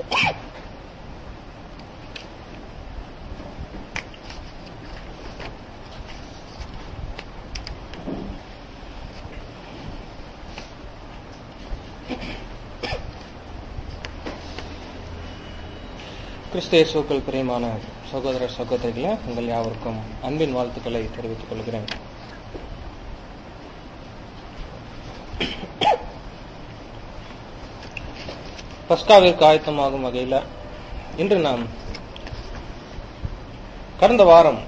கிறிஸ்து இயேசுவுக்குள் பிரியமான சகோதர சகோதரிகளே, உங்கள் யாவருக்கும் அன்பின் வாழ்த்துக்களை தெரிவித்துக் கொள்கிறேன். பஸ்காவிற்கு ஆயத்தமாகும் வகையில் இன்று நாம் கடந்த வாரம்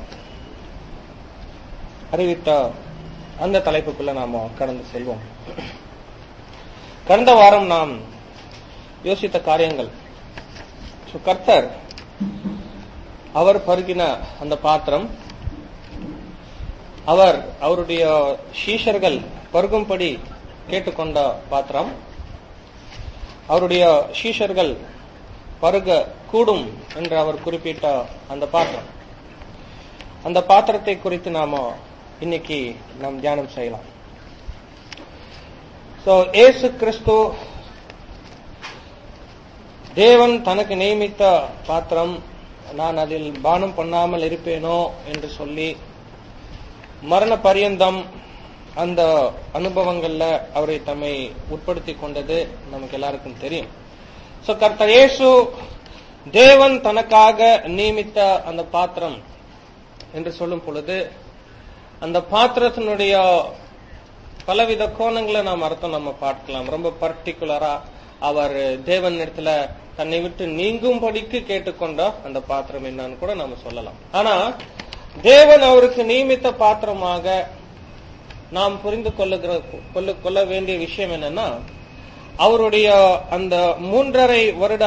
அறிவித்த அந்த தலைப்புக்குள்ள நாம கடந்து செல்வோம். கடந்த வாரம் நாம் யோசித்த காரியங்கள், கர்த்தர் அவர் பருகின அந்த பாத்திரம், அவருடைய சீஷர்கள் பருகும்படி கேட்டுக்கொண்ட பாத்திரம், அவருடைய சீஷர்கள் பருக கூடும் என்று அவர் குறிப்பிட்ட அந்த பாத்திரம், அந்த பாத்திரத்தை குறித்து நாம இன்னைக்கு நாம் தியானம் செய்யலாம். இயேசு கிறிஸ்து தேவன் தனக்கு நியமித்த பாத்திரம், நான் அதில் பானம் பண்ணாமல் இருப்பேனோ என்று சொல்லி மரண பரியந்தம் அந்த அனுபவங்கள்ல அவரை தம்மை உட்படுத்திக் கொண்டது நமக்கு எல்லாருக்கும் தெரியும். கர்த்தர் இயேசு தேவன் தனக்காக நியமித்த அந்த பாத்திரம் என்று சொல்லும் பொழுது, அந்த பாத்திரத்தினுடைய பலவித கோணங்களை நாம் அர்த்தம் நம்ம பார்க்கலாம். ரொம்ப பர்டிகுலரா அவர் தேவன் இடத்துல தன்னை விட்டு நீங்கும்படிக்கு கேட்டுக்கொண்ட அந்த பாத்திரம் என்னன்னு கூட நாம சொல்லலாம். ஆனா தேவன் அவருக்கு நியமித்த பாத்திரமாக நாம் புரிந்து கொள்ள வேண்டிய விஷயம் என்னன்னா, அவருடைய அந்த 3.5 வருட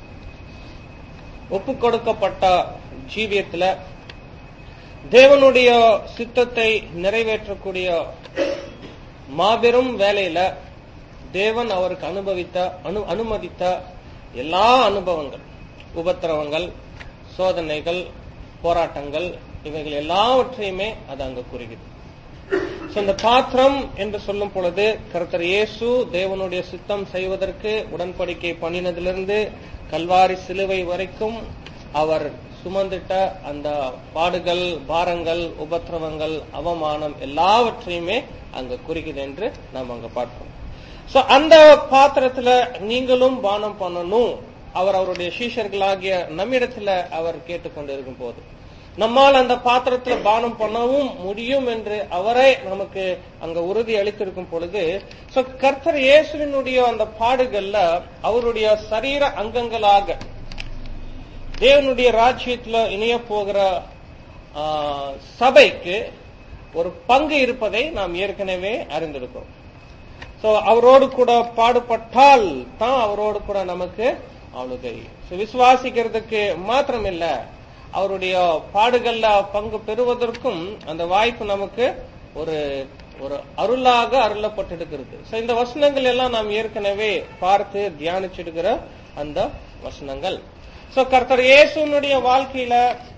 ஒப்பு கொடுக்கப்பட்ட ஜீவியத்துல தேவனுடைய சித்தத்தை நிறைவேற்றக்கூடிய மாபெரும் வேலையில தேவன் அவருக்கு அனுமதித்த எல்லா அனுபவங்கள், உபத்திரவங்கள், சோதனைகள், போராட்டங்கள், இவைகள் எல்லாவற்றையுமே அது அங்க குறிக்குது. இந்த பாத்திரம் என்று சொல்லும் பொழுது கர்த்தர் இயேசு தேவனுடைய சித்தம் செய்வதற்கு உடன்படிக்கை பண்ணினதிலிருந்து கல்வாரி சிலுவை வரைக்கும் அவர் சுமந்திட்ட அந்த பாடுகள், பாரங்கள், உபத்திரவங்கள், அவமானம் எல்லாவற்றையுமே அங்க குறிக்குது என்று நாம் அங்க பார்க்கிறோம். அந்த பாத்திரத்துல நீங்களும் பானம் பண்ணணும் அவர் அவருடைய சீஷர்களாகிய நம்மிடத்துல அவர் கேட்டுக்கொண்டிருக்கும் போது, நம்மால் அந்த பாத்திரத்துல பானம் பண்ணவும் முடியும் என்று அவரே நமக்கு அங்க உறுதி அளித்திருக்கும் பொழுது, கர்த்தர் இயேசுவினுடைய அந்த பாடுகள்ல அவருடைய சரீர அங்கங்களாக தேவனுடைய ராஜ்யத்துல இணைய போகிற சபைக்கு ஒரு பங்கு இருப்பதை நாம் ஏற்கனவே அறிந்திருக்கிறோம். அவரோடு கூட பாடுபட்டால் தான் அவரோடு கூட நமக்கு ஆளுகை. விசுவாசிக்கிறதுக்கு மாத்திரம் இல்ல, அவருடைய பாடுகள்ல பங்கு பெறுவதற்கும் அந்த வாய்ப்பு நமக்கு ஒரு அருளாக அருளப்பட்டிருக்கிறது. இந்த வசனங்கள் எல்லாம் நாம் ஏற்கனவே பார்த்து தியானிச்சிடுகிற அந்த வசனங்கள். கர்த்தர் இயேசுனுடைய வாழ்க்கையில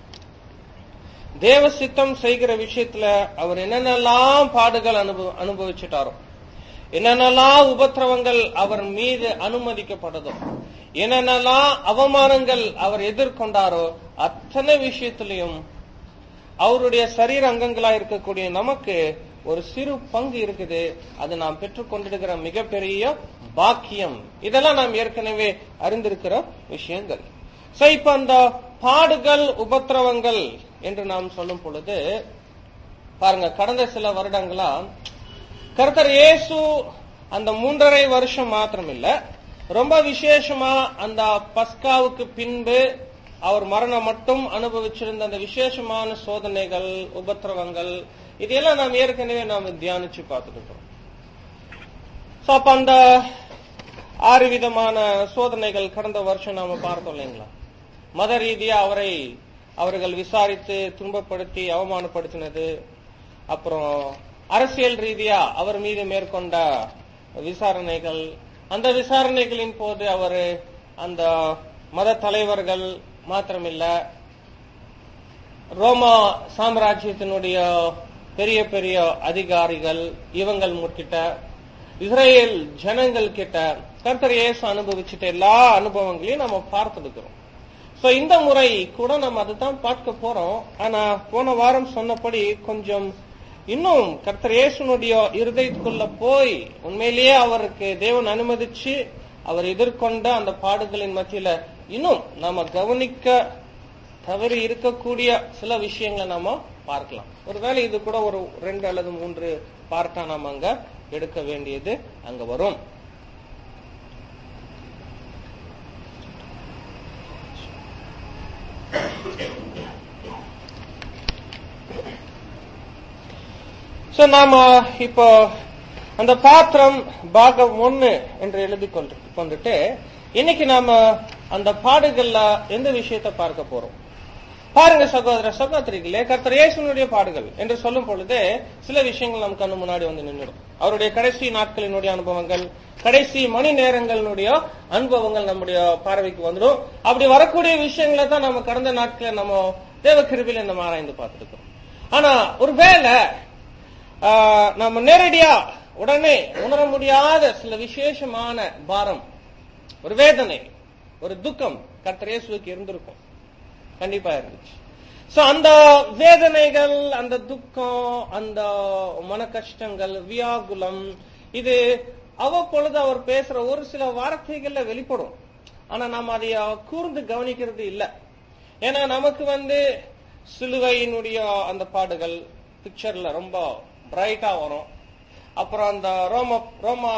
தேவ சித்தம் செய்கிற விஷயத்துல அவர் என்னென்னலாம் பாடுகள் அனுபவிச்சுட்டாரோ, என்னென்னலாம் உபத்திரவங்கள் அவர் மீது அனுமதிக்கப்பட்டதோ, என்னென்னலாம் அவமானங்கள் அவர் எதிர்கொண்டாரோ, அத்தனை விஷயத்திலையும் அவருடைய சரீர அங்கங்களா இருக்கக்கூடிய நமக்கு ஒரு சிறு பங்கு இருக்குது. அது நாம் பெற்றுக்கொண்டிருக்கிற மிகப்பெரிய பாக்கியம். இதெல்லாம் நாம் ஏற்கனவே அறிந்திருக்கிற விஷயங்கள். இப்ப அந்த பாடுகள், உபத்திரவங்கள் என்று நாம் சொல்லும் பொழுது பாருங்க, கடந்த சில வருடங்களா கர்த்தர் இயேசு அந்த 3.5 வருஷம் மாத்திரம் இல்ல, ரொம்ப விசேஷமா அந்த பஸ்காவுக்கு பின்பு அவர் மரணம் மட்டும் அனுபவிச்சிருந்த அந்த விசேஷமான சோதனைகள், உபத்திரவங்கள், இதெல்லாம் நாம் ஏற்கனவே நாம் தியானிச்சு பார்த்துட்டு இருக்கோம். அப்ப அந்த 6 விதமான சோதனைகள் கடந்த வருஷம் நாம பார்த்தோம் இல்லைங்களா? மத ரீதியா அவர்கள் விசாரித்து துன்பப்படுத்தி அவமானப்படுத்தினது, அப்புறம் அரசியல் ரீதியா அவர் மீது மேற்கொண்ட விசாரணைகள், அந்த விசாரணைகளின் போது அவர் அந்த மத தலைவர்கள் மாத்திரமில்ல, ரோமா சாம்ராஜ்யத்தினுடைய பெரிய பெரிய அதிகாரிகள், இவங்கள் முற்கிட்ட இஸ்ரேல் ஜனங்கள் கிட்ட கர்த்தர் இயேசு அனுபவிச்சுட்ட எல்லா அனுபவங்களையும் நம்ம பார்த்துருக்கிறோம். சோ இந்த முறை கூட நம்ம அதுதான் பார்க்க போறோம். ஆனா போன வாரம் சொன்னபடி கொஞ்சம் இன்னும் கர்த்தர் இயேசுனுடைய இருதயத்துக்குள்ள போய் உண்மையிலேயே அவருக்கு தேவன் அனுமதிச்சு அவர் எதிர்கொண்ட அந்த பாடுகளின் மத்தியில இன்னும் நம்ம கவனிக்க தவறி இருக்கக்கூடிய சில விஷயங்களை நாம பார்க்கலாம். ஒருவேளை இது கூட ஒரு 2 அல்லது 3 பார்ட்டா நாம அங்க எடுக்க வேண்டியது அங்க வரும். நாம இப்போ அந்த பாத்திரம் பாகம் 1 என்று எழுதி கொண்டுட்டு இன்னைக்கு நாம அந்த பாடுகள்ல எந்த விஷயத்தை பார்க்க போறோம் பாருங்க. சகோதர சகோதரிகளே, கர்த்தர் இயேசுனுடைய பாடுகள் என்று சொல்லும் பொழுதே சில விஷயங்கள் நம்ம கண்ணு முன்னாடி வந்து நின்றுடும். அவருடைய கடைசி நாட்களினுடைய அனுபவங்கள், கடைசி மணி நேரங்களினுடைய அனுபவங்கள் நம்முடைய பார்வைக்கு வந்துடும். அப்படி வரக்கூடிய விஷயங்களை தான் நம்ம கடந்த நாட்களை நம்ம தேவ கிருபையில நம்ம ஆராய்ந்து பார்த்திருக்கோம். ஆனா ஒருவேளை நம்ம நேரடியா உடனே உணர முடியாத சில விசேஷமான பாரம், ஒரு வேதனை, ஒரு துக்கம் கர்த்தர் இயேசுவுக்கு இருந்திருக்கும். கண்டிப்பா இருந்துச்சு. சோ அந்த வேதனைகள், அந்த துக்கம், அந்த மன கஷ்டங்கள், வியாகுலம், இது அவ்வப்பொழுது அவர் பேசுற ஒரு சில வார்த்தைகள்ல வெளிப்படும். ஆனா நாம் அதை கூர்ந்து கவனிக்கிறது இல்ல. ஏன்னா நமக்கு சிலுவையினுடைய அந்த பாடுகள் பிக்சர்ல ரொம்ப பிரைட்டா வரும். அப்புறம் அந்த ரோம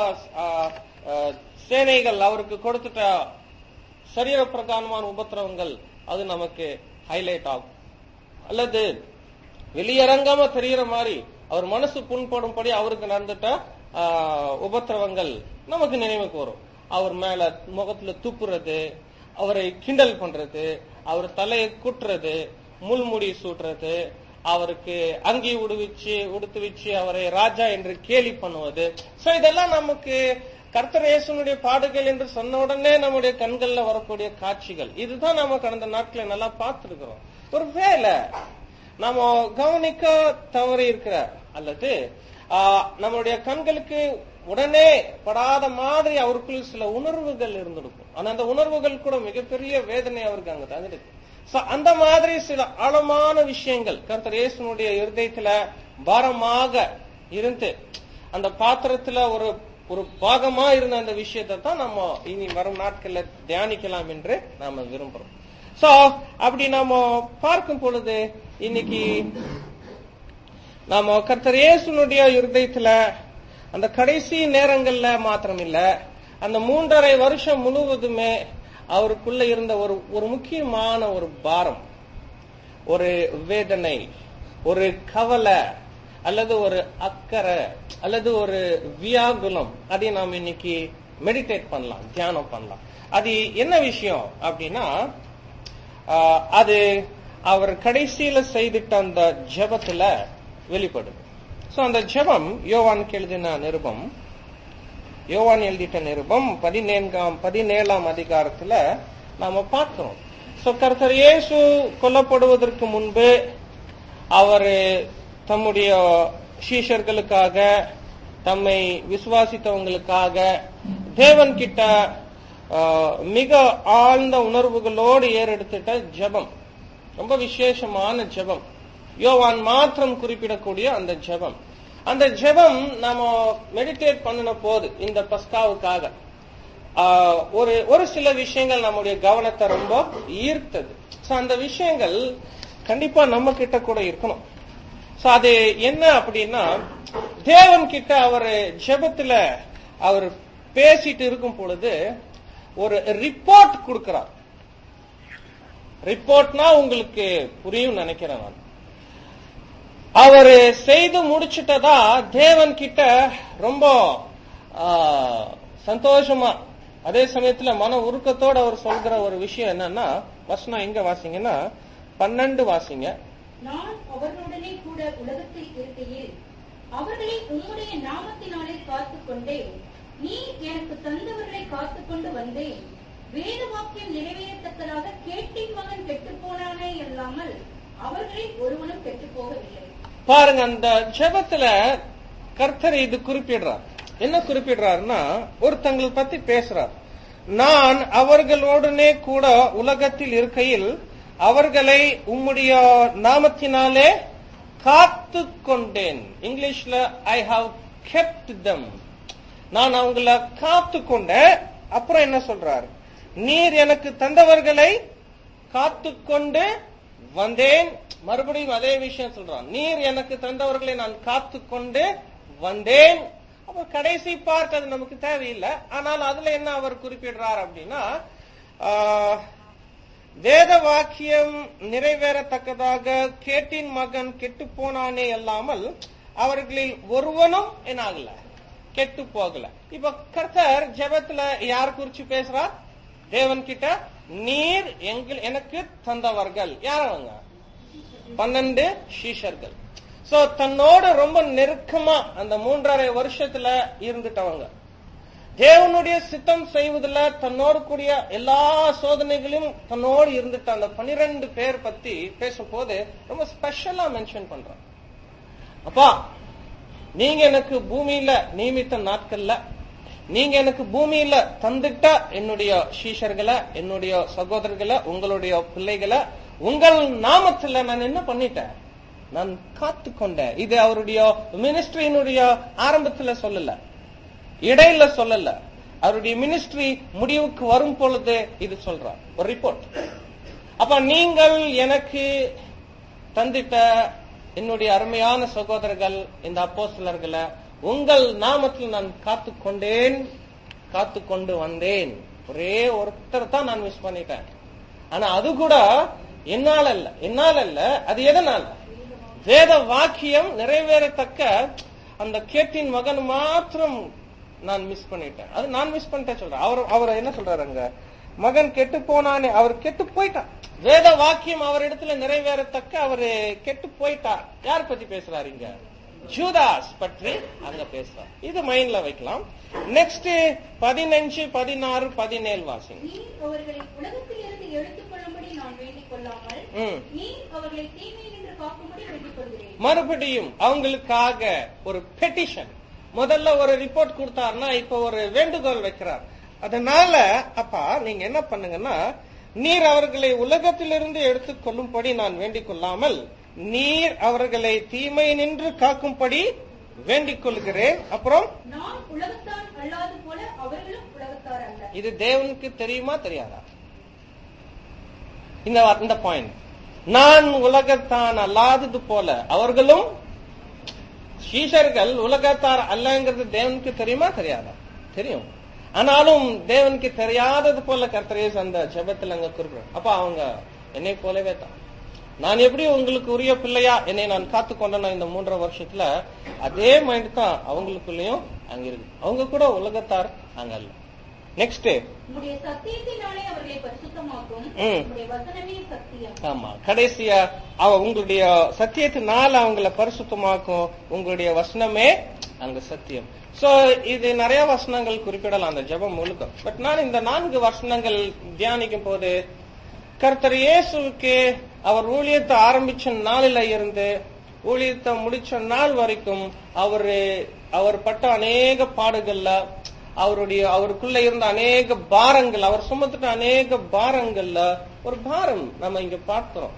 சேனைகள் அவருக்கு கொடுத்துட்ட சரீர பிரகாரமான உபத்திரவங்கள் அது நமக்கு ஹைலைட் ஆகும். அல்லது வெளியரங்கமா தெரிகிற மாதிரி அவர் மனசு புண்படும்படி அவருக்கு நடந்துட்ட உபத்திரவங்கள் நமக்கு நினைவுக்கு வரும். அவர் மேல முகத்துல துப்புறது, அவரை கிண்டல் பண்றது, அவர் தலையை குட்டுறது, முள்முடி சூட்டுறது, அவருக்கு அங்கி உடுத்து வச்சு அவரை ராஜா என்று கேலி பண்ணுவது. சோ இதெல்லாம் நமக்கு கர்த்தர் இயேசுனுடைய பாடுகள் என்று சொன்ன உடனே நம்முடைய கண்கள்ல வரக்கூடிய காட்சிகள். இதுதான் நம்ம கடந்த நாட்களை நல்லா பார்த்திருக்கிறோம். ஒருவேளை நாம கவனிக்க தவறி இருக்கிற அல்லது நம்மளுடைய கண்களுக்கு உடனே படாத மாதிரி அவருக்குள் சில உணர்வுகள் இருந்திருக்கும். ஆனா அந்த உணர்வுகள் கூட மிகப்பெரிய வேதனை அவருக்கு அங்க தங்கிருக்கு. அந்த மாதிரி சில ஆழமான விஷயங்கள் கர்த்தர் இயேசுனுடைய இருதயத்துல பாரமாக இருந்து அந்த பாத்திரத்துல ஒரு பாகமா இருந்த அந்த விஷயத்தை தான் நம்ம இனி வரும் நாட்கள்ல தியானிக்கலாம் என்று நாம விரும்புறோம். சோ அப்படி நாம பார்க்கும் பொழுது இன்னைக்கு நாம கர்த்தர் இயேசுனுடைய இருதயத்துல அந்த கடைசி நேரங்கள்ல மாத்திரம் இல்ல, அந்த 3.5 வருஷம் முழுவதுமே அவருக்குள்ள இருந்த ஒரு முக்கியமான ஒரு பாரம், ஒரு வேதனை, ஒரு கவலை அல்லது ஒரு அக்கறை அல்லது ஒரு வியாகுலம், அதை நாம் இன்னைக்கு மெடிடேட் பண்ணலாம், தியானம் பண்ணலாம். அது என்ன விஷயம் அப்படின்னா, அது அவர் கடைசியில செய்துட்ட அந்த ஜெபத்துல வெளிப்படுது. சோ அந்த ஜெபம் யோவான் எழுதிட்ட நிருபம் 17ஆம் அதிகாரத்துல நாம பார்க்கிறோம். சோ கர்த்தர் இயேசு கொல்லப்படுவதற்கு முன்பு அவர் தம்முடைய சீஷர்களுக்காக, தம்மை விசுவாசித்தவங்களுக்காக தேவன் கிட்ட மிக ஆழ்ந்த உணர்வுகளோடு ஏறெடுத்துட்ட ஜெபம், ரொம்ப விசேஷமான ஜெபம், யோவான் மாத்திரம் குறிப்பிடக்கூடிய அந்த ஜெபம். அந்த ஜெபம் நாம மெடிடேட் பண்ணின போது இந்த பஸ்காவுக்காக ஒரு சில விஷயங்கள் நம்முடைய கவனத்தை ரொம்ப ஈர்த்தது. சோ அந்த விஷயங்கள் கண்டிப்பா நம்ம கிட்ட கூட இருக்கணும். சோ அது என்ன அப்படின்னா, தேவன் கிட்ட அவர் ஜெபத்துல அவர் பேசிட்டு இருக்கும் பொழுது ஒரு ரிப்போர்ட் கொடுக்கிறார். ரிப்போர்ட்னா உங்களுக்கு புரியும் நினைக்கிறேன் நான். அவர் செய்து முடிச்சுட்டதா தேவன் கிட்ட ரொம்ப சந்தோஷமா, அதே சமயத்துல மன உருக்கத்தோட அவர் சொல்கிற ஒரு விஷயம் என்னன்னா, வசனம் எங்க வாசிங்கன்னா 12 வாசிங்க. நான் அவர்களுடனே கூட உலகத்தில் இருக்கையில் அவர்களை உம்முடைய நாமத்தினாலே காத்துக் கொண்டேன். நீ எனக்கு தந்தவர்களை காத்துக்கொண்டு வந்தேன். வேத வாக்கியம் நிறைவேறத்தக்கதாக கேட்டின் மகன் கெட்டுப் போனானே அல்லாமல் அவர்களில் ஒருவனும் கெட்டுப் போகவில்லை. பாருங்க, அந்த ஜெபத்துல கர்த்தர் இது குறிப்பிடுறார். என்ன குறிப்பிடுறாருன்னா, ஒருத்தங்களை பத்தி பேசுறார். நான் அவர்களோடனே கூட உலகத்தில் இருக்கையில் அவர்களை உம்முடைய நாமத்தினாலே காத்து கொண்டேன். இங்கிலீஷ்ல ஐ ஹவ் கெப்ட் them. நான் அவங்கள காத்து கொண்டேன். அப்புறம் என்ன சொல்றாரு? நீர் எனக்கு தந்தவர்களை காத்து கொண்டு வந்தேன். மறுபடியும் அதே விஷயம் சொல்றான். நீர் எனக்கு தந்தவர்களை நான் காத்து கொண்டு வந்தேன். அப்ப கடைசி பார்ட் அது நமக்கு தேவையில்லை. ஆனால் அதுல என்ன அவர் குறிப்பிடுறார் அப்படின்னா, வேத வாக்கியம் நிறைவேறத்தக்கதாக கேட்டின் மகன் கெட்டு போனானே அல்லாமல் அவர்களில் ஒருவனும் என்ன ஆகல, கெட்டு போகல. இப்ப கர்த்தர் ஜெபத்துல யார் குறிச்சு பேசுறார்? தேவன் கிட்ட நீர் எனக்கு தந்தவர்கள். யார் அவங்க? 12 சீஷர்கள். சோ தன்னோட ரொம்ப நெருக்கமா அந்த 3.5 வருஷத்துல இருந்துட்டவங்க, தேவனுடைய சித்தம் செய்வதில் தன்னோடு கூடிய எல்லா சோதனைகளையும் தன்னோடு இருந்துட்ட அந்த 12 பேர் பத்தி பேசும்போது ரொம்ப ஸ்பெஷலா மென்ஷன் பண்றான். அப்பா, நீங்க எனக்கு பூமியில நியமித்த நாட்கள்ல நீங்க எனக்கு பூமியில தந்துட்ட என்னுடைய சீஷர்களை, என்னுடைய சகோதரர்களை, உங்களுடைய பிள்ளைகளை உங்கள் நாமத்துல நான் என்ன பண்ணிட்டேன்? நான் காத்து கொண்டேன். இது அவருடைய மினிஸ்ட்ரியினுடைய ஆரம்பத்துல சொல்லல, இடையில சொல்லல, அவருடைய மினிஸ்ட்ரி முடிவுக்கு வரும் பொழுது இது சொல்றார், ஒரு ரிப்போர்ட். அப்ப நீங்கள் எனக்கு தந்திட்ட என்னுடைய அருமையான சகோதரர்கள், இந்த அப்போஸ்தலர்களை உங்கள் நாமத்தில் நான் காத்து கொண்டேன், காத்து கொண்டு வந்தேன். ஒரே ஒருத்தர் தான் நான் மிஸ் பண்ணிட்டேன். ஆனா அது கூட என்னால அல்ல. அது எதனால? வேத வாக்கியம் நிறைவேறத்தக்க அந்த கேட்டின் மகன் மாத்திரம் நான் மிஸ் பண்ணிட்டேன். அது நான் மிஸ் பண்ணிட்டேன் சொல்றேன். அவர் என்ன சொல்றாரு அங்க? மகன் கெட்டு போனானே, அவர் கெட்டு போயிட்டார். வேத வாக்கியம் அவர் இடத்துல நிறைவேறத்தக்க அவரு கெட்டு போயிட்டார். யார் பத்தி பேசுறாரு இங்க? ஜூதாஸ் பற்றி அங்க பேசுறார். இது மைண்ட்ல வைக்கலாம். நெக்ஸ்ட் 15, 16, 17 வாசிங்க. நீ அவர்களை உலகத்திலிருந்து எடுத்துக் கொள்ளும்படி நான் வேண்டிக் கொள்ளாமல் நீ அவர்களை தீமையினின்று காக்கும்படி வேண்டிக் கொள்கிறேன். மறுபடியும் அவங்களுக்காக ஒரு பெட்டிஷன். முதல்ல ஒரு ரிப்போர்ட் கொடுத்தாருன்னா இப்ப ஒரு வேண்டுகோள் வைக்கிறார். அதனால அப்பா நீங்க என்ன பண்ணுங்கன்னா, நீர் அவர்களை உலகத்திலிருந்து எடுத்துக் கொள்ளும்படி நான் வேண்டிக் கொள்ளாமல் நீர் அவர்களை தீமை நின்று காக்கும்படி வேண்டிக் கொள்கிறேன். அப்புறம் நான் உலகத்தான் அல்லாது போல அவர்களும் உலகத்தார் அல்ல. இது தேவனுக்கு தெரியுமா தெரியாதா? இந்த பாயிண்ட், நான் உலகத்தான் அல்லாதது போல அவர்களும், சீஷர்கள் உலகத்தார் அல்லங்கிறது தேவனுக்கு தெரியுமா தெரியாதா? தெரியும். ஆனாலும் தேவனுக்கு தெரியாதது போல கர்த்தரே அந்த ஜெபத்தில் அங்க குறிப்பிடும். அப்ப அவங்க என்னை போலவே தான், நான் எப்படி உங்களுக்கு உரிய பிள்ளையா என்னை நான் காத்து கொண்டேன்னா இந்த 3.5 வருஷத்துல, அதே மைண்ட் தான் அவங்களுக்குள்ளயும் அங்க இருக்கு. அவங்க கூட உலகத்தார் அங்க அல்ல. நெக்ஸ்ட், உங்களுடைய சத்தியத்தினாலே அவர்களை பரிசுத்தமாக்கும், உங்களுடைய வசனமே சத்தியம். ஆமா, கடைசியா உங்களுடைய சத்தியத்தினால அவங்களை பரிசுத்தமாக்கும், உங்களுடைய வசனமே அங்க சத்தியம். சோ இது நிறைய வசனங்கள் குறிப்பிடலாம் அந்த ஜெபம் முழுக்க. பட் நான் இந்த 4 வசனங்கள் தியானிக்கும் போது கர்த்தர் இயேசுவுக்கு அவர் ஊழியத்தை ஆரம்பிச்ச நாளில இருந்து ஊழியத்தை முடிச்ச நாள் வரைக்கும் அவர் பட்ட அநேக பாடுகள்ல, அவருக்குள்ள இருந்த அநேக பாரங்கள், அவர் சுமத்துட்ட அநேக பாரங்கள்ல ஒரு பாரம் நம்ம இங்க பார்க்கிறோம்.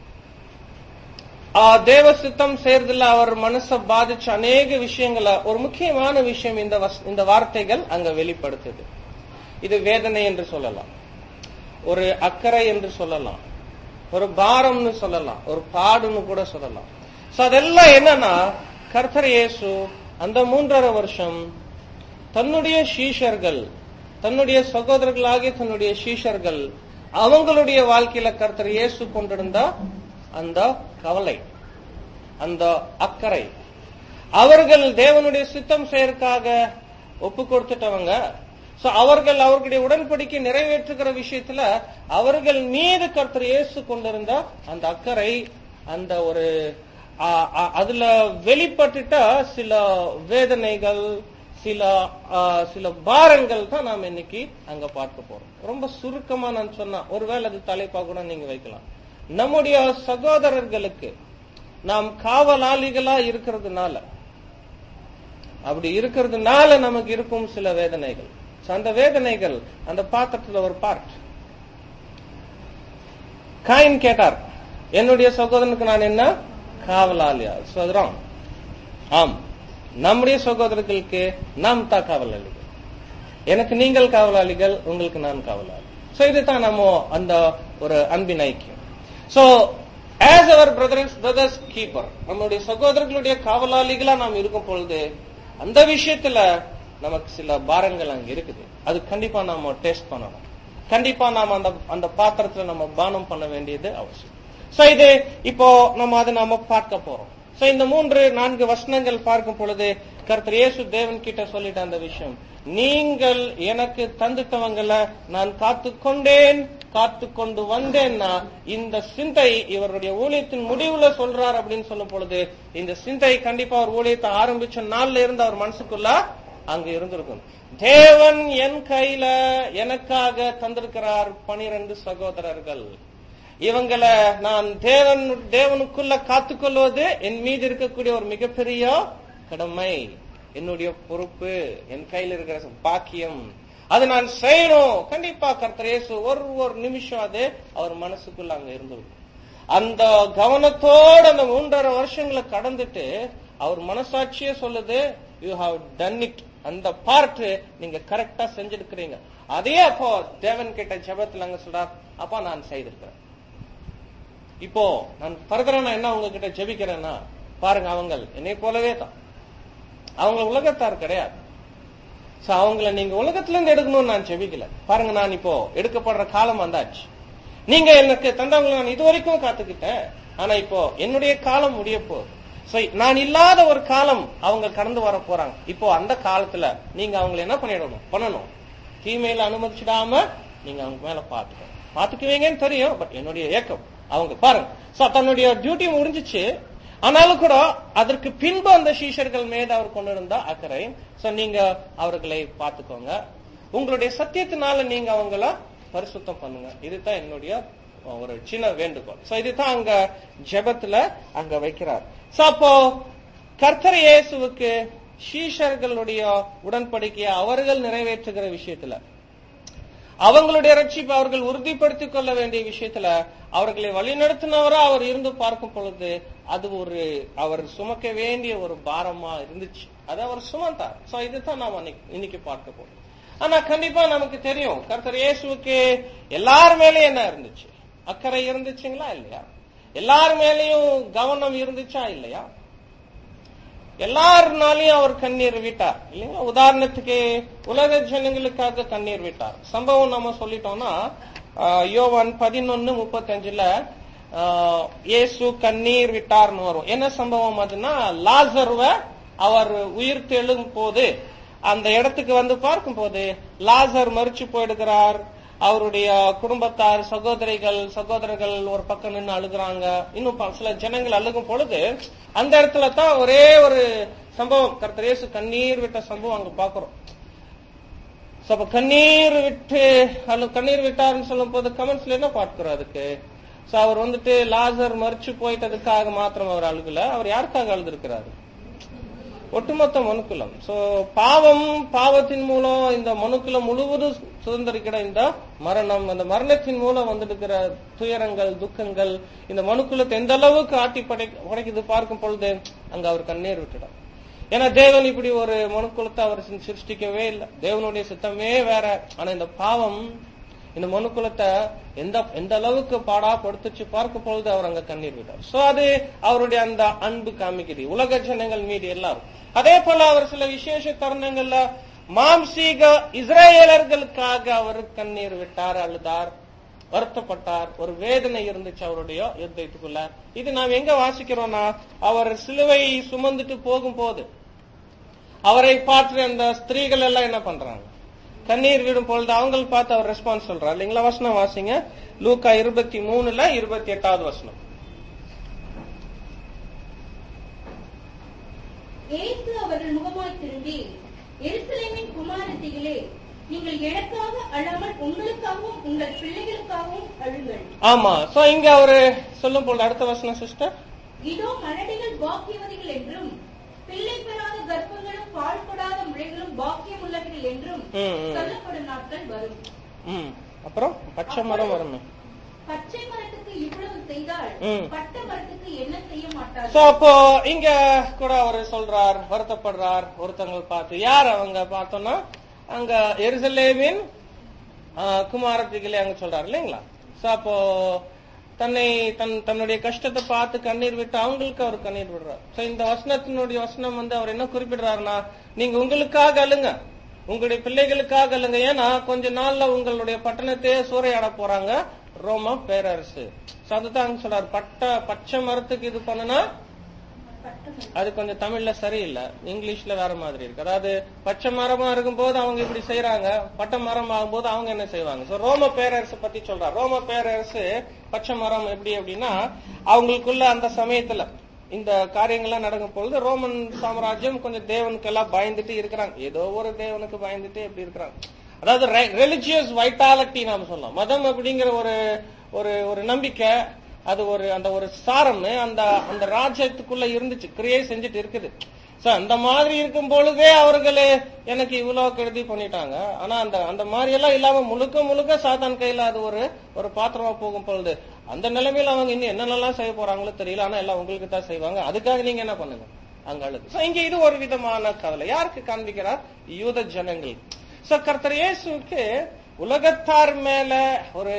தேவ சித்தம் செய்யறதுல அவர் மனசை பாதிச்ச அநேக விஷயங்கள ஒரு முக்கியமான விஷயம் இந்த வார்த்தைகள் அங்க வெளிப்படுத்துது. இது வேதனை என்று சொல்லலாம், ஒரு அக்கறை என்று சொல்லலாம், ஒரு பாரம்னு சொல்லலாம், ஒரு பாடுன்னு கூட சொல்லலாம். சோ அதெல்லாம் என்னன்னா, கர்த்தர் இயேசு அந்த 3.5 வருஷம் தன்னுடைய சீஷர்கள், தன்னுடைய சகோதரர்களாகிய தன்னுடைய சீஷர்கள், அவங்களுடைய வாழ்க்கையில கர்த்தர் இயேசு கொண்டிருந்த அந்த கவலை, அந்த அக்கறை, அவர்கள் தேவனுடைய சித்தம் செய்யறதுக்காக ஒப்பு கொடுத்துட்டவங்க. சோ அவர்களுடைய உடன்படிக்கை நிறைவேற்றுகிற விஷயத்துல அவர்கள் மீது கர்த்தர் இயேசு கொண்டிருந்த அந்த அக்கறை, அந்த ஒரு அதுல வெளிப்பட்டுட்ட சில வேதனைகள், சில பாரங்கள் தான் நாம் இன்னைக்கு அங்க பார்க்க போறோம். ரொம்ப சுருக்கமா நான் சொன்னா, ஒருவேளை அது தலைப்பா கூட நீங்க வைக்கலாம். நம்முடைய சகோதரர்களுக்கு நாம் காவலாளிகளா இருக்கிறதுனால அப்படி இருக்கிறதுனால நமக்கு இருக்கும் சில வேதனைகள். அந்த வேதனைகள் அந்த பாத்திரத்துல ஒரு பார்ட். காயின் கேட்டார், என்னுடைய சகோதரனுக்கு நான் என்ன காவலாளியா? சொல்றோம், ஆம், நம்முடைய சகோதரர்களுக்கு நாம் தான் காவலாளிகள். எனக்கு நீங்கள் காவலாளிகள், உங்களுக்கு நான் காவலாளி. சோ இதுதான் நம்ம அந்த ஒரு அன்பின் ஐக்கியம். So as our brothers keeper, நம்மளுடைய சகோதரர்களுடைய காவலாளிகளா நாம் இருக்கும் பொழுது அந்த விஷயத்துல நமக்கு சில பாரங்கள் அங்க இருக்குது. அது கண்டிப்பா நாம டேஸ்ட் பண்ணணும். கண்டிப்பா நாம அந்த பாத்திரத்துல நம்ம பானம் பண்ண வேண்டியது அவசியம். சோ இது இப்போ நாம பார்க்க போறோம். சோ இந்த 3-4 வசனங்கள் பார்க்கும் பொழுது கர்த்தர் இயேசு தேவன் கிட்ட சொல்லிட்ட அந்த விஷயம், நீங்கள் எனக்கு தந்துட்டவங்களை நான் காத்து கொண்டு வந்தேன்னா இந்த சிந்தை இவருடைய ஊழியத்தின் முடிவுல சொல்றார் அப்படின்னு சொல்லும் பொழுது இந்த சிந்தை கண்டிப்பா அவர் ஊழியத்தை ஆரம்பிச்ச நாள்ல இருந்து அவர் மனசுக்குள்ள அங்க இருந்திருக்கும். தேவன் என் கையில எனக்காக தந்திருக்கிறார் 12 சகோதரர்கள். இவங்களை நான் தேவனுக்குள்ள காத்துக்கொள்வது என் மீது இருக்கக்கூடிய ஒரு மிகப்பெரிய கடமை, என்னுடைய பொறுப்பு, என் கையில் இருக்கிற பாக்கியம், அது நான் செய்யணும். கண்டிப்பா கர்த்தர் இயேசு ஒரு நிமிஷம் அது அவர் மனசுக்குள்ள அங்க இருந்திருக்கும். அந்த கவனத்தோட அந்த 3.5 வருஷங்களை கடந்துட்டு அவர் மனசாட்சியே சொல்லுது, யூ ஹாவ் டன் இட். அந்த பார்ட் நீங்க கரெக்டா செஞ்சிருக்கிறீங்க. அதே அப்போ தேவன் கிட்ட ஜெபத்துல அங்க சொல்றார், அப்பா நான் செய்திருக்கிறேன். இப்போ நான் ஃபர்தரா நான் என்ன உங்ககிட்ட ஜெபிக்கிறேன்னா, பாருங்க அவங்க என்னை போலவே தான், அவங்க உலகத்தார் கிடையாது. அவங்கள நீங்க உலகத்துல இருந்து எடுக்கணும்னு நான் ஜெபிக்கல. பாருங்க, நான் இப்போ எடுக்கப்படுற காலம் வந்தாச்சு. நீங்க எனக்கு தந்தவங்களை நான் இதுவரைக்கும் காத்துக்கிட்டேன். ஆனா இப்போ என்னுடைய காலம் முடிய போகுது. நான் இல்லாத ஒரு காலம் அவங்க கடந்து வர போறாங்க. இப்போ அந்த காலத்துல நீங்க அவங்களை என்ன பண்ணணும், தீமையில அனுமதிச்சிடாம நீங்க அவங்க மேல பாத்துக்குவீங்கன்னு தெரியும். பட் என்னுடைய ஏக்கம் அவங்க பாருங்க, தன்னுடைய டியூட்டி முடிஞ்சிச்சு. ஆனாலும் கூட அதற்கு பின்பு அந்த சீஷர்கள் மீது அவர் கொண்டு இருந்த அக்கறை. நீங்க அவர்களை பார்த்துக்கோங்க, உங்களுடைய சத்தியத்தினால நீங்க அவங்கள பரிசுத்தம் பண்ணுங்க. இதுதான் என்னுடைய ஒரு சின்ன வேண்டுகோள். இதுதான் அங்க ஜெபத்துல அங்க வைக்கிறார். அப்போ கர்த்தர் இயேசுவுக்கு சீஷர்களுடைய உடன்படிக்கையை அவர்கள் நிறைவேற்றுகிற விஷயத்துல, அவங்களுடைய ரட்சிப்பை அவர்கள் உறுதிப்படுத்திக் கொள்ள வேண்டிய விஷயத்துல அவர்களை வழிநடத்தினவரா அவர் இருந்து பார்க்கும் பொழுது அது அவர் சுமக்க வேண்டிய ஒரு பாரமா இருந்துச்சு. அதை அவர் சுமந்தார். இதுதான் நாம இன்னைக்கு பார்க்க போறோம். ஆனா கண்டிப்பா நமக்கு தெரியும், கர்த்தர் இயேசுவுக்கு எல்லார் மேலயும் என்ன இருந்துச்சு, அக்கறை இருந்துச்சுங்களா இல்லையா? எல்லார் மேலயும் கவனம் இருந்துச்சா இல்லையா? எல்லாருனாலையும் அவர் கண்ணீர் விட்டார் இல்லைங்களா? உதாரணத்துக்கு உலக ஜனங்களுக்காக கண்ணீர் விட்டார். சம்பவம் நம்ம சொல்லிட்டோம்னா, யோவான் 11:35 இயேசு கண்ணீர் விட்டார்னு வரும். என்ன சம்பவம் அதுன்னா, லாசர்வை அவர் உயிர் தெழும் போது அந்த இடத்துக்கு வந்து பார்க்கும் போது லாசர் மரிச்சு போயிடுகிறார். அவருடைய குடும்பத்தார், சகோதரர்கள் ஒரு பக்கம் நின்று அழுகுறாங்க. இன்னும் சில ஜனங்கள் அழுகும் பொழுது அந்த இடத்துல தான் ஒரே ஒரு சம்பவம், கர்த்தர் இயேசு கண்ணீர் விட்ட சம்பவம் அங்க பாக்குறோம். கண்ணீர் விட்டாருன்னு சொல்லும் போது கமெண்ட்ஸ்ல என்ன பார்க்கிறோம் அதுக்கு? அவர் வந்துட்டு லாசர் மரிச்சு போயிட்டதுக்காக மாத்திரம் அவர் அழுகல, அவர் யாருக்காக அழுதுருக்கிறாரு? ஒட்டுமொத்த மனுக்குலம். பாவத்தின் மூலம் இந்த மனுக்குலம் முழுவதும் சுதந்திரிக்கிற இந்த மரணம், அந்த மரணத்தின் மூலம் வந்துடுக்கிற துயரங்கள், துக்கங்கள் இந்த மனுக்குலத்தை எந்த அளவுக்கு ஆட்டி படைக்குது பார்க்கும் பொழுது அங்க அவர் கண்ணீர் விட்டுடும். ஏன்னா தேவன் இப்படி ஒரு மனுக்குலத்தை அவர் சிருஷ்டிக்கவே இல்லை, தேவனுடைய சித்தமே வேற. ஆனா இந்த பாவம் இந்த மனுக்குலத்தை எந்த அளவுக்கு பாடாப்படுத்துச்சு பார்க்கும் பொழுது அவர் அங்க கண்ணீர் விட்டார். அது அவருடைய அந்த அன்பு காமிக்குது உலக ஜனங்கள் மீது எல்லாரும். அதே போல அவர் சில விசேஷ தருணங்கள்ல மாம்சீக இஸ்ரேலர்களுக்காக அவர் கண்ணீர் விட்டார், அழுதார், வருத்தப்பட்டார். ஒரு வேதனை இருந்துச்சு அவருடைய யுத்தத்துக்குள்ள. இது நாம் எங்க வாசிக்கிறோம்னா, அவர் சிலுவை சுமந்துட்டு போகும்போது அவரை பார்த்து அந்த ஸ்திரீகள் எல்லாம் என்ன பண்றாங்க, கண்ணீர் விடும் பொழுது அவங்களை பார்த்து அவர் ரெஸ்பான்ஸ் சொல்றார் இல்லைங்களா? வசனம் வாசிங்க, லூக்கா 23:28 வசனம். இயேசு அவர்கள் முகமாய் திரும்பி, எருசலேமின் குமாரத்திகளே, நீங்கள் எனக்காக அழாமல் உங்களுக்காகவும் உங்கள் பிள்ளைகளுக்காகவும் அழுங்கள். ஆமா, இங்க அவரு சொல்லும் பொழுது அடுத்த வசனம் சிஸ்டர், இதோ மலடிகள் பாக்கியவதிகள் என்றும் பிள்ளை பெறாத கர்ப்பங்களும் பால் கொடாத முளைகளும் பாக்கியம் உள்ளவர்கள் என்றும் சொல்லப்படும் நாட்கள் வரும். அப்புறம் பச்சை மரம் வருமே. பச்சை மரத்துக்கு இவ்வளவு செய்தால் பட்ட மரத்துக்கு என்ன செய்ய மாட்டார்? அப்போ இங்க கூட அவர் சொல்றார், வருத்தப்படுறார். ஒருத்தவங்க பார்த்து, யார் அவங்க பார்த்தோம்னா அங்க எருசலேமின் குமாரத்திகளே அங்க சொல்றாரு இல்லைங்களா. அப்போ தன்னுடைய கஷ்டத்தை பார்த்து கண்ணீர் விட்டு அவங்களுக்கு அவர் கண்ணீர் விடுறார். இந்த வசனத்தினுடைய வசனம் அவர் என்ன குறிப்பிடுறாருன்னா, நீங்க உங்களுக்காக அழுங்க, உங்களுடைய பிள்ளைகளுக்காக அழுங்க. ஏன்னா கொஞ்ச நாள்ல உங்களுடைய பட்டணத்தையே சூறையாட போறாங்க ரோம பேரரசு. அதுதான் சொல்றாரு, பச்சை மரத்துக்கு இது பண்ணுனா அது கொஞ்சம் தமிழ்ல சரியில்லை, இங்கிலீஷ்ல வேற மாதிரி இருக்கு. அதாவது பச்சை மரமா இருக்கும் போது அவங்க இப்படி செய்யறாங்க, பட்டை மரம் ஆகும்போது அவங்க என்ன செய்வாங்க. ரோம பேரரசு பத்தி சொல்றாரு. ரோம பேரரசு பச்சை மரம் எப்படி அப்படின்னா, அவங்களுக்குள்ள அந்த சமயத்துல இந்த காரியங்கள்லாம் நடக்கும் பொழுது ரோமன் சாம்ராஜ்யம் கொஞ்சம் தேவனுக்கு எல்லாம் பயந்துட்டு இருக்கிறாங்க. ஏதோ ஒரு தேவனுக்கு பயந்துட்டு எப்படி இருக்கிறாங்க. அதாவது ரிலிஜியஸ் வைட்டாலிட்டி நாம சொல்லலாம். மதம் அப்படிங்கிற ஒரு நம்பிக்கை, அது அந்த ஒரு சாரம் அந்த ராஜ்யத்துக்குள்ள இருந்துச்சு, கிரியேட் செஞ்சுட்டு இருக்குது. அந்த மாதிரி இருக்கும் பொழுதே அவர்களே எனக்கு இவ்வளவு கெடுதி பண்ணிட்டாங்க. ஆனா அந்த மாதிரி எல்லாம் இல்லாம முழுக்க சாத்தான் கையில அது ஒரு பாத்திரமா போகும் பொழுது அந்த நிலைமையில அவங்க இன்னும் என்னென்னலாம் செய்ய போறாங்களோ தெரியல. ஆனா எல்லாம் உங்களுக்கு தான் செய்வாங்க, அதுக்காக நீங்க என்ன பண்ணுங்க அங்க அழுது. இங்க இது ஒரு விதமான கவலை யாருக்கு காண்பிக்கிறார்? யூத ஜனங்கள். கர்த்தர் இயேசுவுக்கு உலகத்தார் மேல ஒரு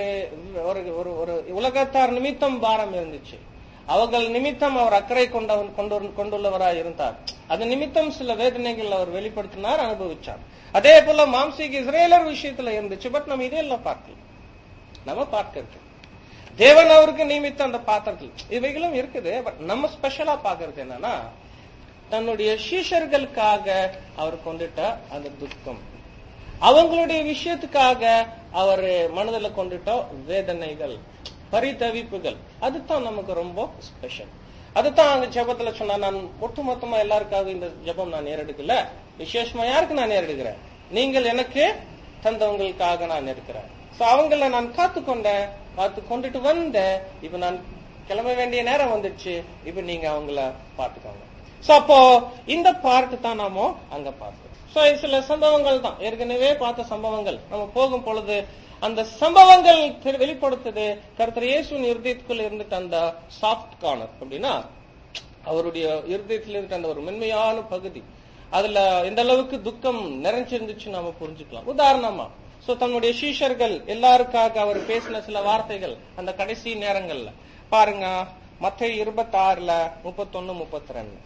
உலகத்தார் நிமித்தம் பாரம் இருந்துச்சு. அவர்கள் நிமித்தம் அவர் அக்கறை கொண்டுள்ளவராய் இருந்தார். அது நிமித்தம் சில வேதனைகள் அவர் வெளிப்படுத்தினார், அனுபவிச்சார். அதே போல மாம்சீக இஸ்ரேலர் விஷயத்துல இருந்துச்சு. பட் நம்ம இதெல்லாம் பார்க்கல, நம்ம பார்க்கிறது தேவன் அவருக்கு நிமித்தம் அந்த பாத்திரத்தில் இவைகளும் இருக்குது. பட் நம்ம ஸ்பெஷலா பாக்குறது என்னன்னா, தன்னுடைய சீஷர்களுக்காக அவர் கொண்டுட்ட அந்த துக்கம், அவங்களுடைய விஷயத்துக்காக அவர் மனதில் கொண்டுட்ட வேதனைகள், பரிதவிப்புகள், அதுதான் நமக்கு ரொம்ப ஸ்பெஷல். அதுதான் அந்த ஜெபத்துல சொன்னா, நான் ஒட்டுமொத்தமா எல்லாருக்காக இந்த ஜெபம் நான் ஏறெடுக்கல, விசேஷமா யாருக்கு நான் ஏறெடுக்கிறேன், நீங்கள் எனக்கு தந்தவங்களுக்காக நான் இருக்கிறேன். அவங்கள நான் காத்து கொண்டுட்டு வந்தேன். இப்ப நான் கிளம்ப வேண்டிய நேரம் வந்துடுச்சு, இப்ப நீங்க அவங்கள பாத்துக்கோங்க. அப்போ இந்த பார்ட் தான் நாம அங்க பார்த்தோம். சில சம்பவங்கள் தான் ஏற்கனவே பார்த்த சம்பவங்கள். நம்ம போகும் பொழுது அந்த சம்பவங்கள் வெளிப்படுத்துது கர்த்தர் இயேசுவின் இருதயத்துக்குள்ள இருந்துட்டு அந்த சாஃப்ட் கார்னர் அப்படின்னா, அவருடைய இருதயத்தில் இருந்துட்டு அந்த ஒரு மென்மையான பகுதி, அதுல எந்த அளவுக்கு துக்கம் நிறைஞ்சிருந்துச்சு நாம புரிஞ்சுக்கலாம். உதாரணமா தன்னுடைய சீஷர்கள் எல்லாருக்காக அவர் பேசின சில வார்த்தைகள் அந்த கடைசி நேரங்கள்ல பாருங்க. மத்தேயு 26:31-32.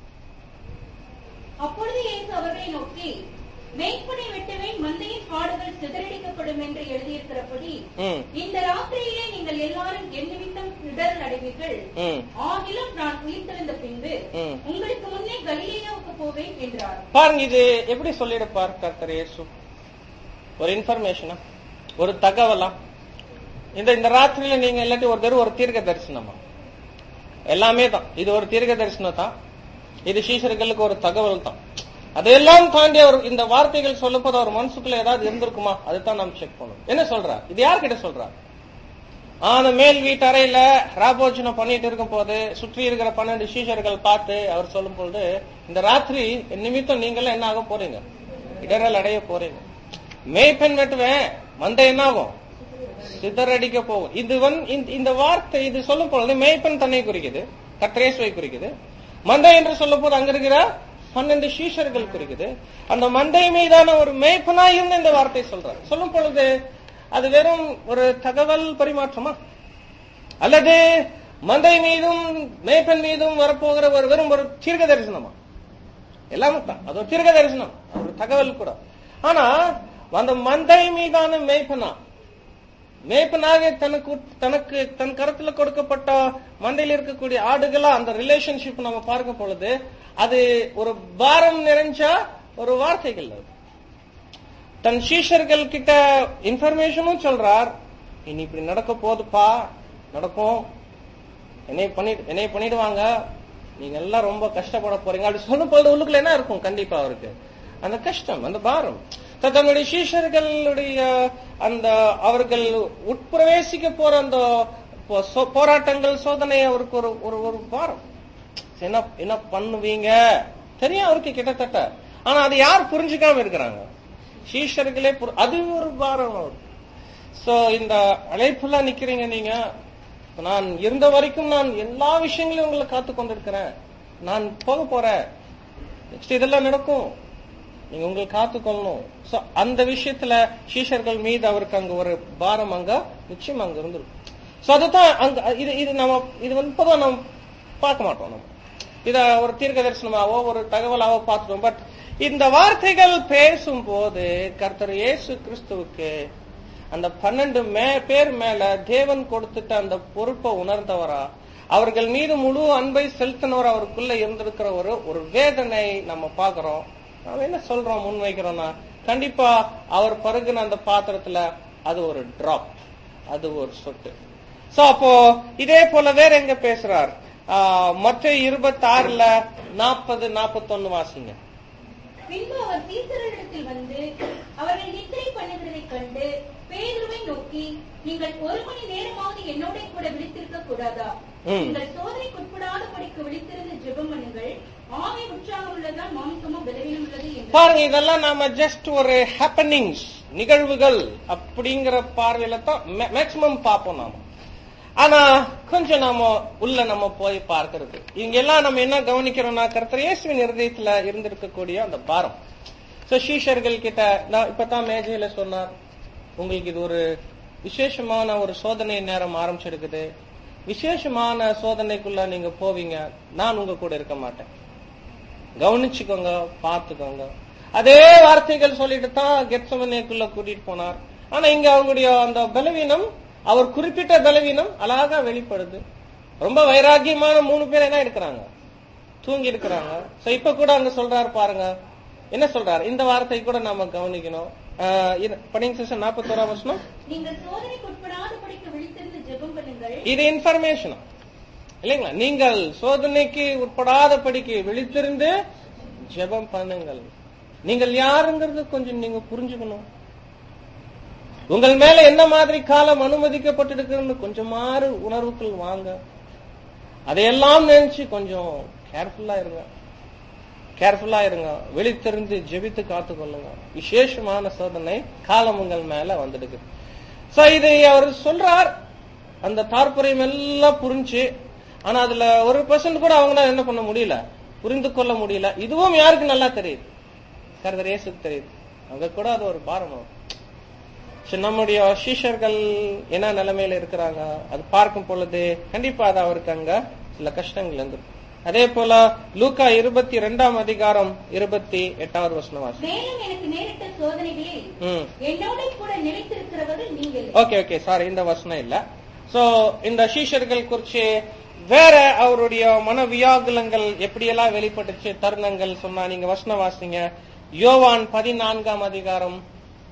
அப்பொழுது இயேசு அவர்களை நோக்கி, மேய்ப்பனை வெட்டுவேன், மந்தையின் ஆடுகள் சிதறடிக்கப்படும் என்று எழுதியிருக்கிறபடி இந்த ராத்திரியிலே நீங்கள் எல்லாரும் என் நிமித்தம் இடர் அடைவீர்கள். ஆகிலும் நான் உயிர்த்தெழுந்த பின்பு உங்களுக்கு முன்னே கலிலேயாவுக்கு போவேன் என்றார். பாருங்க, இது எப்படி சொல்லிடுப்பார் கர்த்தர் இயேசு. ஒரு இன்ஃபர்மேஷனா, ஒரு தகவலா, இந்த ராத்திரியில நீங்க இல்லாட்டி ஒரு தீர்க்க தரிசனமா, எல்லாமே தான். இது ஒரு தீர்க்க தரிசனம் தான், இது சீஷர்களுக்கு ஒரு தகவல் தான். அதையெல்லாம் தாண்டி அவர் இந்த வார்த்தைகள் சொல்லும் போது அவர் மனசுக்குள்ள ஏதாவது இருந்திருக்குமா, அதுதான் நாம் செக் பண்ணணும். என்ன சொல்றார், இது யார்கிட்ட சொல்றார்? அந்த மேல் வீட்டு அறையில ராபோஜனை பண்ணிட்டு இருக்கும் போது சுற்றி இருக்கிற 12 சீஷர்கள் பார்த்து அவர் சொல்லும் பொழுது, இந்த ராத்திரி நிமித்தம் நீங்களும் என்ன ஆக போறீங்க, இடரல் அடைய போறீங்க. மேய்ப்பன் வெட்டுவேன், மந்தை என்ன ஆகும், சிதறடிக்க போகும். இந்த வார்த்தை இது சொல்லும் பொழுது மேய்ப்பன் தன்னை குறிக்குது, கர்த்தர் இயேசுவை குறிக்குது. மந்தை என்று சொல்லும் போது அங்க இருக்கிற 12 சீஷர்கள் குறிக்குது. அந்த மந்தை மீதான ஒரு மேய்ப்பனாய் இருந்து இந்த வார்த்தை சொல்றார். சொல்லும் பொழுது அது வெறும் ஒரு தகவல் பரிமாற்றமா, அல்லது மந்தை மீதும் மேய்ப்பன் மீதும் வரப்போகிற வெறும் ஒரு தீர்க்க தரிசனமா? எல்லாமே தான், அது ஒரு தீர்க்க தரிசனம், ஒரு தகவல் கூட. ஆனா அந்த மந்தை மீதான மேய்ப்பனாக தனக்கு தன் கருத்துல கொடுக்கப்பட்ட மந்தையில் இருக்கக்கூடிய ஆடுகளா அந்த ரிலேஷன்ஷிப் நம்ம பார்க்கும் பொழுது அது ஒரு பாரம் நிறைஞ்ச ஒரு வார்த்தைகள். தன் சீஷர்கள் கிட்ட இன்ஃபர்மேஷனும் சொல்றார், இனி இப்படி நடக்க போதுப்பா, நடக்கும், என்னை பண்ணிடுவாங்க, நீங்க எல்லாம் ரொம்ப கஷ்டப்பட போறீங்க அப்படி சொல்லும் பொழுது உள்ளுக்குள்ள என்ன இருக்கும், கண்டிப்பா அவருக்கு அந்த கஷ்டம், அந்த பாரம். தன்னுடைய சீஷர்களுடைய அந்த அவர்கள் உட்பிரவேசிக்க போற அந்த போராட்டங்கள், சோதனை அவருக்கு ஒரு பாரம். என்ன பண்ணுவீங்க தெரியும் அவருக்கு கிட்டத்தட்ட. ஆனா அது யார் புரிஞ்சுக்காம இருக்கிறாங்க? சீஷர்களே. அது ஒரு பாரம் அவருக்கு. சோ இந்த அழைப்புல நிக்கிறீங்க நீங்க. நான் இருந்த வரைக்கும் நான் எல்லா விஷயங்களையும் உங்களை காத்து கொண்டிருக்கிறேன். நான் போக போறேன், நெக்ஸ்ட் இதெல்லாம் நடக்கும், நீங்க உங்களை காத்துக்கொள்ளணும். சோ அந்த விஷயத்துல சீஷர்கள் மீது அவருக்கு அங்க ஒரு பாரம் அங்க நிச்சயம் அங்க இருந்திருக்கும். சோ அதுதான் அங்க இது நம்ம இது இப்பதான் நம்ம பார்க்க மாட்டோம். நம்ம இத ஒரு தீர்க்க தரிசனமாவோ ஒரு தகவலாவோ பார்த்துட்டோம். பட் இந்த வார்த்தைகள் பேசும் போது கர்த்தர் இயேசு கிறிஸ்துவுக்கு அந்த 12 பேர் மேல தேவன் கொடுத்துட்ட அந்த பொறுப்பை உணர்ந்தவரா, அவர்கள் மீது முழு அன்பை செலுத்தினவர் அவருக்குள்ள இருந்திருக்கிற ஒரு வேதனை நம்ம பாக்குறோம். நாம என்ன சொல்றோம், முன்வைக்கிறோம்னா, கண்டிப்பா அவர் பருகுன அந்த பாத்திரத்துல அது ஒரு டிராப், அது ஒரு சொட்டு. சோ அப்போ இதே போல வேற எங்க பேசுறார்? மத்தேயு 26:40-41 வாசிங்க. பின்பு அவர் சீசர்களிடத்தில் வந்து அவர்கள் நித்திரை பண்ணுகிறதைக் கண்டு பேதுருவை நோக்கி, நீங்கள் 1 மணி நேரமாவது என்னோட கூட விழித்திருக்க கூடாதா? நீங்கள் சோதனைக்குட்படாதபடிக்கு விழித்திருந்து ஜெபம் பண்ணுங்கள். ஆவி உற்சாகம் உள்ளதால் மாம்சமும் பலவீனம் உள்ளது என்று. பாருங்க, இதெல்லாம் நாம ஜஸ்ட் ஒரு ஹேப்பனிங்ஸ், நிகழ்வுகள் அப்படிங்கிற பார்வையில தான் மேக்சிமம் பார்ப்போம் நாம. ஆனா கொஞ்சம் நாம உள்ள நம்ம போய் பார்க்கிறது, இங்க எல்லாம் நம்ம என்ன கவனிக்கிறோம்னா, கர்த்தர் இயேசுவின் இருதயத்துல இருந்திருக்கக்கூடிய அந்த பாரம். சோ சீஷர்கள் கிட்ட நான் இப்பதான் மேஜையில சொன்னார், உங்களுக்கு இது ஒரு விசேஷமான ஒரு சோதனை நேரம் ஆரம்பிச்சிருக்குது, விசேஷமான சோதனைக்குள்ள நீங்க போவீங்க, நான் உங்க கூட இருக்க மாட்டேன், கவனிச்சுக்கோங்க, பார்த்துக்கோங்க. அதே வார்த்தைகள் சொல்லிட்டு தான் கெத்செமனேக்குள்ள கூட்டிட்டு போனார். ஆனா இங்க அவங்களுடைய அந்த பலவீனம், அவர் குறிப்பிட்ட பலவீனம் அழகா வெளிப்படுது. ரொம்ப வைராக்கியமான 3 பேர் என்ன இருக்கிறாங்க, தூங்கி இருக்கிறாங்க. சோ இப்ப கூட அங்க சொல்றாரு பாருங்க, என்ன சொல்றாரு, இந்த வார்த்தை கூட நாம கவனிக்கணும். படிங்க சிஸ்டர், 41ஆம் வசனம். நீங்கள் சோதனைக்குட்படாதபடிக்கு விழித்திருந்து ஜெபம் பண்ணுங்கள். இது இன்ஃபர்மேஷன் இல்லைங்களா? நீங்கள் சோதனைக்கு உட்படாதபடிக்கு விழித்திருந்து ஜெபம் பண்ணுங்கள். நீங்கள் யாருங்கிறது கொஞ்சம் நீங்க புரிஞ்சுக்கணும். உங்கள் மேல என்ன மாதிரி காலம் அனுமதிக்கப்பட்டிருக்கிறது கொஞ்சம் மாறு உணர்வுக்குள் வாங்க. அதையெல்லாம் நினைச்சு கொஞ்சம் கேர்ஃபுல்லா இருங்க, விழித்திருந்து ஜெபித்து காத்துக்கொள்ளுங்க. விசேஷமான சோதனை காலம் உங்கள் மேல வந்துடுது. சோ இதை அவர் சொல்றார், அந்த தாற்பயம் எல்லாம் புரிஞ்சு. ஆனா அதுல 1% கூட அவங்களால என்ன பண்ண முடியல, புரிந்து கொள்ள முடியல. இதுவும் யாருக்கு நல்லா தெரியுது, கர்த்தர் இயேசுக்கு தெரியுது. அங்க கூட அது ஒரு பாரம். நம்முடைய சீஷர்கள் என்ன நிலைமையில இருக்கிறாங்க அது பார்க்கும் பொழுது கண்டிப்பா அது அவருக்கு அங்க சில கஷ்டங்கள் இருந்திருக்கும். அதே போல லூக்கா 22ஆம் அதிகாரம் 28வது வசனம் வாசி. மேலும் எனக்கு நேரிட்ட சோதனைகளில் என்னோட கூட நிலைத்திருக்கிறவர்கள் நீங்கள். ஓகே சாரி, இந்த வசனம் இல்ல. சோ இந்த சீஷர்கள் குறிச்சு வேற அவருடைய மனவியாகுலங்கள் எப்படியெல்லாம் வெளிப்பட்டுச்சு தருணங்கள் சொன்னா நீங்க வசனம் வாசிங்க. யோவான் 14ஆம் அதிகாரம்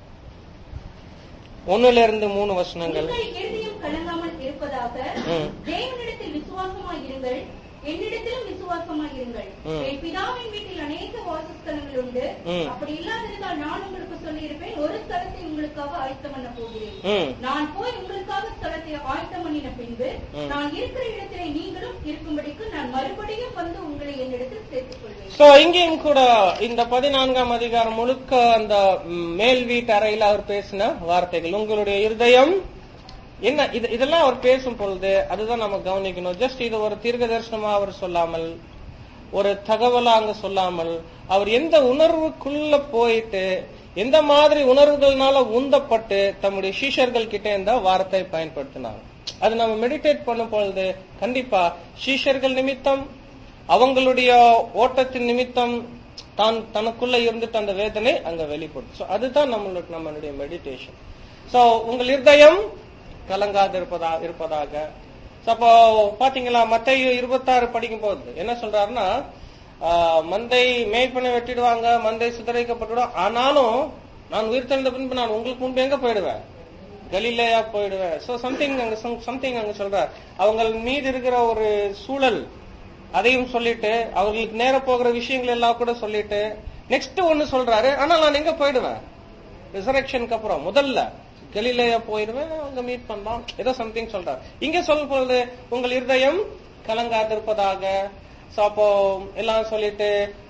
1-3 வசனங்கள். இருதயம் கலங்காமல் இருப்பதாக தேவனிடத்தில் விசுவாசமாய் இருங்கள், என்னிடத்திலும் விசுவாசமாய் இருங்கள். என் பிதாவின் வீட்டில் அநேக வாசஸ்தலங்கள் உண்டு. அப்படி இல்லாதிருந்தால் நான் உங்களுக்கு சொல்லி இருப்பேன், ஒரு ஸ்தலத்தை உங்களுக்காக ஆயத்தம் பண்ண போகிறேன். நான் போய் உங்களுக்காக ஸ்தலத்தை ஆயத்தம் பண்ணின பின்பு நான் இருக்கிற இடத்திலே நீங்களும் இருக்கும்படிக்கு நான் மறுபடியும் வந்து உங்களை என்னிடத்தில் சேர்த்துக் கொள்வேன். சோ இங்கேயும் கூட இந்த 14ஆம் அதிகாரம் முழுக்க அந்த மேல் வீட்டு அறையில் அவர் பேசின வார்த்தைகள், உங்களுடைய இருதயம் என்ன, இதெல்லாம் அவர் பேசும் பொழுது அதுதான் நம்ம கவனிக்கணும். ஜஸ்ட் இது ஒரு தீர்க்க தரிசனமா அவர் சொல்லாமல், ஒரு தகவலா அங்க சொல்லாமல், அவர் எந்த உணர்வுக்குள்ள போயிட்டு எந்த மாதிரி உணர்வுகள்னால உந்தப்பட்டு தம்முடைய சீஷர்கள் கிட்ட இந்த வார்த்தை பயன்படுத்தினாங்க. அது நம்ம மெடிடேட் பண்ணும் பொழுது கண்டிப்பா சீஷர்கள் நிமித்தம், அவங்களுடைய ஓட்டத்தின் நிமித்தம் தான் தனக்குள்ள இருந்துட்டு அந்த வேதனை அங்க வெளிப்படும். அதுதான் நம்மளுடைய மெடிடேஷன். சோ உங்கள் இருதயம் கலங்காது இருப்பதாக. அப்போ பாத்தீங்களா, மத்தேயு 26 படிக்கும் போது என்ன சொல்றாருன்னா, மந்தை மேய்ப்பனை வெட்டிடுவாங்க, மந்தை சிதறிக்கப்பட்டுடும், ஆனாலும் நான் உயிர்த்தெழுந்த பின்பு நான் உங்களுக்கு முன்பு எங்க போயிடுவேன், கலிலேயா போயிடுவேன். சோ சம்திங் அங்க சொல்றார். அவங்க மீது இருக்கிற ஒரு சூழல் அதையும் சொல்லிட்டு, அவர்களுக்கு நேர போகிற விஷயங்கள் எல்லாம் கூட சொல்லிட்டு நெக்ஸ்ட் ஒன்னு சொல்றாரு, ஆனால் நான் எங்க போயிடுவேன், ரிசரக்ஷனுக்கு அப்புறம் முதல்ல கலிலேயா போயிடுவேன், அங்க மீட் பண்ணலாம், ஏதோ சம்திங் சொல்றாரு. இங்க சொல்லும் பொழுது உங்கள் இருதயம் கலங்காதிருப்பதாக. அப்போ எல்லாம் சொல்லிட்டு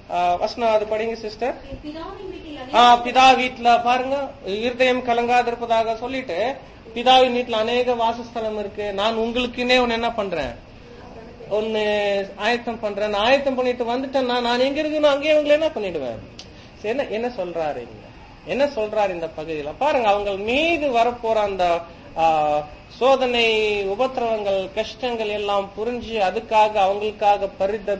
வசனம் அது படிங்க சிஸ்டர். பிதாவின் வீட்டில் பிதா வீட்டுல பாருங்க, இருதயம் கலங்காதிருப்பதாக சொல்லிட்டு, பிதாவின் வீட்டுல அநேக வாசஸ்தலம் இருக்கு, நான் உங்களுக்குன்னே ஒன்னு என்ன பண்றேன், ஒன்னு ஆயத்தம் பண்றேன், நான் ஆயத்தம் பண்ணிட்டு வந்துட்டேன்னா நான் எங்க இருக்குன்னு அங்கேயே உங்களை என்ன பண்ணிடுவேன். என்ன சொல்றாரு என்ன சொல்றாரு இந்த பகுதியில பாருங்க. அவங்க மீது வரப்போற அந்த சோதனை, உபத்திரவங்கள், கஷ்டங்கள் எல்லாம் புரிஞ்சு அதுக்காக அவங்களுக்காக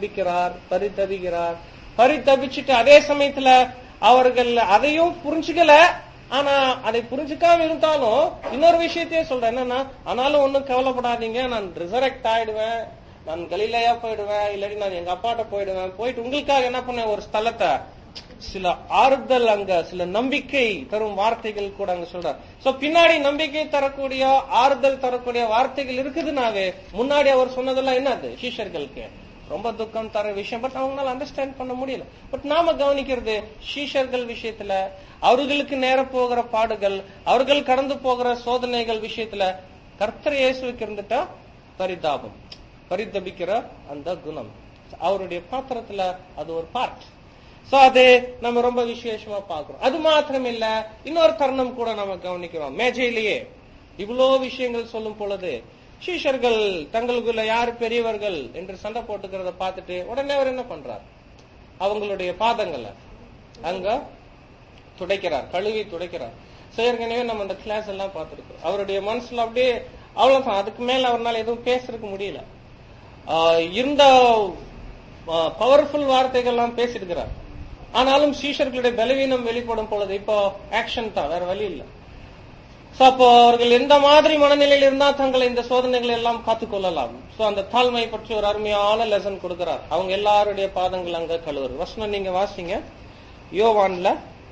பரிதபிச்சுட்டு அதே சமயத்துல அவர்கள் அதையும் புரிஞ்சுக்கல. ஆனா அதை புரிஞ்சுக்காம இருந்தாலும் இன்னொரு விஷயத்தையே சொல்றேன், என்னன்னா ஆனாலும் ஒன்னும் கவலைப்படாதீங்க, நான் ரிசரெக்ட் ஆயிடுவேன், நான் கலிலேயா போயிடுவேன், இல்லாட்டி நான் எங்க அப்பாட்ட போயிடுவேன், போயிட்டு உங்களுக்காக என்ன பண்ண ஒரு ஸ்தலத்தை, சில ஆறுதல், அங்க சில நம்பிக்கை தரும் வார்த்தைகள் கூட அங்க சொல்றார். சோ பின்னாடி நம்பிக்கை தரக்கூடிய, ஆறுதல் தரக்கூடிய வார்த்தைகள் இருக்குதுனாவே முன்னாடி அவர் சொன்னதெல்லாம் என்னது, சீஷர்களுக்கு ரொம்ப துக்கம் தர விஷயம். பட் அவங்களால அண்டர்ஸ்டாண்ட் பண்ண முடியல. பட் நாம கவனிக்கிறது சீஷர்கள் விஷயத்துல, அவர்களுக்கு நேர போகிற பாடுகள், அவர்கள் கடந்து போகிற சோதனைகள் விஷயத்துல கர்த்தர் இயேசுவுக்கு இருந்துட்டா பரிதபிக்கிற அந்த குணம் அவருடைய பாத்திரத்துல அது ஒரு பார்ட். சோ அது நம்ம ரொம்ப விசேஷமா பாக்குறோம். அது மாத்திரம் இல்ல, இன்னொரு தருணம் கூட நம்ம கவனிக்கிறோம். மேஜையிலேயே இவ்வளவு விஷயங்கள் சொல்லும் பொழுது சீஷர்கள் தங்களுக்குள்ள யாரு பெரியவர்கள் என்று சண்டை போட்டுக்கிறத பார்த்துட்டு உடனே அவர் என்ன பண்றார், அவங்களுடைய பாதங்களை அங்க துடைக்கிறார், கழுவி துடைக்கிறார். சோ ஏற்கனவே நம்ம அந்த கிளாஸ் எல்லாம் பார்த்திருக்கோம். அவருடைய மனசுல அப்படியே அவ்வளவுதான், அதுக்கு மேல அவரால் எதுவும் பேசுறதுக்கு முடியல. இருந்த பவர்ஃபுல் வார்த்தைகள் எல்லாம் பேசிருக்கிறார். ஆனாலும் சீஷர்களுடைய பலவீனம் வெளிப்படும் பொழுது இப்போ ஆக்ஷன் தான், வேற வழி இல்லை. சோ அப்போ அவர்கள் எந்த மாதிரி மனநிலையில் இருந்தா தங்களை இந்த சோதனைகள் எல்லாம் காத்துக்கொள்ளலாம். சோ அந்த தாழ்மை பற்றி ஒரு அருமையான லெசன் கொடுக்கிறார். அவங்க எல்லாருடைய பாதங்கள் அங்க கழுவுறது. வசனம் நீங்க வாசிங்க, யோவான்ல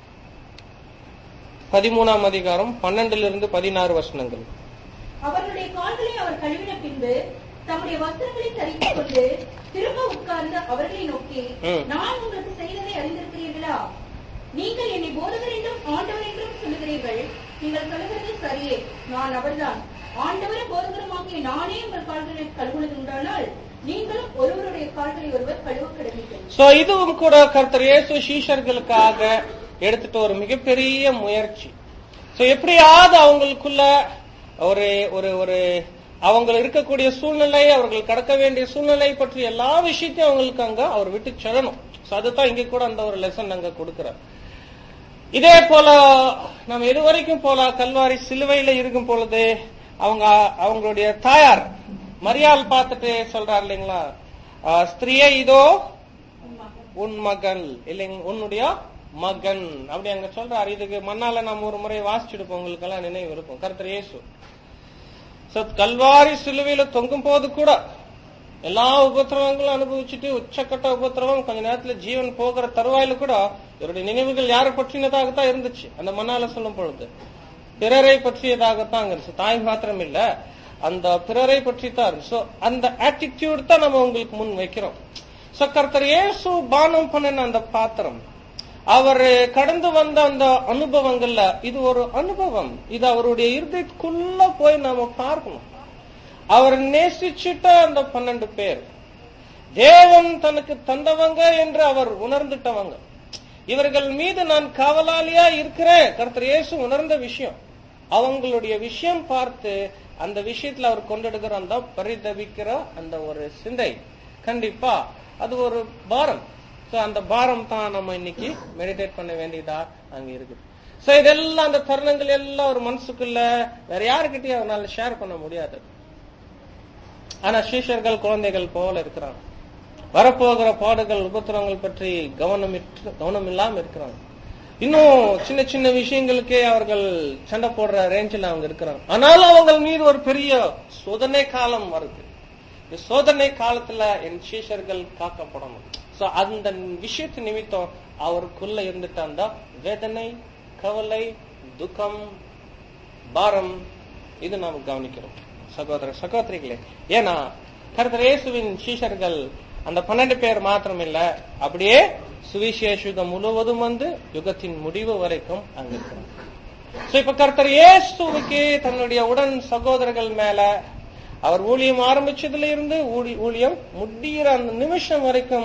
13ஆம் அதிகாரம் 12-16 வசனங்கள். அவர்களுடைய கால்களை அவர் கழுவின பின்பு தம்முடைய வஸ்திரங்களை தரித்துக் கொண்டு திரும்ப உட்கார்ந்து அவர்களை நோக்கி, நான் உங்களுக்கு செய்ததை அறிந்திருக்கிறீர்களா? நீங்கள் என்னை போதகர் என்றும் ஆண்டவர் என்றும் சொல்லுகிறீர்கள். நீங்கள் சொல்லுகிறது சரியே, நான் அவர்தான். ஆண்டவரும் போதகருமாகிய நானே உங்கள் கால்களை கழுவுவது உண்டானால் நீங்களும் ஒருவருடைய கால்களை ஒருவர் கழுவ கடவீர்கள். சோ இதுவும் கூட கர்த்தர் இயேசு சீஷர்களுக்காக எடுத்துட்டு ஒரு மிகப்பெரிய முயற்சி. சோ எப்படியாவது அவங்களுக்குள்ள ஒரு ஒரு ஒரு அவங்க இருக்கக்கூடிய சூழ்நிலை, அவர்கள் கடக்க வேண்டிய சூழ்நிலை பற்றி எல்லா விஷயத்தையும் அவங்களுக்கு அங்க அவர் விட்டு செல்லணும். அதுதான் இங்க கூட அந்த ஒரு லெசன் அங்க கொடுக்கிறார். இதே போல நம்ம இதுவரைக்கும் போல கல்வாரி சிலுவையில இருக்கும் பொழுது அவங்களுடைய தாயார் மரியாள் பார்த்துட்டு சொல்றாரு இல்லைங்களா, ஸ்திரியே இதோ உன் மகன், இல்லைங்க உன்னுடைய மகன் அப்படி அங்க சொல்றாரு. இதுக்கு மண்ணால நம்ம ஒரு முறை வாசிச்சுடுப்போம், உங்களுக்கு எல்லாம் நினைவு இருக்கும். கர்த்தர் இயேசு கல்வாரி சிலுவையில தொங்கும் போது கூட எல்லா உபத்திரவங்களும் அனுபவிச்சுட்டு உச்சக்கட்ட உபத்திரவம், கொஞ்ச நேரத்துல ஜீவன் போகிற தருவாயில கூட இவருடைய நினைவுகள் யாரை பற்றினதாகத்தான் இருந்துச்சு. அந்த மண்ணால சொல்லும் பொழுது பிறரை பற்றியதாகத்தான் இருந்துச்சு. தாய் மாத்திரம் இல்ல, அந்த பிறரை பற்றி தான் இருந்துச்சு. சோ அந்த ஆட்டிடியூட் தான் நம்ம உங்களுக்கு முன் வைக்கிறோம். சோ கர்த்தர் இயேசு பானம் பண்ணின அந்த பாத்திரம், அவர் கடந்து வந்த அந்த அனுபவங்கள்ல இது ஒரு அனுபவம். இது அவருடைய இருதயத்துக்குள்ள போய் நாம பார்க்கணும். அவர் நேசிச்சுட்ட அந்த 12 பேர் தேவன் தனக்கு தந்தவங்க என்று அவர் உணர்ந்துட்டவங்க. இவர்கள் மீது நான் காவலாளியா இருக்கிறேன், கர்த்தர் இயேசு உணர்ந்த விஷயம். அவங்களுடைய விஷயம் பார்த்து அந்த விஷயத்துல அவர் கொண்டெடுக்கிற அந்த பரிதபிக்கிற அந்த ஒரு சிந்தை, கண்டிப்பா அது ஒரு பாரம். சோ அந்த பாரம் தான் நம்ம இன்னைக்கு மெடிடேட் பண்ண வேண்டியதா அங்க இருக்குது. சோ இதெல்லாம் அந்த தருணங்கள் எல்லாம் ஒரு மனசுக்குள்ள வேற யாருக்கிட்டையும் அவனால ஷேர் பண்ண முடியாது. ஆனா சீஷர்கள் குழந்தைகள் போல இருக்கிறாங்க. வரப்போகிற பாடுகள், உபத்திரங்கள் பற்றி கவனம் இல்லாம இருக்கிறாங்க. இன்னும் சின்ன சின்ன விஷயங்களுக்கே அவர்கள் சண்டை போடுற ரேஞ்சில் அவங்க இருக்கிறாங்க. ஆனாலும் அவங்க மீது ஒரு பெரிய சோதனை காலம் வருது. இந்த சோதனை காலத்துல என் சீஷர்கள் காக்கப்படணும். சோ அந்த விஷயத்து நிமித்தம் அவருக்குள்ள இருந்துட்டு அந்த வேதனை, கவலை, துக்கம், பாரம், இது நாம் கவனிக்கிறோம் சகோதர சகோதரிகளே. ஏன்னா கர்த்தர் இயேசுவின் சீஷர்கள் அந்த 12 பேர் மாத்திரம் இல்ல, அப்படியே சுவிசேஷம் முழுவதும் வந்து யுகத்தின் முடிவு வரைக்கும் அங்க இருக்கிறாங்க. சோ இப்ப கர்த்தர் இயேசுவுக்கு தன்னுடைய உடன் சகோதரர்கள் மேல அவர் ஊழியம் ஆரம்பிச்சதுல இருந்து ஊழியம் முடிகிற அந்த நிமிஷம் வரைக்கும்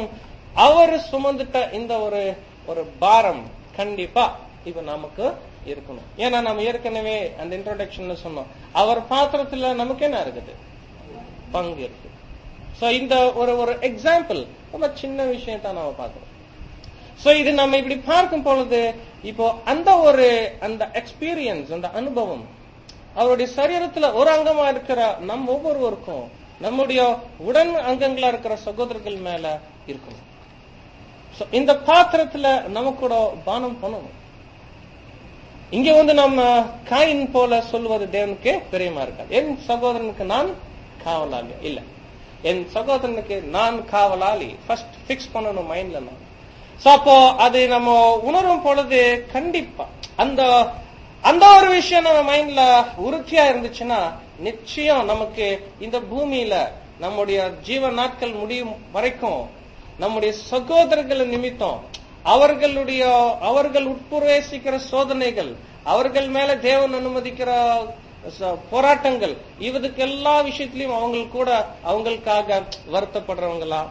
அவர் சுமந்துட்ட இந்த ஒரு பாரம் கண்டிப்பா இப்ப நமக்கு இருக்கணும். ஏன்னா நம்ம ஏற்கனவே அந்த இன்ட்ரோடக்ஷன்ல சொன்னோம், அவர் பாத்திரத்துல நமக்கு என்ன இருக்குது, பங்கு இருக்கு. சோ இந்த ஒரு எக்ஸாம்பிள், ரொம்ப சின்ன விஷயம் தான் நம்ம பார்க்கிறோம். சோ இது நம்ம இப்படி பார்க்கும் பொழுது இப்போ அந்த எக்ஸ்பீரியன்ஸ், அந்த அனுபவம் அவருடைய சரீரத்துல ஒரு அங்கமா இருக்கிற நம் ஒவ்வொருவருக்கும் நம்முடைய உடன் அங்கங்களா இருக்கிற சகோதரர்கள் மேல இருக்கணும். இந்த பாத்திரத்துல நம்ம கூட பானம் பண்ணணும். இங்க நம்ம காயின் போல சொல்வது தேவனுக்கு பிரியமா இருக்காது. என் சகோதரனுக்கு நான் காவலாளி இல்ல, என் சகோதரனுக்கு நான் காவலாளி ஃபர்ஸ்ட் பிக்ஸ் பண்ணணும் மைண்ட்ல. நான் அப்போ அது நம்ம உணரும் பொழுது கண்டிப்பா அந்த ஒரு விஷயம் நம்ம மைண்ட்ல உறுதியா இருந்துச்சுன்னா நிச்சயம் நமக்கு இந்த பூமியில நம்முடைய ஜீவ நாட்கள் முடியும் வரைக்கும் நம்முடைய சகோதரர்கள் நிமித்தம் அவர்கள் உட்பிரவேசிக்கிற சோதனைகள், அவர்கள் மேல தேவன் அனுமதிக்கிற போராட்டங்கள், இதுக்கு எல்லா விஷயத்திலையும் அவங்களுக்காக வருத்தப்படுறவங்களா,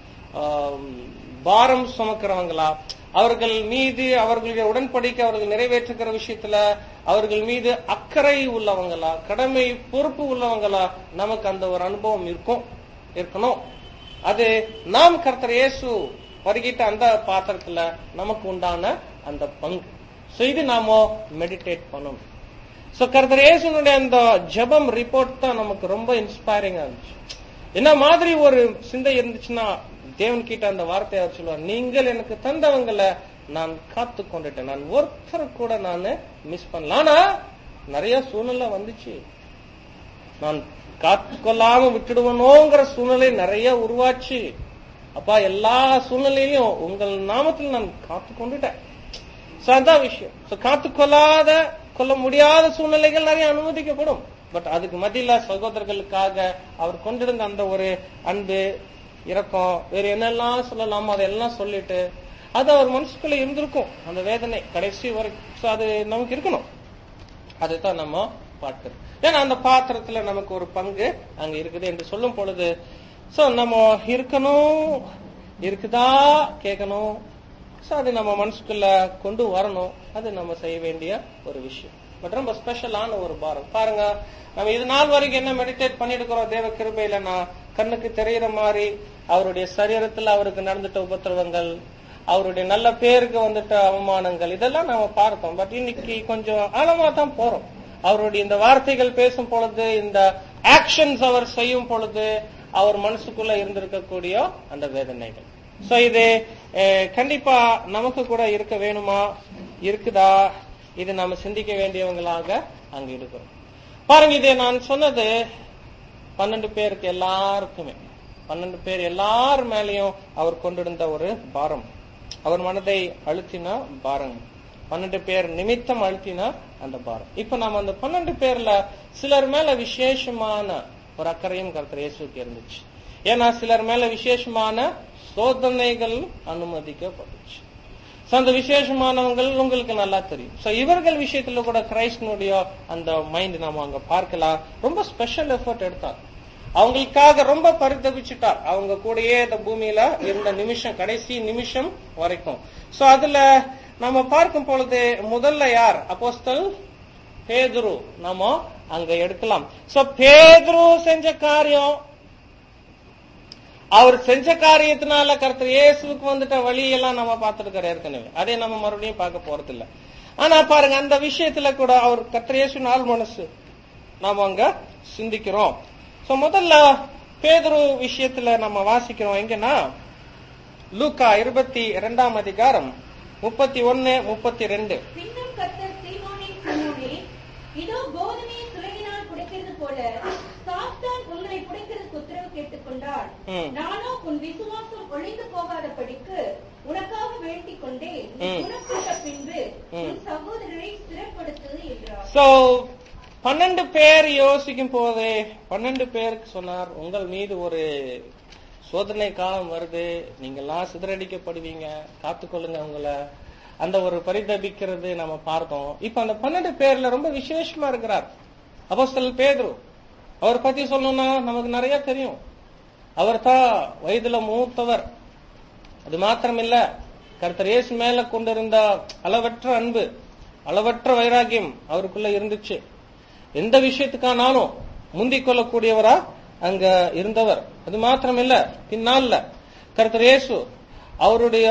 பாரம் சுமக்கிறவங்களா, அவர்கள் மீது அவர்களுடைய உடன்படிக்கை அவர்கள் நிறைவேற்றுகிற விஷயத்துல அவர்கள் மீது அக்கறை உள்ளவங்களா, கடமை பொறுப்பு உள்ளவங்களா, நமக்கு அந்த ஒரு அனுபவம் இருக்கணும். அது நாம் கர்த்தர் இயேசு வருகிட்ட அந்த பாத்திரத்துல நமக்கு உண்டான அந்த பங்கு. இது நாம மெடிடேட் பண்ணணும். கர்த்தர் இயேசுனுடைய அந்த ஜெபம் ரிப்போர்ட் தான் நமக்கு ரொம்ப இன்ஸ்பைரிங்கா இருந்துச்சு. என்ன மாதிரி ஒரு சிந்தை இருந்துச்சுன்னா தேவன் கிட்ட அந்த வார்த்தையை அவர் சொல்லுவார், நீங்கள் எனக்கு தந்தவங்களை நான் காத்து கொண்டுட்டேன், நான் ஒருத்தர் கூட நான் மிஸ் பண்ணல. ஆனா நிறைய சூழ்நிலை வந்துச்சு, நான் காத்துக்கொள்ளாம விட்டுடுவனோங்கிற சூழ்நிலை நிறைய உருவாச்சு. அப்பா எல்லா சூழ்நிலையும் உங்கள் நாமத்தில் நான் காத்து கொண்டுட்டேன். அதான் விஷயம். கொள்ள முடியாத சூழ்நிலைகள் நிறைய அனுமதிக்கப்படும். பட் அதுக்கு மத்தியில சகோதரர்களுக்காக அவர் கொண்டிருந்த அந்த ஒரு அன்பு, இரக்கம், வேற என்னெல்லாம் சொல்லலாமோ அதெல்லாம் சொல்லிட்டு அது அவர் மனசுக்குள்ள இருந்திருக்கும், அந்த வேதனை கடைசி வரைக்கும். அது நமக்கு இருக்கணும். அதுதான் நம்ம பார்க்கிறோம். ஏன்னா அந்த பாத்திரத்துல நமக்கு ஒரு பங்கு அங்க இருக்குது என்று சொல்லும் பொழுது நம்ம இருக்கணும், இருக்குதா கேட்கணும். அது நம்ம மனசுக்குள்ள கொண்டு வரணும். அது நம்ம செய்ய வேண்டிய ஒரு விஷயம். பட் ரொம்ப ஸ்பெஷலான ஒரு பாரம். பாருங்க, நம்ம இது நாள் வரைக்கும் என்ன மெடிடேட் பண்ணிட்டு இருக்கிறோம் தேவ கிருபையில, கண்ணுக்கு தெரிகிற மாதிரி அவருடைய சரீரத்துல அவருக்கு நடந்துட்ட உபத்திரவங்கள், அவருடைய நல்ல பேருக்கு வந்துட்ட அவமானங்கள், இதெல்லாம் நம்ம பார்த்தோம். பட் இன்னைக்கு கொஞ்சம் ஆழமா தான் போறோம். அவருடைய இந்த வார்த்தைகள் பேசும் பொழுது, இந்த ஆக்ஷன்ஸ் அவர் செய்யும் பொழுது அவர் மனசுக்குள்ள இருந்திருக்கக்கூடிய அந்த வேதனைகள். இது கண்டிப்பா நமக்கு கூட இருக்க வேணுமா, இருக்குதா, இது நாம சிந்திக்க வேண்டியவங்களாக அங்க இருக்கிறோம். பாருங்க, இதை நான் சொன்னது 12 பேருக்கு எல்லாருக்குமே, 12 பேர் எல்லார் மேலையும் அவர் கொண்டிருந்த ஒரு பாரம், அவர் மனதை அழுத்தினா பாரம், 12 பேர் நிமித்தம் அழுத்தினா அந்த பாரம். இப்ப நம்ம அந்த 12 பேர்ல சிலர் மேல விசேஷமான ஒரு அக்கறையும் கர்த்தர் இயேசுக்கு இருந்துச்சு. ஏன்னா சிலர் மேல விசேஷமான சோதனைகள் அனுமதிக்கப்பட்டுச்சு. அந்த விசேஷமானவங்கள் உங்களுக்கு நல்லா தெரியும். இவர்கள் விஷயத்துல கூட கிரைஸ்டனுடைய அந்த மைண்ட் நாம அங்க பார்க்கலாம். ரொம்ப ஸ்பெஷல் எஃபர்ட் எடுத்தார், அவங்களுக்காக ரொம்ப பரிதபிச்சுட்டார். அவங்க கூடயே இந்த பூமியில இருந்த நிமிஷம், கடைசி நிமிஷம் வரைக்கும். அதுல நம்ம பார்க்கும் பொழுது முதல்ல யார், அப்போஸ்தலன் பேதுரு நாம அங்க எடுக்கலாம். பேதுரு செஞ்ச காரியம், அவர் செஞ்ச காரியத்தினால கர்த்தர் இயேசுவுக்கு வந்துட்ட வழியெல்லாம் நம்ம பார்த்திருக்கிறோம் ஏற்கனவே. அதே நம்ம மறுபடியும் பார்க்க போறது இல்ல. ஆனா பாருங்க, அந்த விஷயத்துல கூட அவர் கர்த்தர் இயேசுவின் ஆள் மனசு நாம அங்க சிந்திக்கிறோம். முதல்ல பேதுரு விஷயத்துல நம்ம வாசிக்கிறோம். எங்கன்னா லூக்கா 22 அதிகாரம் 31-32. இதோ கோதுமையை சுலகினால் புடைக்கிறது போல சாத்தான் உங்களை புடைக்கிறதுக்கு உத்தரவு கேட்டுக்கொண்டால், நானோ உன் விசுவாசம் ஒழிந்து போகாதபடிக்கு உனக்காக வேண்டிக் கொண்டே குணப்பட்ட பின்பு உன் சகோதரரை ஸ்திரப்படுத்து என்றார். 12 பேர் யோசிக்கும் போதே 12 பேருக்கு சொன்னார், உங்கள் மீது ஒரு சோதனை காலம் வருது, நீங்கெல்லாம் சிதறடிக்கப்படுவீங்க, காத்துக்கொள்ளுங்க உங்களை. அந்த ஒரு பரிதபிக்கிறது நம்ம பார்த்தோம். இப்ப அந்த 12 பேர்ல ரொம்ப விசேஷமா இருக்கிறார் அப்போஸ்தலன் பேதுரு. அவர் பத்தி சொல்லணும்னா நமக்கு நிறைய தெரியும். அவர் தான் வயதுல மூத்தவர். அது மாத்திரமில்ல, கர்த்தர் இயேசு மேல கொண்டிருந்த அளவற்ற அன்பு, அளவற்ற வைராகியம் அவருக்குள்ள இருந்துச்சு. எந்த விஷயத்துக்கானாலும் முந்திக் கொள்ளக்கூடியவரா அங்க இருந்தவர். அது மாத்திரமில்ல, பின்னால கர்த்தர் இயேசு அவருடைய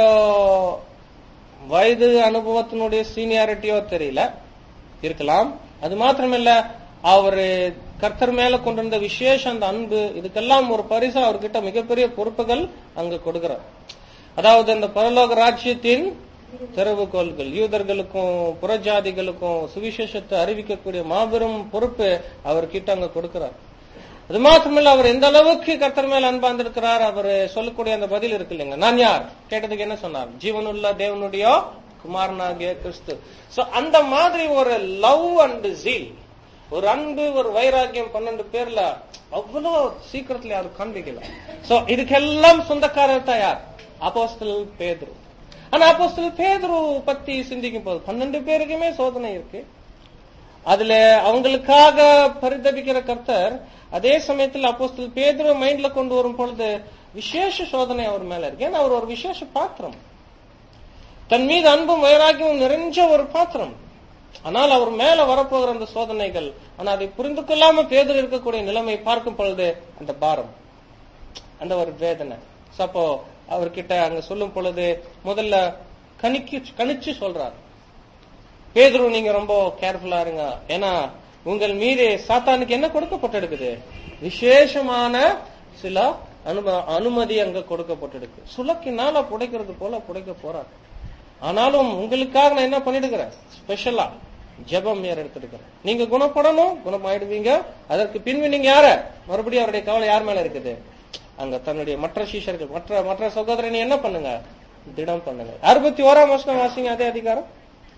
வயது அனுபவத்தினுடைய சீனியாரிட்டியோ தெரியல, இருக்கலாம். அது மாத்திரமில்ல, அவரு கர்த்தர் மேல கொண்டிருந்த விசேஷ அந்த அன்பு, இதுக்கெல்லாம் ஒரு பரிசா அவர்கிட்ட மிகப்பெரிய பொறுப்புகள் அங்க கொடுக்கிறார். அதாவது அந்த பரலோக ராஜ்யத்தின் திறவுகோல்கள், யூதர்களுக்கும் புறஜாதிகளுக்கும் சுவிசேஷத்தை அறிவிக்கக்கூடிய மாபெரும் பொறுப்பு அவர்கிட்ட அங்க கொடுக்கிறார். அது மாத்திரமல்ல, அவர் எந்த அளவுக்கு கர்த்தர் மேல அன்பாந்திருக்கிறார், அவர் சொல்லக்கூடிய அந்த பதில் இருக்கு இல்லைங்க, நான் யார் கேட்டதுக்கு என்ன சொன்னார்? ஜீவனுள்ள தேவனுடைய குமாரனாகிய கிறிஸ்து. சோ அந்த மாதிரி ஒரு லவ் அண்ட் ஜீல், ஒரு அன்பு, ஒரு வைராக்கியம் 12 பேர்ல அவ்வளோ சீக்கிரத்துல யாரும் காண்பிக்கல. சோ இதுக்கெல்லாம் சொந்தக்காரர் தான் யார்? அப்போஸ்தலர் பேதுரு. ஆனா அப்போஸ்தலர் பேதுரு பத்தி சிந்திக்கும் போது 12 பேருக்குமே சோதனை இருக்கு. அதுல அவங்களுக்காக பரிதபிக்கிற கர்த்தர் அதே சமயத்தில் அப்போஸ்தலர் பேதுரு மைண்ட்ல கொண்டு வரும் பொழுது விசேஷ சோதனை அவர் மேல இருக்கு. ஏன்னா அவர் ஒரு விசேஷ பாத்திரம், தன் மீது அன்பும் வைராக்கியமும் நிறைஞ்ச ஒரு பாத்திரம். ஆனால் அவர் மேல வரப்போகிற அந்த சோதனைகள், ஆனா அதை புரிந்து கொள்ளாம பேதுரு இருக்கக்கூடிய நிலைமை பார்க்கும் பொழுது அந்த பாரம், அந்த ஒரு வேதனை. அப்போ அவர்கிட்ட அங்க சொல்லும் பொழுது முதல்ல கணிச்சு சொல்றார், பேதுரு நீங்க ரொம்ப கேர்ஃபுல்லா இருங்க, ஏன்னா உங்கள் மீது சாத்தானுக்கு என்ன கொடுக்கப்பட்டிருக்குது? விசேஷமான சில அனுமதி அங்க கொடுக்கப்பட்டிருக்கு. சுலக்கினால புடைக்கிறது போல புடைக்க போறார். ஆனாலும் உங்களுக்காக நான் என்ன பண்ணிடுக்கிறேன்? ஸ்பெஷலா ஜெபம் எடுத்துருக்கிறேன். நீங்க குணப்படணும், குணமாயிடுவீங்க. அதற்கு பின்பு நீங்க யார மறுபடியும் அவருடைய கவலை யார் மேல இருக்குது? அங்க தன்னுடைய மற்ற சீஷர்கள், மற்ற சகோதரன் நீ என்ன பண்ணுங்க? திடம் பண்ணுங்க. 61ஆம் வசனம் வாசிங்க, அதே அதிகாரம்.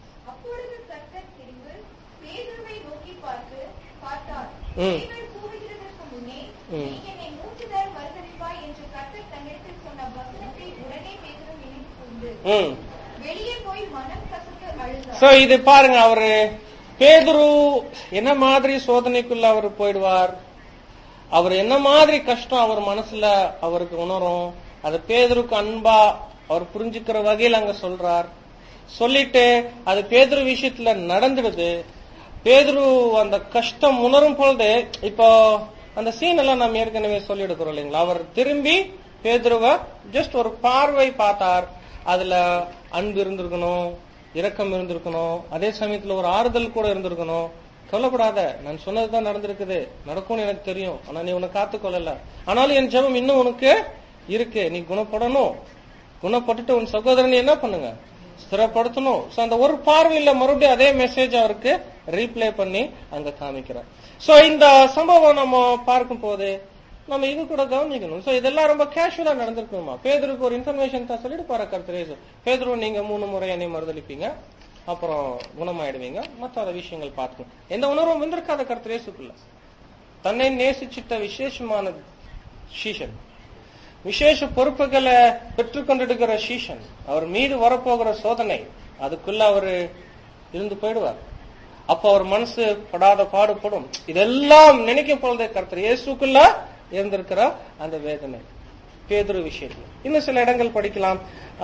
இது பாருங்க, அவரு பேதுரு என்ன மாதிரி சோதனைக்குள்ள அவர் போயிடுவார், அவர் என்ன மாதிரி கஷ்டம் அவர் மனசுல அவருக்கு உணரும், அது பேதுருக்கு அன்பா அவர் புரிஞ்சுக்கிற வகையில் அங்க சொல்றார். சொல்லிட்டு அது பேதுரு விஷயத்துல நடந்துடுது. பேதுரு அந்த கஷ்டம் உணரும் பொழுது, இப்போ அந்த சீன் எல்லாம் நம்ம ஏற்கனவே சொல்லி எடுக்கிறோம் இல்லைங்களா? அவர் திரும்பி பேதுருவ ஜஸ்ட் ஒரு பார்வை பார்த்தார். அதுல அன்பு இருந்திருக்கணும், இரக்கம் இருந்திருக்கணும், அதே சமயத்துல ஒரு ஆறுதல் கூட இருந்திருக்கணும். கவலைப்படாத, நான் சொன்னதுதான் நடந்திருக்குது, நடக்கும்னு எனக்கு தெரியும், ஆனா நீ உன்னை காத்துக்கொள்ளல, ஆனாலும் என் ஜெபம் இன்னும் உனக்கு இருக்கு, நீ குணப்படணும், குணப்பட்டுட்டு உன் சகோதரனை என்ன பண்ணுங்க? ஸ்திரப்படுத்தணும். அந்த ஒரு பார்வையில மறுபடியும் அதே மெசேஜ் அவருக்கு ரீப்ளே பண்ணி அங்க காமிக்கிறார். சோ இந்த சம்பவம் நம்ம பார்க்கும் போது நம்ம இது கூட கவனிக்கணும். சோ இதெல்லாம் ரொம்ப கேஷுவலா நடந்திருக்குமா? பேதுருக்கு ஒரு இன்ஃபர்மேஷன் தான் சொல்லிட்டு போற கர்த்தர், பேதுரு நீங்க 3 முறை என்னை மறுதளிப்பீங்க, அப்புறம் குணமாயிடுவீங்க, மற்ற விஷயங்கள் பார்க்கணும். எந்த உணர்வும் வந்திருக்காத கர்த்தர் இயேசுக்குள்ள தன்னை நேசிச்சிட்ட விசேஷமான சீஷன், விசேஷ பொறுப்புகளை பெற்றுக்கொண்டிருக்கிற சீஷன், அவர் மீது வரப்போகிற சோதனை, அதுக்குள்ள அவரு இருந்து போயிடுவார். அப்ப அவர் மனசு படாத பாடுபடும். இதெல்லாம் நினைக்கும் பொழுது கர்த்தர் இயேசுக்குள்ள இருந்திருக்கிற அந்த வேதனை பேதுரு விஷயத்துல. இன்னும் சில இடங்கள் படிக்கலாம்.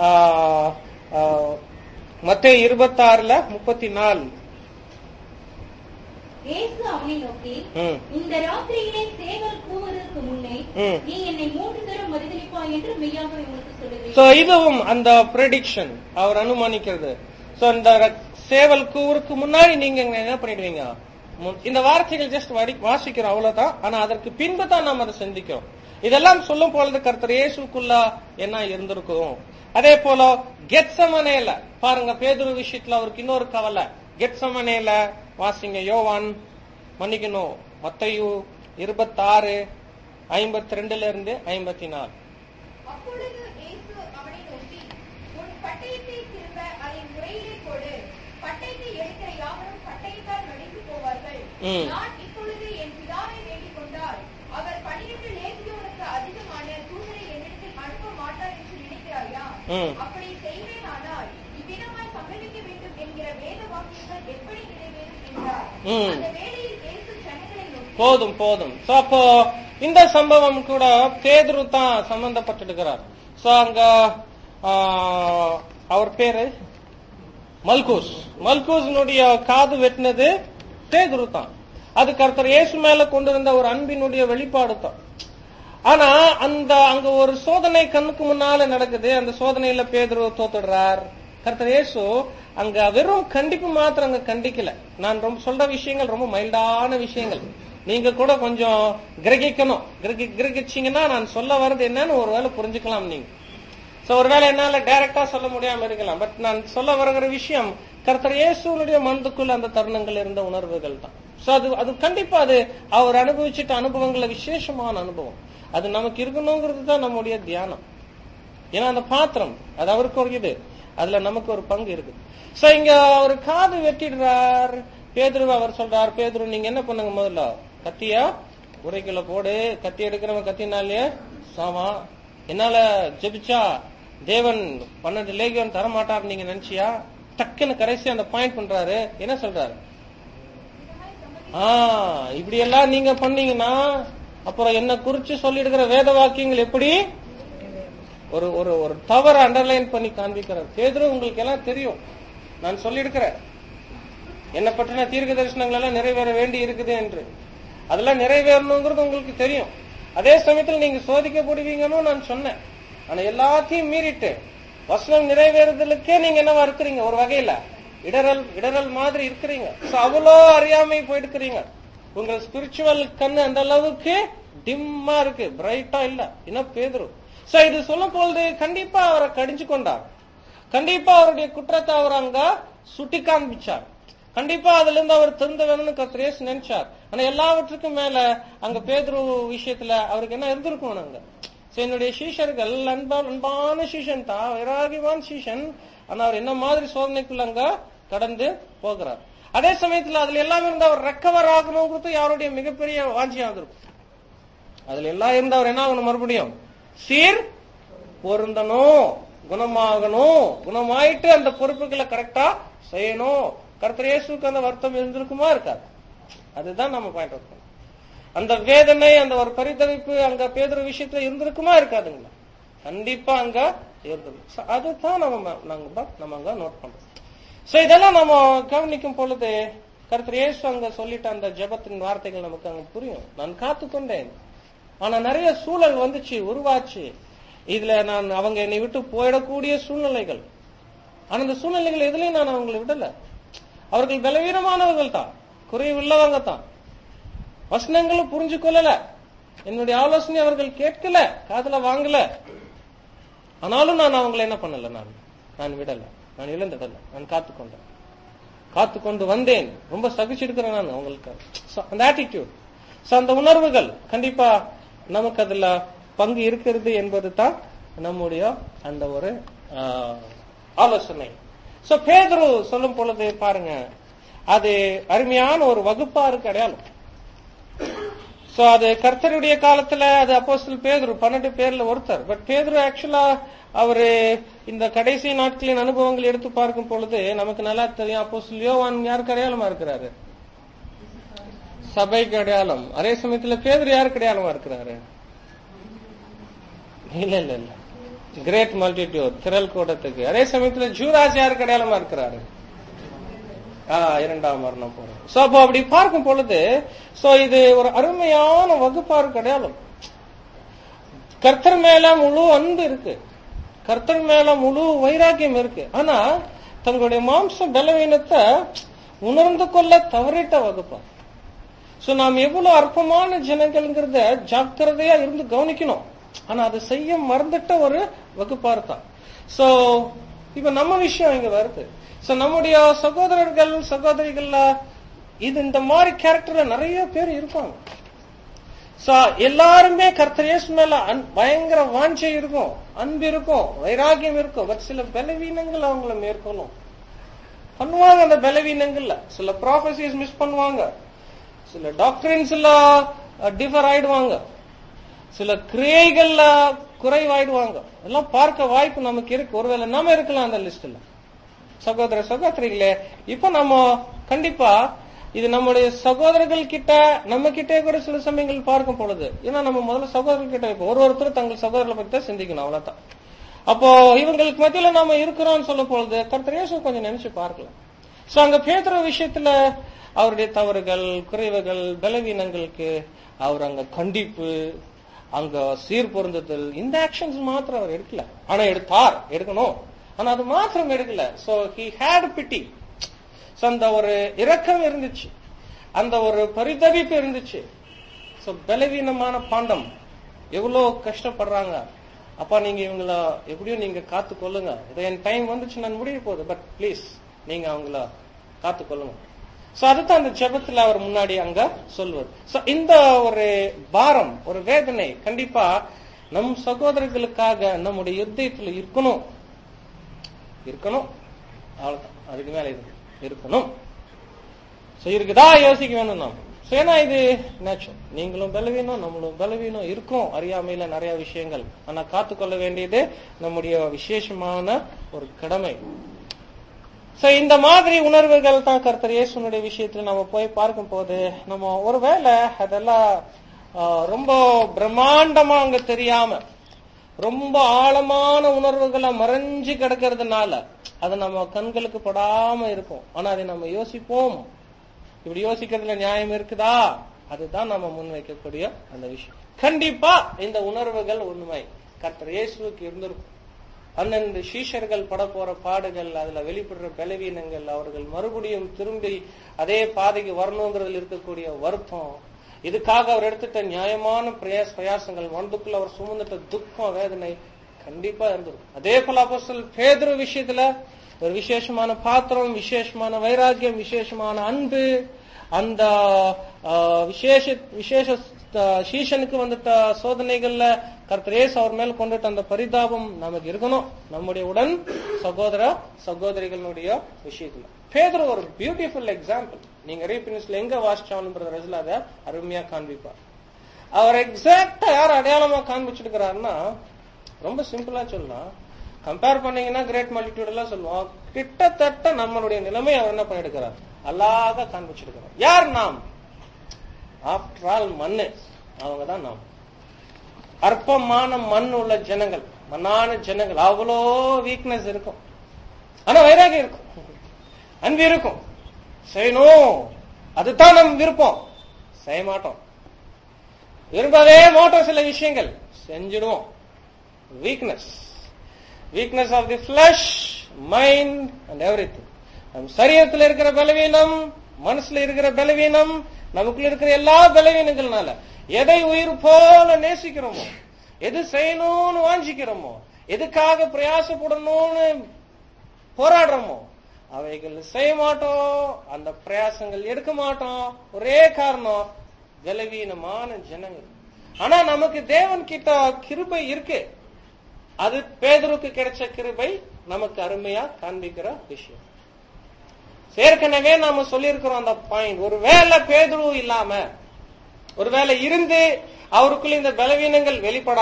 மத்தேயு 26:34. இயேசு அவனை நோக்கி, இந்த ராத்திரியிலே சேவல் கூவுவதற்கு முன்னே நீ என்னை 3 தரம் மறுதலிப்பாய் என்று மெய்யாகவே உங்களுக்கு சொல்லுகிறேன். இதுவும் அந்த ப்ரெடிக்ஷன் அவர் அனுமானிக்கிறது. இந்த சேவல் கூவுறதுக்கு முன்னாடி நீங்க என்ன பண்ணிடுவீங்க? இந்த வார்த்தைகள் ஜஸ்ட் வாசிக்கிறோம், அவ்வளவுதான். ஆனா அதற்கு பின்பு தான் நாம் அதை சிந்திக்கிறோம். இதெல்லாம் சொல்லும் பொழுது கர்த்தர் இயேசுக்குள்ள என்ன இருந்திருக்கும். அதே போல கெத்சமனேல பாருங்க, பேதுரு விஷயத்துல அவருக்கு இன்னொரு கவலை. கெத்சமனேல வாசிங்க, யோவான் மன்னிக்கணும், மத்தேயு 26:52-54. போதும் போதும். அப்போ இந்த சம்பவம் கூட பேதுரு தான் சம்பந்தப்பட்டிருக்கிறார். அங்க அவர் பேரு மல்கூஸ்னுடைய காது வெட்டினது பேதுரு தான். அது கர்த்தர் இயேசு மேல கொண்டிருந்த ஒரு அன்பினுடைய வெளிப்பாடு தான். ஆனா அங்க ஒரு சோதனை கண்ணுக்கு முன்னால நடக்குது. அந்த சோதனையில பேதுரு தோத்துடுறார். கர்த்தர் இயேசு அங்க வெறும் கண்டிப்பு மாத்திரம் அங்க கண்டிக்கல. நான் ரொம்ப சொல்ற விஷயங்கள் ரொம்ப மைல்டான விஷயங்கள், நீங்க கூட கொஞ்சம் கிரகிக்கணும். கிரகிச்சீங்கன்னா நான் சொல்ல வர்றது என்னன்னு ஒருவேளை புரிஞ்சுக்கலாம் நீங்க. சோ ஒருவேளை என்னால டைரக்டா சொல்ல முடியாம இருக்கலாம். பட் நான் சொல்ல வருகிற விஷயம் கர்த்தர் இயேசுனுடைய மனதுக்குள்ள அந்த தருணங்கள் இருந்த உணர்வுகள் தான். சோ அது கண்டிப்பா அது அவர் அனுபவிச்சுட்ட அனுபவங்கள விசேஷமான அனுபவம். அது நமக்கு இருக்கணுங்கிறது தான் நம்முடைய தியானம். ஏன்னா அந்த பாத்திரம் அது அவருக்கு ஒரு இது, அதுல நமக்கு ஒரு பங்கு இருக்கு. சோ இங்க அவர் காது வெட்டிடுறார் பேதுரு. அவர் சொல்றார், பேதுரு நீங்க என்ன பண்ணுங்க, முதல்ல கத்தியா உரைக்குள்ள போடு. கத்தி எடுக்கிறவன் கத்தினாலே சாமா. என்னால ஜெபிச்சா தேவன் 12 லேகியம் தரமாட்டார் நீங்க நினைச்சியா? டக்குன்னு கடைசி அந்த பாயிண்ட் பண்றாரு. என்ன சொல்றாரு? இப்படி எல்லாம் நீங்க பண்ணீங்கன்னா அப்புறம் என்ன குறிச்சு சொல்லிடுகிற வேத வாக்கியங்கள் எப்படி ஒரு ஒரு ஒரு தவற அண்டர்லைன் பண்ணி காண்பிக்கிறார். பேதுரு உங்களுக்கு எல்லாம் தெரியும், நான் சொல்லியிருக்கிறேன் என்ன பற்றின தீர்க்க தரிசனங்கள் எல்லாம் நிறைவேற வேண்டி இருக்குது என்று. அதெல்லாம் நிறைவேறணுங்கிறது உங்களுக்கு தெரியும். அதே சமயத்தில் நீங்க சோதிக்கப்படுவீங்கன்னு நான் சொன்னேன். ஆனா எல்லாத்தையும் மீறிட்டு வசனம் நிறைவேறுதலுக்கே நீங்க என்னவா இருக்கிறீங்க? ஒரு வகையில இடரல் மாதிரி இருக்கிறீங்க. அவ்வளோ அறியாமை போயிட்டு உங்க ஸ்பிரிச்சுவல் கண்ணு அந்த அளவுக்கு டிம்மா இருக்கு, பிரைட்டா இல்ல. என்ன பேதுரு இது சொல்லும் பொழுது கண்டிப்பா அவரை கடிஞ்சு கொண்டார். கண்டிப்பா அவருடைய குற்றத்தை அவர் அங்க சுட்டி காண்பிச்சார். கண்டிப்பா அதுல இருந்து அவர் திருந்த வேணும்னு கர்த்தர் இயேசு நினைச்சார். ஆனா எல்லாவற்றுக்கும் மேல அங்க பேதுரு விஷயத்துல அவருக்கு என்ன இருந்திருக்கும் அங்க? என்னுடைய சீஷர்கள் அன்பான சீஷன் தான், வைராகிவான் சீஷன். ஆனா அவர் என்ன மாதிரி சோதனைக்குள்ள அங்க கடந்து போகிறார். அதே சமயத்துல அதுல எல்லாமே இருந்து அவர் ரெக்கவர் ஆகணுங்கிறது யாருடைய மிகப்பெரிய வாஞ்சியா இருந்திருக்கும். அதுல எல்லாம் இருந்து அவர் என்ன ஆகணும்? மறுபடியும் சீர் பொருந்தணும், குணமாகணும், குணமாயிட்டு அந்த பொறுப்புகளை கரெக்டா செய்யணும். கர்த்தர் இயேசுக்கு அந்த வருத்தம் இருந்திருக்குமா இருக்காது? அதுதான் நம்ம பாயிண்ட் அவுட் பண்ணோம். அந்த வேதனை, அந்த ஒரு பரிதவிப்பு அங்க பேதுரு விஷயத்துல இருந்திருக்குமா இருக்காதுங்களா? கண்டிப்பா அங்க இருந்திருக்கும். அதுதான் நம்ம அங்க நோட் பண்றோம். சோ இதெல்லாம் நம்ம கவனிக்கும் பொழுது கர்த்தர் இயேசு அங்க சொல்லிட்ட அந்த ஜெபத்தின் வார்த்தைகள் நமக்கு அங்க புரியும். நான் காத்துக்கொண்டேன், ஆனா நிறைய சூழல் வந்துச்சு, உருவாச்சு. இதுல நான் அவங்க என்னை விட்டு போயிடக்கூடிய சூழ்நிலைகள். ஆனா அந்த சூழ்நிலைகள் எதுலயும் நான் அவங்களை விடல. அவர்கள் பலவீனமானவர்கள் தான், குறைவுள்ளவங்க தான். வசனங்களும் புரிஞ்சு கொள்ளல, என்னுடைய ஆலோசனை அவர்கள் கேட்கல, காதுல வாங்கல. ஆனாலும் நான் அவங்களை என்ன பண்ணல, நான் விடல, நான் இழந்துடல, நான் காத்துக்கொண்டு வந்தேன். ரொம்ப சகிச்சிருக்கிறேன் நான் அவங்களுக்கு. அந்த ஆட்டிடியூட், அந்த உணர்வுகள் கண்டிப்பா நமக்கு அதுல பங்கு இருக்கிறது என்பது தான் நம்முடைய அந்த ஒரு ஆலோசனை. சோ பேதுரு சொல்லும் பொழுது பாருங்க, அது அருமையான ஒரு வகுப்பாருக்கு அடையாளம். சோ அது கர்த்தருடைய காலத்துல அது அப்போஸ்தலர் பேதுரு 12 பேர்ல ஒருத்தர். பட் பேதுரு ஆக்சுவலா அவரு இந்த கடைசி நாட்களின் அனுபவங்கள் எடுத்து பார்க்கும் பொழுது நமக்கு நல்லா தெரியும். அப்போஸ்தலர் யோவான் யாருக்கு அடையாளமா இருக்கிறாரு? சபைக்கு அடையாளம். அதே சமயத்துல பேதுரு யாருக்கு அடையாளமா இருக்கிறாரு? இல்ல கிரேட் மல்டிடியூட், திரள் கூட்டத்துக்கு. அதே சமயத்துல ஜூதாஸ் யாருக்கு அடையாளமா இருக்கிறாரு? 2ஆம் மரணம் போறோம். சோ அப்போ அப்படி பார்க்கும் பொழுது இது ஒரு அருமையான வகுப்பாருக்கு அடையாளம். கர்த்தர் மேல முழு அன்பு இருக்கு, கர்த்தர் மேல முழு வைராக்கியம் இருக்கு. ஆனா தங்களுடைய மாம்ச பலவீனத்தை உணர்ந்து கொள்ள தவறிட்ட வகுப்பா. சோ நாம் எவ்வளவு அற்பமான ஜனங்கள்ங்கிறத ஜாக்கிரதையா இருந்து கவனிக்கணும். ஆனா அதை செய்ய மறந்துட்ட ஒரு வகுப்பாரு தான். சோ இப்ப நம்ம விஷயம் இங்க வருது. நம்முடைய சகோதரர்கள் சகோதரிகள்ல இது இந்த மாதிரி கேரக்டர்ல நிறைய பேர் இருப்பாங்க. எல்லாருமே கர்த்தர் இயேசு மேல பயங்கர வாஞ்சை இருக்கும், அன்பு இருக்கும், வைராகியம் இருக்கும். பட் சில பலவீனங்கள் அவங்கள மேற்கொள்ளும் பண்ணுவாங்க. அந்த பலவீனங்கள்ல சில ப்ராபசிஸ் மிஸ் பண்ணுவாங்க, சில டாக்டரின்ஸ்ல டிஃபர் ஆயிடுவாங்க, சில கிரியைகள்ல குறைவாயிடுவாங்க. எல்லாம் பார்க்க வாய்ப்பு நமக்கு இருக்கு. ஒருவேளை நாம இருக்கலாம் அந்த லிஸ்ட்ல. சகோதர சகோதரிகளே, இப்ப நம்ம கண்டிப்பா இது நம்முடைய சகோதரர்கள் கிட்ட நம்ம கிட்டே கூட சில சமயங்கள் பார்க்கும் பொழுது, ஏன்னா நம்ம முதல்ல சகோதரர்கள் கிட்ட ஒருத்தர் தங்கள் சகோதரர்களை பத்தி தான் சிந்திக்கணும், அவ்வளவுதான். அப்போ இவங்களுக்கு மத்தியில நாம இருக்கிறோம்னு சொல்லும் பொழுது கர்த்தர் இயேசு கொஞ்சம் நினைச்சு பார்க்கலாம். சோ அங்க பேதுரு விஷயத்துல அவருடைய தவறுகள், குறைவுகள், பலவீனங்களுக்கு அவர் அங்க கண்டிப்பு, அங்க சீர்பொருந்துதல், இந்த ஆக்ஷன்ஸ் மாத்திரம் அவர் எடுக்கல. ஆனா எடுக்கணும். ஆனா அது மாத்திரம் எடுக்கல. So he had pity. So அந்த ஒரு இரக்கம் இருந்துச்சு, அந்த ஒரு பரிதவிப்பு இருந்துச்சு. சோ பலவீனமான பாண்டம் எவ்வளவு கஷ்டப்படுறாங்க. அப்பா நீங்க இவங்கள எப்படியும் நீங்க காத்து கொள்ளுங்க. என் டைம் வந்துச்சு, நான் முடிய போகுது, பட் பிளீஸ் நீங்க அவங்கள காத்து கொள்ளுங்க. சோ அதுதான் அந்த ஜெபத்துல அவர் முன்னாடி அங்க சொல்வது. சோ இந்த ஒரு பாரம், ஒரு வேதனை கண்டிப்பா நம் சகோதரர்களுக்காக நம்முடைய யுத்தத்துல இருக்கணும். அவ்வளவுதான், அதுக்கு மேல இருக்கணும். சோ இருக்குதா யோசிக்க வேணும் நாம். ஏன்னா இது நேச்சுரல். நீங்களும் பலவீனம், நம்மளும் பலவீனம் இருக்கும், அறியாமையில நிறைய விஷயங்கள். ஆனா காத்துக்கொள்ள வேண்டியது நம்முடைய விசேஷமான ஒரு கடமை. சோ இந்த மாதிரி உணர்வுகள் தான் கர்த்தர் இயேசுனுடைய விஷயத்துல நம்ம போய் பார்க்கும் போது நம்ம ஒருவேளை அதெல்லாம் ரொம்ப பிரம்மாண்டமா அங்க தெரியாம ரொம்ப ஆழமான உணர்வுகளை மறைஞ்சு கிடக்கிறதுனால அது நம்ம கண்களுக்கு படாம இருக்கும். ஆனா அதை நம்ம யோசிப்போம், இப்படி யோசிக்கிறதுல நியாயம் இருக்குதா? அதுதான் நம்ம முன்வைக்கக்கூடிய அந்த விஷயம். கண்டிப்பா இந்த உணர்வுகள் உண்மை கர்த்தர் இயேசுவுக்கு இருந்திருக்கும். 12 சீஷர்கள் பட போற பாடுகள், அதுல வெளிப்படுற பலவீனங்கள், அவர்கள் மறுபடியும் திரும்பி அதே பாதைக்கு வரணுங்கிறதுல இருக்கக்கூடிய வருத்தம், இதுக்காக அவர் எடுத்துட்ட நியாயமான பிரயாசங்கள், மனதுக்குள்ள அவர் சுமந்துட்ட துக்கம், வேதனை கண்டிப்பா இருந்திருக்கும். அதே போல அப்போஸ்தலர் பேதுரு விஷயத்துல ஒரு விசேஷமான பாத்திரம், விசேஷமான வைராக்கியம், விசேஷமான அன்பு, அந்த விசேஷ சீஷனுக்கு வந்துட்ட சோதனைகள்ல கர்த்தர் இயேசு அவர் மேல் கொண்டுட்ட அந்த பரிதாபம் நமக்கு இருக்கணும் நம்முடைய உடன் சகோதர சகோதரிகளுடைய விஷயத்துல. பேதுரு ஒரு பியூட்டிஃபுல் எக்ஸாம்பிள். நீங்க ரீபினிஸ்ல எங்க வாசிச்சாலும் பிரதர் அதை அருமையா காண்பிப்பார். அவர் எக்ஸாக்டா யார் அடையாளமா காண்பிச்சிருக்கிறாருன்னா, ரொம்ப சிம்பிளா சொல்லலாம், கம்பேர் பண்ணீங்கன்னா கிரேட் மல்டிடியூட் எல்லாம் சொல்லுவோம், கிட்டத்தட்ட நம்மளுடைய நிலைமை அவர் என்ன பண்ணிருக்கிறார், அல்லாத காண்பிச்சிருக்கிறார். யார் நாம்? ஆஃப்டர் ஆல் மண்ணு, அவங்கதான் நாம். அற்பமான மண் உள்ள ஜனங்கள், மண்ணான ஜனங்கள். அவ்வளோ வீக்னஸ் இருக்கும், ஆனா வைராகியம் இருக்கும், அன்பு இருக்கும், செய்யணும், அதுதான் நம்ம விருப்பம், செய்ய மாட்டோம், விரும்பவே மாட்டோம், சில விஷயங்கள் செஞ்சிடுவோம். Weakness of the flesh, mind and everything. நம் சரீரத்தில் இருக்கிற பலவீனம், மனசுல இருக்கிற பலவீனம், நமக்குள்ள இருக்கிற எல்லா பலவீனங்கள்னால எதை உயிர் போல நேசிக்கிறோமோ, எது செய்யணும்னு வாஞ்சிக்கிறோமோ, எதுக்காக பிரயாசப்படணும்னு போராடுறோமோ, அவைகள் செய்ய மாட்டோம், அந்த பிரயாசங்கள் எடுக்க மாட்டோம். ஒரே காரணம், பலவீனமான ஜனங்கள். ஆனா நமக்கு தேவன் கிட்ட கிருபை இருக்கு. அது பேதுருக்கு கிடைச்ச கிருபை நமக்கு அருமையா காண்பிக்கிற விஷயம். ஏற்கனவே நாம சொல்லியிருக்கிறோம் அந்த பாயிண்ட். ஒருவேளை பேதுரு இல்லாம, ஒருவேளை இருந்து அவருக்குள்ள இந்த பலவீனங்கள்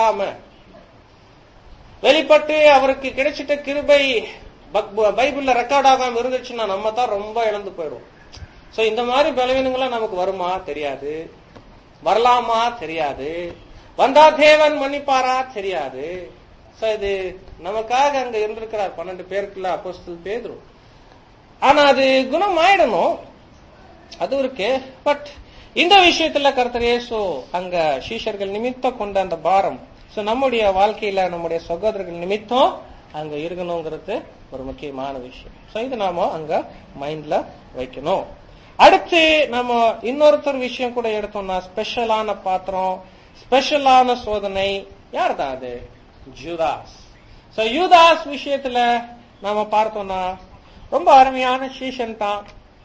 வெளிப்பட்டு அவருக்கு கிடைச்சிட்ட கிருபை பைபிள்ல ரெக்கார்ட் ஆகாம இருந்துச்சுன்னா நம்ம தான் ரொம்ப இழந்து போயிடுவோம். சோ இந்த மாதிரி பலவீனங்கள்லாம் நமக்கு வருமா தெரியாது, வரலாமா தெரியாது, வந்தா தேவன் மன்னிப்பாரா தெரியாது. சோ இது நமக்காக அங்க இருந்திருக்கிறார் 12 பேருக்குள்ள அப்போஸ்தலர் பேதுரு. ஆனா அது குணம் ஆயிடணும், அது இருக்கு. பட் இந்த விஷயத்துல கர்த்தர் இயேசு அங்க சீஷர்கள் நிமித்தம் கொண்ட அந்த பாரம் நம்முடைய வாழ்க்கையில நம்முடைய சகோதரர்கள் நிமித்தம் அங்க இருக்கணுங்கிறது ஒரு முக்கியமான விஷயம். சோ இது நாம அங்க மைண்ட்ல வைக்கணும். அடுத்து நம்ம இன்னொருத்தர் விஷயம் கூட எடுத்தோம்னா, ஸ்பெஷலான பாத்திரம், ஸ்பெஷலான சோதனை. யார் தான் அது? யூதாஸ். சோ யூதாஸ் விஷயத்துல நாம பார்த்தோம்னா ரொம்ப அருமையான சீஷன் தான்.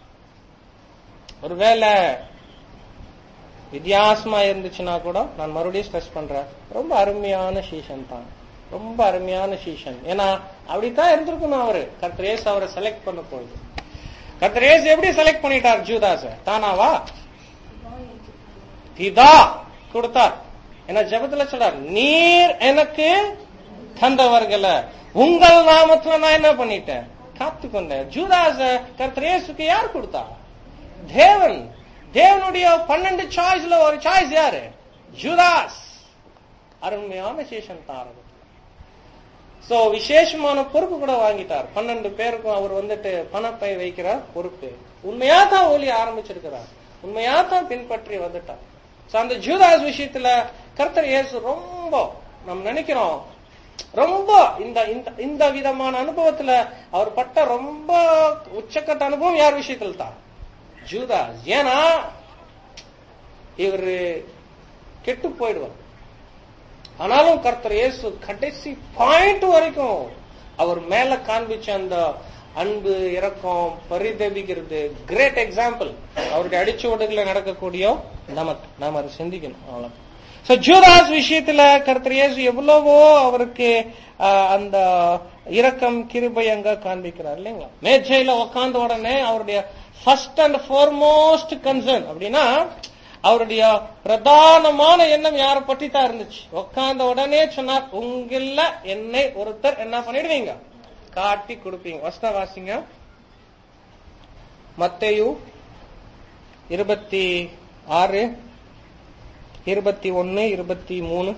ஒருவேளை வித்தியாசமா இருந்துச்சுன்னா கூட நான் மறுபடியும் ஸ்ட்ரெஸ் பண்றேன், ரொம்ப அருமையான சீஷன் தான், ரொம்ப அருமையான சீஷன். ஏன்னா அப்படித்தான் இருந்திருக்கணும். அவரு கர்த்தர் இயேசு அவரை செலக்ட் பண்ண போகுது. கர்த்தர் இயேசு எப்படி செலக்ட் பண்ணிட்டார் ஜூதாஸ? தானாவா? பிதா கொடுத்தார். ஏன்னா ஜெபத்துல சொல்றார், நீர் எனக்கு தந்தவர்களை உங்கள் நாமத்துல நான் என்ன பண்ணிட்டேன், காத்துக்கொண்டேன். ஜூதாஸ கர்த்தர் இயேசுக்கு யார் கொடுத்தா? தேவன். தேவனுடைய 12 சாய்ஸ்ல ஒரு சாய்ஸ் யாரு? ஜூதாஸ். அருமையான சீஷன் தான். சோ விசேஷமான பொறுப்பு கூட வாங்கிட்டார். 12 பேருக்கும் அவர் வந்துட்டு பணப்பை வைக்கிற பொறுப்பு. உண்மையா தான் ஊழிய ஆரம்பிச்சிருக்கிறார், உண்மையா தான் பின்பற்றி வந்துட்டார். சோ அந்த ஜூதாஸ் விஷயத்துல கர்த்தர் இயேசு ரொம்ப நம்ம நினைக்கிறோம், ரொம்ப இந்த விதமான அனுபவத்துல அவர் பட்ட ரொம்ப உச்சக்கட்ட அனுபவம் யார் விஷயத்துல தான்? ஜூதாஸ். ஏன்னா இவரு கெட்டு போயிடுவார். ஆனாலும் கர்த்தர் இயேசு கடைசி பாயிண்ட் வரைக்கும் அவர் மேல காண்பிச்ச அந்த அன்பு, இரக்கம், பரிதபிக்கிறது கிரேட் எக்ஸாம்பிள். அவருடைய அடிச்சுவடுகளை நடக்கக்கூடிய நமக்கு நாம அதை சிந்திக்கணும். அவ்வளவு. சோ ஜூதாஸ் விஷயத்துல கர்த்தர் இயேசு எவ்வளவோ அவருக்கு அந்த இரக்கம், கிருபை அங்க காண்பிக்கிறார் இல்லைங்களா? மேஜையில உட்கார்ந்த உடனே அவருடைய ஃபர்ஸ்ட் அண்ட் ஃபார்மோஸ்ட் கன்சர்ன் அப்படின்னா அவருடைய பிரதானமான எண்ணம் யாரை பற்றி தான் இருந்துச்சு. உட்கார்ந்த உடனே சொன்னார், உங்கள என்னை ஒருத்தர் என்ன பண்ணிடுவீங்க, காட்டி கொடுப்பீங்க. வசனம் வாசிங்க. மத்தேயு 26, 21, 23.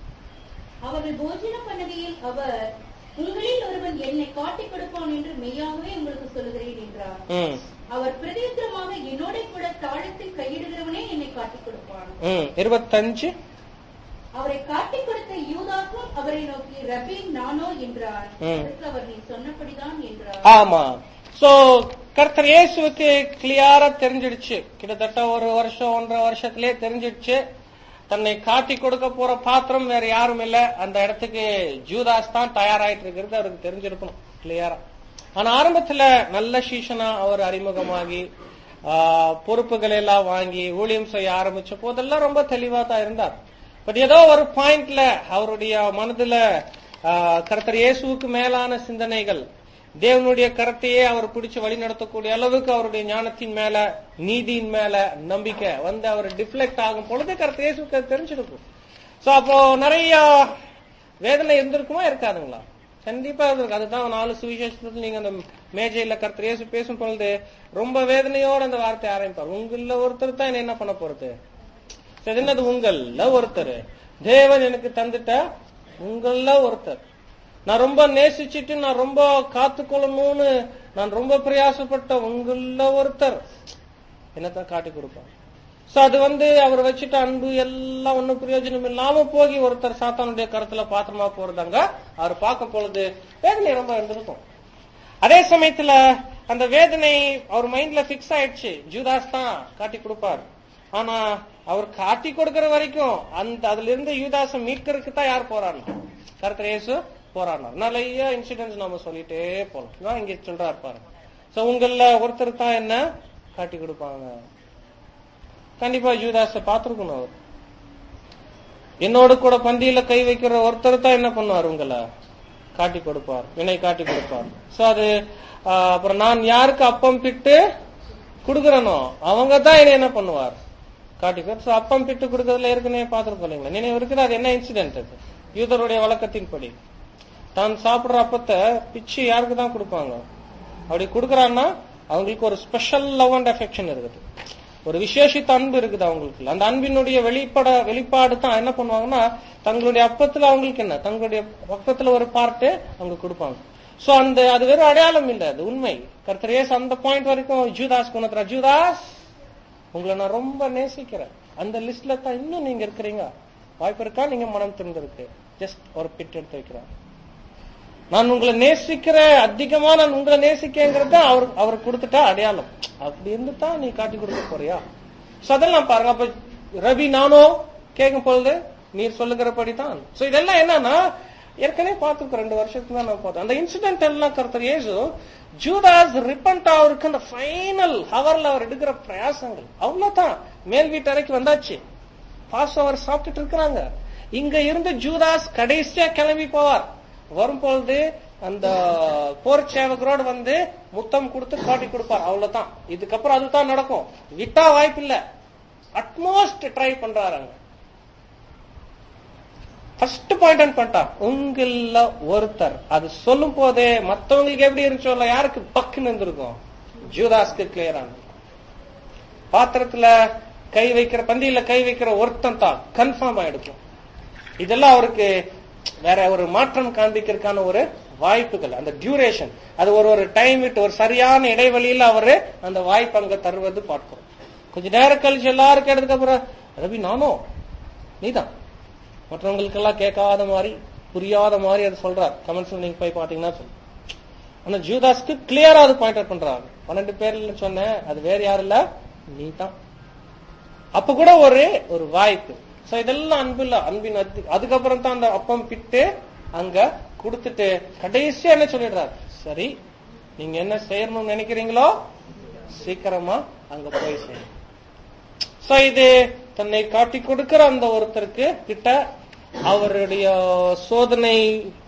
அவர்கள் போஜனம் பண்ணுகையில் அவர், உங்களில் ஒருவன் என்னை காட்டிக் கொடுப்பான் என்று மெய்யாகவே உங்களுக்கு சொல்லுகிறேன் என்றார். அவர் பிரதியுத்தரமாக, என்னோட கூட தாழத்தில் கையிடுகிறவனே என்னை காட்டிக் கொடுப்பான். 25. அவரை காட்டிக் கொடுத்த யூதாசும் அவரை நோக்கி, ரபி நானோ என்றார். அவர், நீ சொன்னபடிதான் என்றார். ஆமா. சோ கர்த்தர் இயேசுவுக்கு கிளியரா தெரிஞ்சிடுச்சு, கிட்டத்தட்ட 1 வருஷம் 1.5 வருஷத்திலே தெரிஞ்சிடுச்சு, தன்னை காட்டி கொடுக்க போற பாத்திரம் வேற யாரும் இல்ல, அந்த இடத்துக்கு ஜூதாஸ் தான் தயாராயிட்டு இருக்கிறது அவருக்கு தெரிஞ்சிருக்கணும் கிளியரா. ஆனா ஆரம்பத்துல நல்ல சீஷனா அவர் அறிமுகமாகி பொறுப்புகள் எல்லாம் வாங்கி ஊழியம் செய்ய ஆரம்பிச்ச போதெல்லாம் ரொம்ப தெளிவா தான் இருந்தார். பட் ஏதோ ஒரு பாயிண்ட்ல அவருடைய மனதுல கர்த்தர் இயேசுவுக்கு மேலான சிந்தனைகள், தேவனுடைய கருத்தையே அவர் பிடிச்சு வழி நடத்தக்கூடிய அளவுக்கு அவருடைய ஞானத்தின் மேல, நீதியின் மேல நம்பிக்கை வந்து அவர் டிஃப்ளெக்ட் ஆகும் பொழுது கர்த்தர் இயேசுக்கு தெரிஞ்சிருக்கும். சோ அப்போ நிறைய வேதனை இருந்திருக்குமா இருக்காதுங்களா? கண்டிப்பா இருக்கு. அதுதான் 4 சுவிசேஷத்துல நீங்க அந்த மேஜையில கர்த்தர் இயேசு பேசும் பொழுது ரொம்ப வேதனையோட அந்த வார்த்தை ஆரம்பிப்பார். உங்கள ஒருத்தர் தான் என்ன பண்ண போறது? என்னது உங்கள ஒருத்தர்? தேவன் எனக்கு தந்துட்ட உங்கள ஒருத்தர். நான் ரொம்ப நேசிச்சுட்டு நான் ரொம்ப காத்துக்கொள்ளணும்னு நான் ரொம்ப பிரயாசப்பட்ட உங்கள ஒருத்தர் என்னத்தான் காட்டி கொடுப்பார். சோ அது அவர் வச்சுட்ட அன்பு எல்லாம் ஒன்னும் பிரயோஜனம் இல்லாம போகி ஒருத்தர் சாத்தானுடைய கருத்துல பாத்திரமா போறதாங்க அவர் பார்க்கும் பொழுது வேதனை ரொம்ப இருந்திருக்கும். அதே சமயத்துல அந்த வேதனை அவர் மைண்ட்ல பிக்ஸ் ஆயிடுச்சு, ஜூதாஸ் தான் காட்டி கொடுப்பார். ஆனா அவர் காட்டி கொடுக்கிற வரைக்கும் அதுல இருந்து யூதாசம் மீட்கிறதுக்கு தான் யார் போராடணும்? கர்த்தர் இயேசு போராடினார். நிறைய இன்சிடென்ட்ஸ் நம்ம சொல்லிட்டே போலாம். இங்க சொல்றாரு பாருங்க. சோ உங்கள ஒருத்தர் தான் என்ன காட்டி கொடுப்பாங்க. கண்டிப்பா ஜூதாஸ பாத்துருக்கணும். அவர் என்னோட கூட பந்தியில கை வைக்கிற ஒருத்தர் தான் என்ன பண்ணுவார்? உங்களை காட்டி கொடுப்பார், என்னை காட்டி கொடுப்பார். சோ அது அப்புறம் நான் யாருக்கு அப்பம் பிட்டு கொடுக்கறனோ அவங்க தான் என்னை என்ன பண்ணுவார்? காட்டி கொடுப்பார். சோ அப்பம் பிட்டு கொடுக்கறதுல ஏற்கனவே பாத்துருக்கோம் இல்லைங்களா? நினைவு இருக்குது. அது என்ன இன்சிடென்ட்? அது யூதருடைய வழக்கத்தின்படி தான் சாப்பிடுற அப்பத்தை பிச்சு யாருக்கு தான் கொடுப்பாங்க? அப்படி கொடுக்கறான்னா அவங்களுக்கு ஒரு ஸ்பெஷல் லவ் அண்ட் அஃபெக்ஷன் இருக்குது, ஒரு விசேஷித்த அன்பு இருக்குது அவங்களுக்கு. அந்த அன்பினுடைய வெளிப்பாடு தான் என்ன பண்ணுவாங்கன்னா தங்களுடைய அப்பத்துல அவங்களுக்கு என்ன தங்களுடைய பக்கத்துல ஒரு பார்ட்டு அவங்க கொடுப்பாங்க. சோ அது வெறும் அடையாளம் இல்ல, அது உண்மை. கர்த்தர் இயேசு அந்த பாயிண்ட் வரைக்கும் ஜூதாஸ் கொண்டு, ஜூதாஸ் உங்களை நான் ரொம்ப நேசிக்கிறேன், அந்த லிஸ்ட்ல தான் இன்னும் நீங்க இருக்கிறீங்க, வாய்ப்பு இருக்கா நீங்க மனம் திறந்திருக்கு, ஜஸ்ட் ஒரு பிட் எடுத்து வைக்கிறார். நான் உங்களை நேசிக்கிறேன், அதிகமா நான் உங்களை நேசிக்கிறேங்கிறத அவர் கொடுத்துட்டா அடையாளம். அப்படி இருந்துதான் நீ காட்டி கொடுக்க போறியா? அதெல்லாம் பாருங்க. அப்ப ரவி நானோ கேட்கும் பொழுது நீர் சொல்லுகிறபடிதான். சோ இதெல்லாம் என்னன்னா ஏற்கனவே பார்த்துருக்கோம், 2 வருஷத்துக்கு தான் நான் பார்த்தோம். அந்த இன்சிடென்ட் எல்லாம் கர்த்தர் இயேசு ஜூதாஸ் ரிப்பன்ட் அவருக்கு அந்த ஃபைனல் ஹவர்ல அவர் எடுக்கிற பிரயாசங்கள் அவ்வளவுதான். மேல் வீட்டு அறைக்கு வந்தாச்சு, பாஸ் அவர் சாப்பிட்டுட்டு இருக்கிறாங்க. இங்க இருந்து ஜூதாஸ் கடைசியா கிளம்பி போவார். வரும்பொழுது அந்த போர் சேவகரோடு முத்தம் கொடுத்து காட்டி கொடுப்பார். அவ்வளவுதான். இதுக்கப்புறம் அதுதான் நடக்கும். விட்டா வாய்ப்பு இல்ல. அட்மோஸ்ட் ட்ரை பண்றாங்க. ஃபர்ஸ்ட் பாயிண்ட் பண்ணிட்டார், உங்கள ஒருத்தர். அது சொல்லும் போதே மத்தவங்களுக்கு எப்படி இருந்துச்சோ யாருக்கு பக்குன்னு இருந்திருக்கும்? ஜூதாஸ்க்கு கிளியரான பாத்திரத்துல கை வைக்கிற, பந்தியில கை வைக்கிற ஒருத்தன் தான் கன்ஃபார்ம் ஆயிடுக்கும். இதெல்லாம் அவருக்கு வேற ஒரு மாற்றம் காண்பிக்கிறதுக்கான ஒரு வாய்ப்புகள், அந்த டியூரேஷன், அது ஒரு டைம் விட்டு ஒரு சரியான இடைவெளியில அவரு அந்த வாய்ப்பு அங்க தருவது பார்க்கிறோம். கொஞ்ச நேரம் கழிச்சு எல்லாரும் கேட்டதுக்கு அப்புறம், ரவி நானும் நீதான், மற்றவங்களுக்கு எல்லாம் கேட்காத மாதிரி புரியாத மாதிரி அது சொல்றாரு. கமெண்ட்ஸ் நீங்க போய் பாத்தீங்கன்னா சொல்லுங்க. ஆனா ஜூதாஸ்க்கு கிளியரா அது பாயிண்ட் அவுட் பண்றாரு. 12 பேர்ல சொன்னேன், அது வேற யாரும் இல்ல, நீ தான். அப்ப கூட ஒரு வாய்ப்பு. சோ இதெல்லாம் அன்பின் அதுக்கப்புறம் தான் அந்த அப்பம் பிட்டு அங்க கொடுத்துட்டு கடைசியா என்ன சொல்லிடுறாரு, சரி நீங்க என்ன செய்யணும்னு நினைக்கிறீங்களோ சீக்கிரமா அங்க போய் செய்யணும். சோ இது தன்னை காட்டி கொடுக்கிற அந்த ஒருத்தருக்கு கிட்ட அவருடைய சோதனை,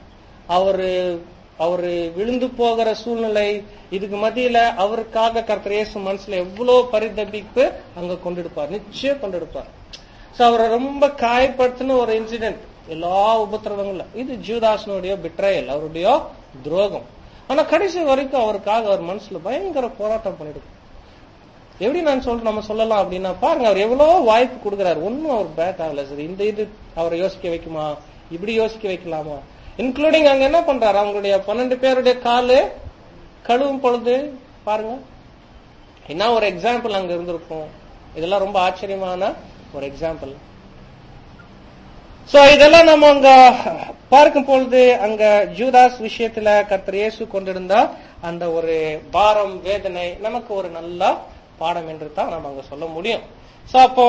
அவரு விழுந்து போகிற சூழ்நிலை, இதுக்கு மத்தியில அவருக்காக கர்த்தர் இயேசு மனசுல எவ்வளவு பரிதபிப்பு அங்க கொண்டெடுப்பார், நிச்சயம் கொண்டெடுப்பார். சோ அவரை ரொம்ப காயப்படுத்தின ஒரு இன்சிடென்ட் எல்லா உபத்திரவங்கள, இது ஜூதாஸ்னுடைய பிட்ரயல், அவருடைய துரோகம். ஆனா கடைசி வரைக்கும் அவருக்காக அவர் மனசுல பயங்கர போராட்டம் பண்ணிடுவார். எப்படி நம்ம சொல்லலாம் அப்படின்னா, பாருங்க அவர் எவ்வளவு வாய்ப்பு கொடுக்கிறாரு, ஒன்னும் அவர் பேக் ஆகல. சரி இந்த இது அவரை யோசிக்க வைக்குமா, இப்படி யோசிக்க வைக்கலாமா, இன்க்ளூடிங் அங்க என்ன பண்றாரு, அவங்களுடைய 12 பேருடைய காலு கழுவும் பொழுது பாருங்க என்ன ஒரு எக்ஸாம்பிள் அங்க இருந்திருக்கும். இதெல்லாம் ரொம்ப ஆச்சரியமான ஒரு எக்ஸாம்பிள். சோ இதெல்லாம் நம்ம அங்க பார்க்கும் பொழுது அங்க ஜூதாஸ் விஷயத்துல கர்த்தர் இயேசு கொண்டிருந்த அந்த ஒரு பாரம், வேதனை நமக்கு ஒரு நல்ல பாடம் என்று தான் நம்ம அங்க சொல்ல முடியும். சோ அப்போ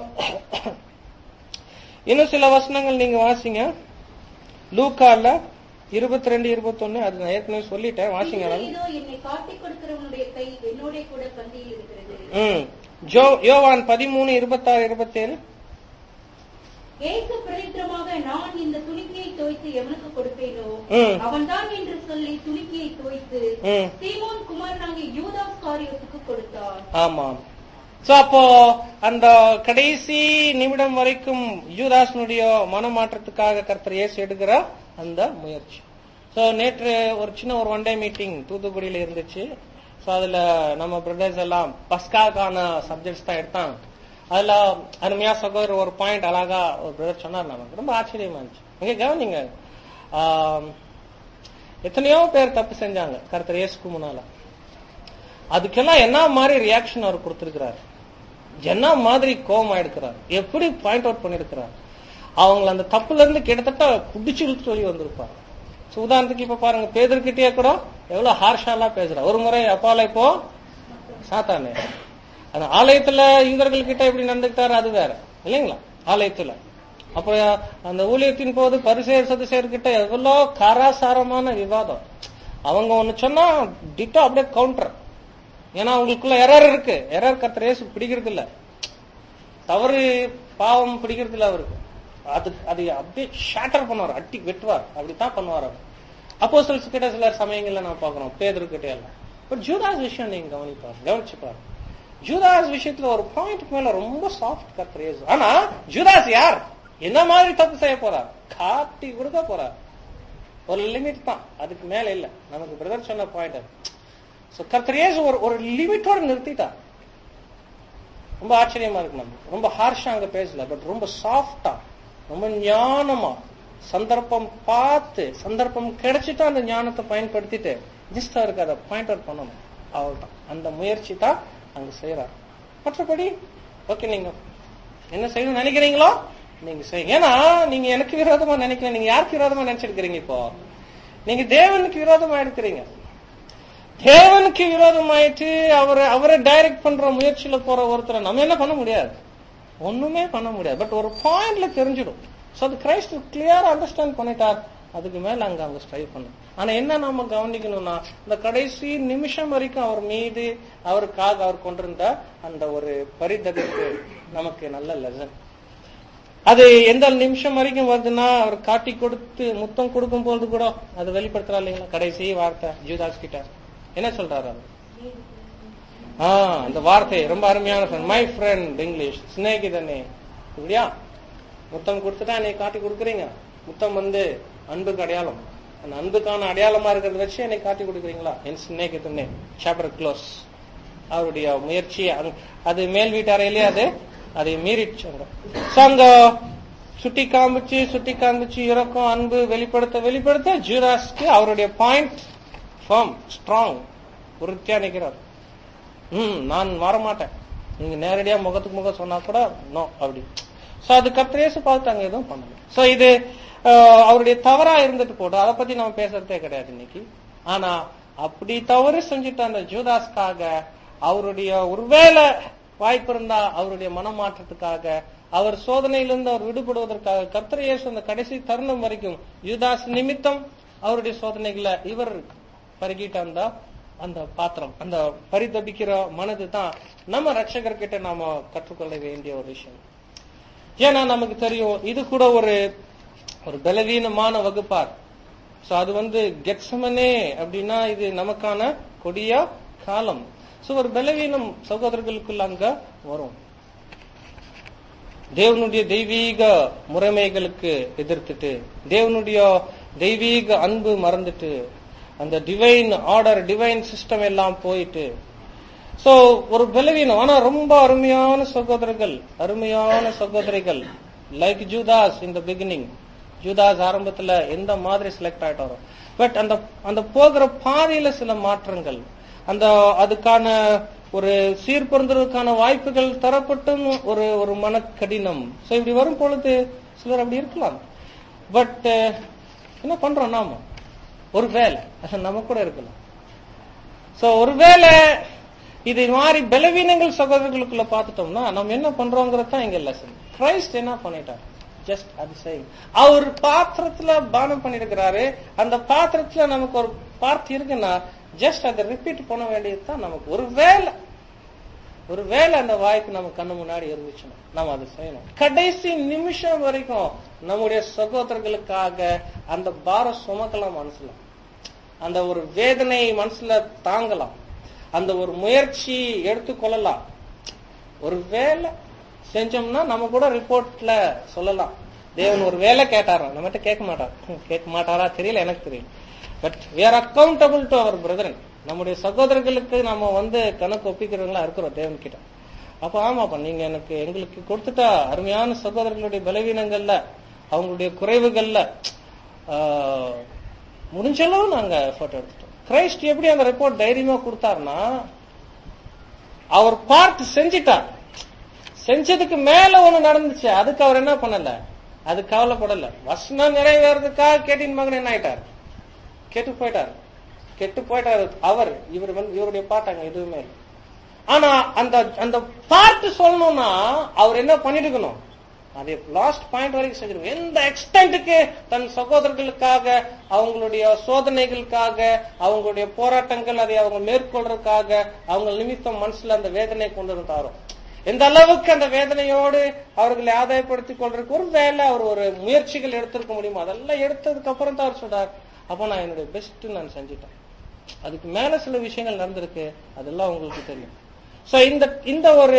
இன்னும் சில வசனங்கள் நீங்க வாசிங்க. லூக்கால 22-21, அது நான் ஏற்கனவே சொல்லிட்டேன், வாசிங்க. என்னை காட்டிக் கொடுக்கிறவனுடைய கை என்னோட கூட பந்தியில் இருக்கிறது. யோவான் 13:26-27. ஏசு பிரதித்திரமாக, நான் இந்த துணிக்கையை தோய்த்து எவனுக்கு கொடுப்பேனோ அவன் தான் என்று சொல்லி துணிக்கையை தோய்த்து சீமோன் குமாரனாகிய யூதாஸ் காரியோத்துக்கு கொடுத்தார். ஆமாம். சோ அப்போ அந்த கடைசி நிமிடம் வரைக்கும் யூதாஸ்னுடைய மனமாற்றத்துக்காக கர்த்தர் இயேசு எடுக்கிற அந்த முயற்சி. சோ நேற்று ஒரு சின்ன ஒரு ஒன் டே மீட்டிங் தூத்துக்குடியில இருந்துச்சு. சோ அதுல நம்ம பிரதர்ஸ் எல்லாம் பஸ்காக்கான சப்ஜெக்ட்ஸ் தான் எடுத்தாங்க. அதுல அருமையா சகோதரர் ஒரு பாயிண்ட் அழகா ஒரு பிரதர் சொன்னார், நமக்கு ரொம்ப ஆச்சரியமா இருந்துச்சு. நீங்க கவனிங்க, எத்தனையோ பேர் தப்பு செஞ்சாங்க கர்த்தர் இயேசுக்கு முன்னால. அதுக்கெல்லாம் என்ன மாதிரி ரியாக்ஷன் அவர் கொடுத்திருக்கிறார், என்ன மாதிரி கோபம் எடுக்கிறார், எப்படி பாயிண்ட் அவுட் பண்ணிருக்கிறார். அவங்களை அந்த தப்புல இருந்து கிட்டத்தட்ட புடிச்சு இழுத்து சொல்லி வந்திருப்பார். உதாரணத்துக்கு இப்ப பாருங்க, பேதர்கிட்டயே கூட எவ்வளவு ஹார்ஷாலாம் பேசுறார். ஒரு முறை அப்பால இப்போ சாத்தானே அந்த ஆலயத்துல யூதர்கள் கிட்ட எப்படி நடந்துக்கிட்டாரு அது வேற இல்லைங்களா. ஆலயத்துல அப்புறம் அந்த ஊழியத்தின் போது பரிசேயர் சதுசேயர் கிட்ட எவ்வளவு காராசாரமான விவாதம். அவங்க ஒண்ணு சொன்னா டிட்டோ அப்படியே கவுண்டர். ஏன்னா அவங்களுக்குள்ள எரர் இருக்கு. எரர் கர்த்தர் இயேசு பிடிக்கிறது இல்ல, தவறு பாவம் பிடிக்கிறது இல்ல அவருக்கு. அது அப்படியே ஷேட்டர் பண்ணுவார், அட்டி வெட்டுவார், அப்படித்தான் பண்ணுவார் அவர். அப்போஸ்தலர்ஸ் கிட்ட சில சமயங்கள்ல நான் பாக்குறோம், பேதுரு கிட்ட எல்லாம். பட் ஜூதாஸ் விஷயம் நீங்க கவனிச்சு பாருங்க. ஜூதாஸ் விஷயத்துல ஒரு பாயிண்ட் மேல ரொம்ப சாஃப்ட் கர்த்தர் இயேசு. ஆனா ஜூதாஸ் யார், என்ன மாதிரி தப்பு செய்ய போறார், காட்டி கொடுக்க போறார். ஒரு லிமிட் தான், அதுக்கு மேல இல்ல. நமக்கு பிரதர் சொன்ன பாயிண்ட். கர்த்தர் இயேசு ஒரு லிமிட்டோட நிறுத்திட்டார். ரொம்ப ஆச்சரியமா இருக்கு. நம்ம ரொம்ப ஹார்ஷா அங்க பேசல, பட் ரொம்ப சாஃப்டா, ரொம்ப ஞானமா, சந்தர்ப்பம் பார்த்து, சந்தர்ப்பம் கிடைச்சிட்டு அந்த ஞானத்தை பயன்படுத்திட்டு ஜஸ்ட் அவருக்கு அதை பாயிண்ட் அவுட் பண்ணணும். அவ்வளவுதான். அந்த முயற்சி தான் அங்க செய்யறாரு. மற்றபடி ஓகே, நீங்க என்ன செய்யணும்னு நினைக்கிறீங்களோ நீங்க செய்யுங்க. ஏன்னா நீங்க எனக்கு விரோதமா நினைக்கல, நீங்க யாருக்கு விரோதமா நினைச்சிருக்கிறீங்க? இப்போ நீங்க தேவனுக்கு விரோதமா இருக்கிறீங்க. தேவனுக்கு விரோதமாயிட்டு அவரை டைரக்ட் பண்ற முயற்சியில போற ஒருத்தரை நம்ம என்ன பண்ண முடியாது, ஒண்ணுமே பண்ண முடியாது. பட் ஒரு பாயிண்ட்ல தெரிஞ்சிடும். சோ அது கிரைஸ்ட் கிளியரா அண்டர்ஸ்டாண்ட் பண்ணிட்டார். அதுக்கு மேல அங்க ஸ்ட்ரைவ் பண்ணும். ஆனா என்ன நாம கவனிக்கணும்னா, இந்த கடைசி நிமிஷம் வரைக்கும் அவர் மீது, அவருக்காக அவர் கொண்டிருந்த அந்த ஒரு பரிதவிப்பு நமக்கு நல்ல லெசன். அது எந்த நிமிஷம் வரைக்கும் வருதுன்னா, அவர் காட்டி கொடுத்து முத்தம் கொடுக்கும் போது கூட அது வெளிப்படுத்துறா இல்லைங்களா. கடைசி வார்த்தை ஜூதாஸ் கிட்ட என்ன சொல்றாரு அவர்? அந்த வார்த்தை ரொம்ப அருமையான, மை ஃப்ரெண்ட், இங்கிலீஷ் சிநேகிதனே, இப்படியா முத்தம் கொடுத்துட்டா என்னை காட்டி கொடுக்குறீங்க. முத்தம் அன்புக்கு அடையாளம். அந்த அன்புக்கான அடையாளமா இருக்கிறத வச்சு என்னை காட்டி கொடுக்குறீங்களா? என் சிநேகிதனே. Chapter close. அவருடைய முயற்சி அது மேல் வீட்டு அறையிலே அதை மீறிடுச்சு. அங்க சுட்டி காமிச்சு இரக்கம் அன்பு வெளிப்படுத்த ஜூதாஸ்க்கு அவருடைய பாயிண்ட் ஃபர்ம் ஸ்ட்ராங் உறுதியா நிக்கிறார். நான் வரமாட்டேன், நீங்க நேரடியா முகத்துக்கு முகம் சொன்னா கூட நோ அப்படி. சோ அது கர்த்தர் இயேசு பார்த்தாங்க, எதுவும் பண்ணல. சோ இது அவருடைய தவறா இருந்துட்டு போட்டு அதை பத்தி நம்ம பேசுறதே கிடையாது இன்னைக்கு. ஆனா அப்படி தவறு செஞ்சுட்டு அந்த ஜூதாஸ்காக அவருடைய ஒருவேளை வாய்ப்பு இருந்தா அவருடைய மனமாற்றத்துக்காக அவர் சோதனையிலிருந்து அவர் விடுபடுவதற்காக கர்த்தர் இயேசு அந்த கடைசி தருணம் வரைக்கும் யூதாஸ் நிமித்தம் அவருடைய சோதனைகளை இவர் பருகிட்ட அந்த பாத்திரம், அந்த பரிதபிக்கிற மனது தான் நம்ம ரட்சகர்கிட்ட நாம கற்றுக்கொள்ள வேண்டிய ஒரு விஷயம். ஏன்னா நமக்கு தெரியும் இது கூட ஒரு பலவீனமான வகுப்பார். சோ அது கெத்செமனே அப்படின்னா இது நமக்கான கொடிய காலம். சோ ஒரு பலவீனம் சகோதரர்களுக்குள்ள அங்க வரும். தேவனுடைய தெய்வீக முறைமைகளுக்கு எதிர்த்துட்டு, தேவனுடைய தெய்வீக அன்பு மறந்துட்டு, அந்த டிவைன் ஆர்டர் டிவைன் சிஸ்டம் எல்லாம் போயிட்டு, சோ ஒரு பலவீனம். ஆனா ரொம்ப அருமையான சகோதரிகள் like Judas in the beginning. Judas ஆரம்பத்துல எந்த மாதிரி செலக்ட் ஆயிட்டாரோ, பட் அந்த போகிற பாதையில சில மாற்றங்கள், அதுக்கான ஒரு சீர்பொருந்துறதுக்கான வாய்ப்புகள் தரப்பட்டும் ஒரு மனக்கடினம். சோ இப்படி வரும் பொழுது சிலர் அப்படி இருக்கலாம். பட் என்ன பண்றோம் நாம, ஒருவேளை நம்ம கூட இருக்கலாம். சோ ஒருவேளை இது மாதிரி பலவீனங்கள் சகோதரர்களுக்குள்ள பார்த்துட்டோம்னா நம்ம என்ன பண்றோங்கிறதான் இங்க லெசன். கிரைஸ்ட் என்ன பண்ணிட்டார், ஜஸ்ட் அது செய்யும். அவர் பாத்திரத்துல பானம் பண்ணிருக்கிறாரு. அந்த பாத்திரத்துல நமக்கு ஒரு பார்த்து இருக்குன்னா ஜஸ்ட் அதை ரிப்பீட் பண்ண வேண்டியதுதான் நமக்கு. ஒருவேளை அந்த வாய்ப்பு நம்ம கண்ணு முன்னாடி இருந்துச்சுன்னா நம்ம அதை செய்யணும். கடைசி நிமிஷம் வரைக்கும் நம்முடைய சகோதரர்களுக்காக அந்த பாரம் சுமக்கலாம், மனசுல அந்த ஒரு வேதனை மனசுல தாங்கலாம், அந்த ஒரு முயற்சி எடுத்துக்கொள்ளலாம். ஒருவேளை செஞ்சோம்னா நம்ம கூட ரிப்போர்ட்ல சொல்லலாம், தேவன் ஒரு வேலை கேட்டாரா, நம்மகிட்ட கேட்க மாட்டாரா தெரியல, எனக்கு தெரியல. But we are accountable to our brethren. நம்முடைய சகோதரர்களுக்கு நம்ம கணக்கு ஒப்பிக்கிறவங்களா இருக்கிறோம் தேவன் கிட்ட. அப்ப ஆமாப்பா, நீங்க எங்களுக்கு கொடுத்துட்டா அருமையான சகோதரர்களுடைய பலவீனங்கள்ல அவங்களுடைய குறைவுகள்ல முடிஞ்சளவு நாங்க எஃபர்ட் எடுத்துட்டோம். கிரைஸ்ட் எப்படி அந்த ரிப்போர்ட் தைரியமா கொடுத்தாருன்னா, அவர் பார்ட் செஞ்சிட்டார். செஞ்சதுக்கு மேல ஒண்ணு நடந்துச்சு, அதுக்கு அவர் என்ன பண்ணல, அது கவலைப்படல. வசனம் நிறைவேறதுக்காக கேட்டின் மகன் என்ன ஆயிட்டார், கெட்டு போயிட்டாரு. இவருடைய பாட்டாங்க எதுவுமே இல்லை. ஆனா அந்த பார்ட் சொல்லணும்னா அவர் என்ன பண்ணிருக்கணும், அதே லாஸ்ட் பாயிண்ட் வரைக்கும் செஞ்சிருக்கணும். எந்த எக்ஸ்டென்ட்டுக்கு தன் சகோதரர்களுக்காக, அவங்களுடைய சோதனைகளுக்காக, அவங்களுடைய போராட்டங்கள் அதை அவங்க மேற்கொள்றதுக்காக அவங்க நிமித்தம் மனசுல அந்த வேதனை கொண்டு இருந்தாரோ, எந்த அளவுக்கு அந்த வேதனையோடு அவர்களை ஆதாயப்படுத்திக் கொள்றதுக்கு ஒரு வேலை அவர் ஒரு முயற்சிகள் எடுத்திருக்க முடியுமோ, அதெல்லாம் எடுத்ததுக்கு அப்புறம் தான் அவர் சொல்றார், அப்ப நான் என்னுடைய பெஸ்ட் நான் செஞ்சுட்டேன். அதுக்கு மேல சில விஷயங்கள் நடந்திருக்கு, அதெல்லாம் உங்களுக்கு தெரியும். சோ இந்த ஒரு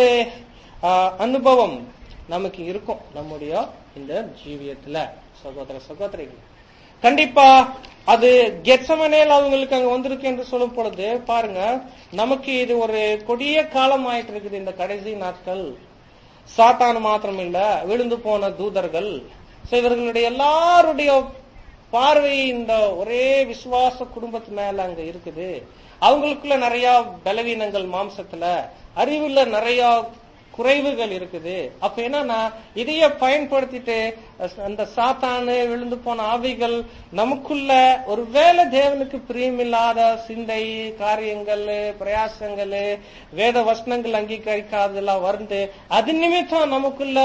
அனுபவம் நமக்கு இருக்கும் நம்முடைய இந்த ஜீவியத்துல சகோதரிகள். கண்டிப்பா அது கெத்செமனேல் அவங்களுக்கு அங்க வந்திருக்கு என்று சொல்லும் பொழுது பாருங்க, நமக்கு இது ஒரு கொடிய காலம் ஆயிட்டு இருக்குது. இந்த கடைசி நாட்கள் சாத்தான் மாத்திரம் இல்ல, விழுந்து போன தூதர்கள், இவர்களுடைய எல்லாருடைய பார்வை இந்த ஒரே விசுவாச குடும்பத்து மேல அங்க இருக்குது. அவங்களுக்குள்ள நிறைய பலவீனங்கள், மாம்சத்துல அறிவுல நிறைய குறைவுகள் இருக்குது. அப்ப என்னன்னா இதைய பயன்படுத்திட்டு அந்த சாத்தானு விழுந்து போன ஆவிகள் நமக்குள்ள ஒருவேளை தேவனுக்கு பிரியமில்லாத சிந்தை, காரியங்கள், பிரயாசங்கள், வேத வசனங்கள் அங்கீகரிக்காதெல்லாம் வந்து அது நிமித்தம் நமக்குள்ள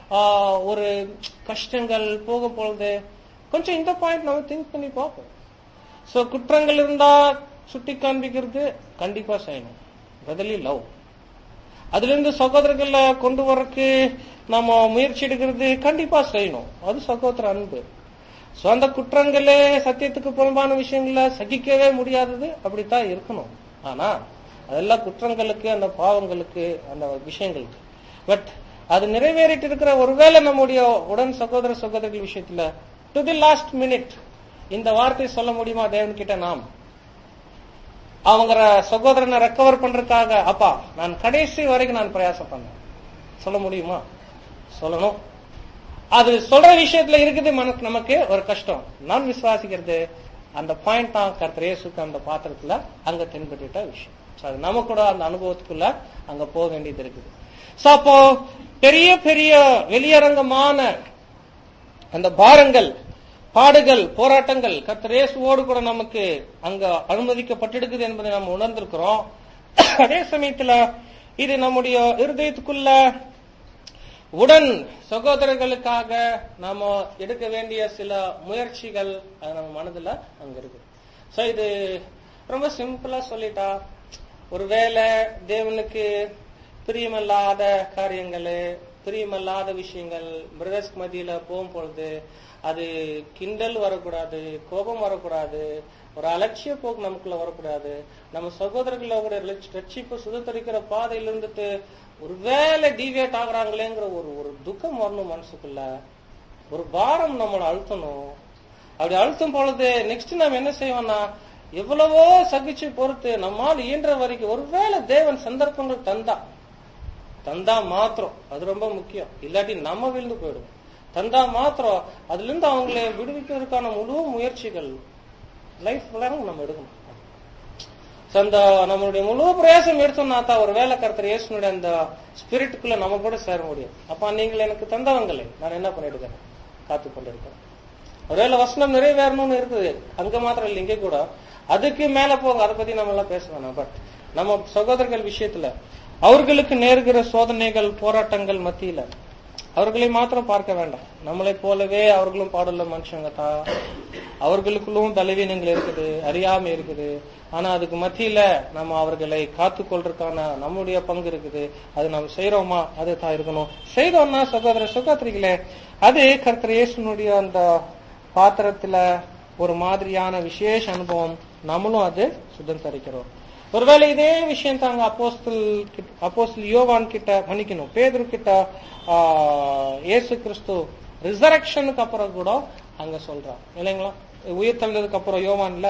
ஒரு கஷ்டங்கள் போக பொழுது கொஞ்சம் இந்த பாயிண்ட் நம்ம திங்க் பண்ணி பார்ப்போம். சோ குற்றங்கள் இருந்தா சுட்டி காண்பிக்கிறது கண்டிப்பா செய்யணும், பிரதர்லி லவ். அதுல இருந்து சகோதரர்கள கொண்டு வரக்கு நம்ம முயற்சி எடுக்கிறது கண்டிப்பா செய்யணும், அது சகோதர அன்பு. சோ அந்த குற்றங்களே சத்தியத்துக்கு புறம்பான விஷயங்கள சகிக்கவே முடியாதது அப்படித்தான் இருக்கணும். ஆனா அதெல்லாம் குற்றங்களுக்கு, அந்த பாவங்களுக்கு, அந்த விஷயங்களுக்கு. பட் அது நிறைவேறிட்டு இருக்கிற ஒருவேளை நம்முடைய உடன் சகோதரர்கள் விஷயத்துல டு தி லாஸ்ட் மினிட் இந்த வார்த்தை சொல்ல முடியுமா தேவன் கிட்ட, நாம் அவங்க சகோதரனை ரெக்கவர் பண்றதுக்காக அப்பா நான் கடைசி வரைக்கும் நான் பிரயாசம் பண்ணேன் சொல்ல முடியுமா? சொல்லணும். அது சொல்ற விஷயத்துல இருக்குது நமக்கு ஒரு கஷ்டம். நான் விசுவாசிக்கிறது அந்த பாயிண்ட் தான் கர்த்தர் இயேசுக்கு அந்த பாத்திரத்துல அங்க தென்பட்டுட்ட விஷயம். அது நம்ம கூட அந்த அனுபவத்துக்குள்ள அங்க போக வேண்டியது இருக்குது. சோ அப்போ பெரிய பெரிய வெளியரங்கமான அந்த பாரங்கள், பாடுகள், போராட்டங்கள் கர்த்தர் இயேசுவோடு கூட நமக்கு அங்க அனுமதிக்கப்பட்டிருக்குது என்பதை நம்ம உணர்ந்திருக்கிறோம். அதே சமயத்துல இது நம்முடைய இருதயத்துக்குள்ள உடன் சகோதரர்களுக்காக நாம எடுக்க வேண்டிய சில முயற்சிகள் அது நம்ம மனதுல அங்க இருக்கு. சோ இது ரொம்ப சிம்பிளா சொல்லிட்டா, ஒருவேளை தேவனுக்கு பிரியமல்லாத காரியங்கள், பிரியமல்லாத விஷயங்கள் பிரதர்ஸ் மத்தியில போகும்பொழுது அது கிண்டல் வரக்கூடாது, கோபம் வரக்கூடாது, ஒரு அலட்சிய போக்கு நமக்குள்ள வரக்கூடாது. நம்ம சகோதரர்களோட ரட்சிப்பு சுதந்திரிக்கிற பாதையில இருந்துட்டு ஒருவேளை டிவியேட் ஆகுறாங்களேங்கிற ஒரு துக்கம் வரணும் மனசுக்குள்ள, ஒரு பாரம் நம்மளை அழுத்தணும். அப்படி அழுத்தும் பொழுது நெக்ஸ்ட் நம்ம என்ன செய்வோம்னா, எவ்வளவோ சகிச்சு பொறுத்து நம்மால் இயன்ற வரைக்கும் ஒருவேளை தேவன் சந்தர்ப்பங்கள் தந்தா மாத்திரம், அது ரொம்ப முக்கியம். இல்லாட்டி நம்ம விழுந்து போயிடும். தந்தா மாத்திரம் அதுல இருந்து அவங்களை விடுவிக்கிறதுக்கான முழு முயற்சிகள் லைஃப் நம்ம எடுக்கணும். அந்த நம்மளுடைய முழு பிரயாசம் எடுத்தோம்னா தான் ஒரு வேலை கர்த்தர் இயேசுனுடைய அந்த ஸ்பிரிட்டுக்குள்ள நம்ம கூட சேர முடியும். அப்ப நீங்கள் எனக்கு தந்தவங்களே, நான் என்ன பண்ணிருக்கேன், காத்து கொண்டிருக்கேன். ஒருவேளை வசனம் நிறைவேறணும்னு இருக்குது, அங்க மாத்திரம் இல்லை, இங்கே கூட அதுக்கு மேல போக, அதை பத்தி நம்ம எல்லாம் பேச வேணாம். பட் நம்ம சகோதரர்கள் விஷயத்துல அவர்களுக்கு நேருகிற சோதனைகள், போராட்டங்கள் மத்தியில அவர்களை மாத்திரம் பார்க்க வேண்டாம். நம்மளை போலவே அவர்களும் பாடுள்ள மனுஷங்க தான். அவர்களுக்குள்ளும் பலவீனங்கள் இருக்குது, அறியாமை இருக்குது. ஆனா அதுக்கு மத்தியில நம்ம அவர்களை காத்துக்கொள்றதுக்கான நம்முடைய பங்கு இருக்குது. அது நம்ம செய்யறோமா, அது தான் இருக்கணும். செய்தோம்னா சகோதர சகோதரிகளே, அது கர்த்தர் இயேசுனுடைய அந்த பாத்திரத்துல ஒரு மாதிரியான விசேஷ அனுபவம். நம்மளும் அது சுதந்திரிக்கிறோம். ஒருவேளை இதே விஷயம் தாங்க அப்போஸ்தலன் யோவான் கிட்ட, மன்னிக்கணும், பேதுரு கிட்ட இயேசு கிறிஸ்து ரிசரக்ஷனுக்கு அப்புறம் கூட அங்க சொல்றான் இல்லைங்களா? உயிர் தழுந்ததுக்கு அப்புறம் யோவான்ல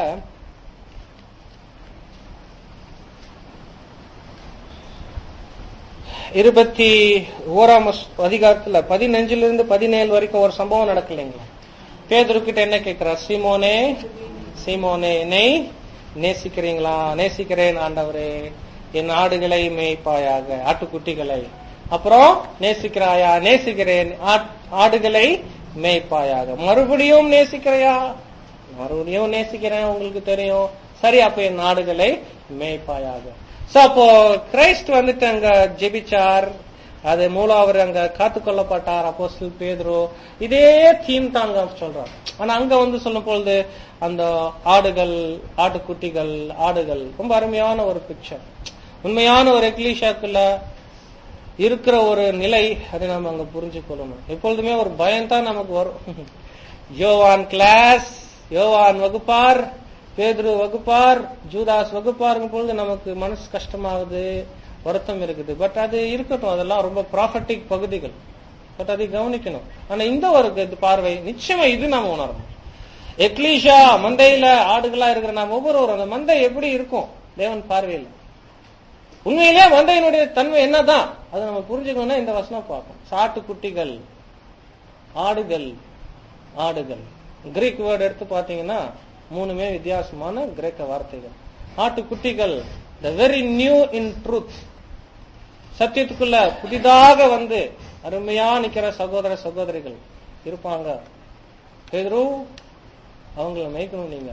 21ஆம் அதிகாரத்துல 15 17 வரைக்கும் ஒரு சம்பவம் நடக்கலைங்களா? பேதுரு கிட்ட என்ன கேட்கிறார்? சீமோனே சீமோனே, என்னை நேசிக்கிறீங்களா? நேசிக்கிறேன் ஆண்டவரே, என் ஆடுகளை மேய்ப்பாயாக, ஆட்டுக்குட்டிகளை. அப்புறம் நேசிக்கிறாயா? நேசிக்கிறேன், ஆடுகளை மேய்ப்பாயாக. மறுபடியும் நேசிக்கிறையா? மறுபடியும் நேசிக்கிறேன், உங்களுக்கு தெரியும். சரி, அப்ப என் ஆடுகளை மேய்ப்பாயாக. சோ அப்போ கிரைஸ்ட் வந்துட்டு அங்க ஜெபிச்சார், அது மூலம் அவர் அங்க காத்துக்கொள்ளப்பட்டார். அப்போஸ்தலன் பேதுரு இதே தீம் தான் அங்க சொல்றார். ஆனா அங்க வந்து சொல்லும் பொழுது அந்த ஆடுகள், ஆட்டுக்குட்டிகள், ஆடுகள் ரொம்ப அருமையான ஒரு பிக்சர். உண்மையான ஒரு எக்லீஷாக்குள்ள இருக்கிற ஒரு நிலை, அதை நம்ம அங்க புரிஞ்சு கொள்ளணும். எப்பொழுதுமே ஒரு பயம்தான் நமக்கு வரும். யோவான் கிளாஸ், யோவான் வகுப்பார், பேதுரு வகுப்பார், ஜூதாஸ் வகுப்பாருங்கும் பொழுது நமக்கு மனசு கஷ்டமாகுது, வருத்தம் இருக்குது. பட் அது இருக்கட்டும், அதெல்லாம் ரொம்ப ப்ராஃபட்டிக் பகுதிகள். பட் அதை கவனிக்கணும். ஆனா இந்த ஒரு பார்வை நிச்சயமா இது நாம உணரணும். எக்லீஷா மந்தையில ஆடுகளா இருக்கிற நாம் ஒவ்வொருவரும் அந்த மந்தை எப்படி இருக்கும் தேவன் பார்வையில், உண்மையிலே மந்தையினுடைய தன்மை என்னதான் அதை நம்ம புரிஞ்சுக்கணும்னா இந்த வசனம் பார்க்கணும். ஆட்டுக்குட்டிகள், ஆடுகள், ஆடுகள். கிரீக் வேர்டு எடுத்து பாத்தீங்கன்னா மூணுமே வித்தியாசமான கிரேக்க வார்த்தைகள். ஆட்டுக்குட்டிகள் the very new in truth, சத்தியத்துக்குள்ள புதிதாக வந்து அருமையா நிக்கிற சகோதர சகோதரிகள் இருப்பாங்க. பேதுரு அவங்கள மேய்க்கணும். நீங்க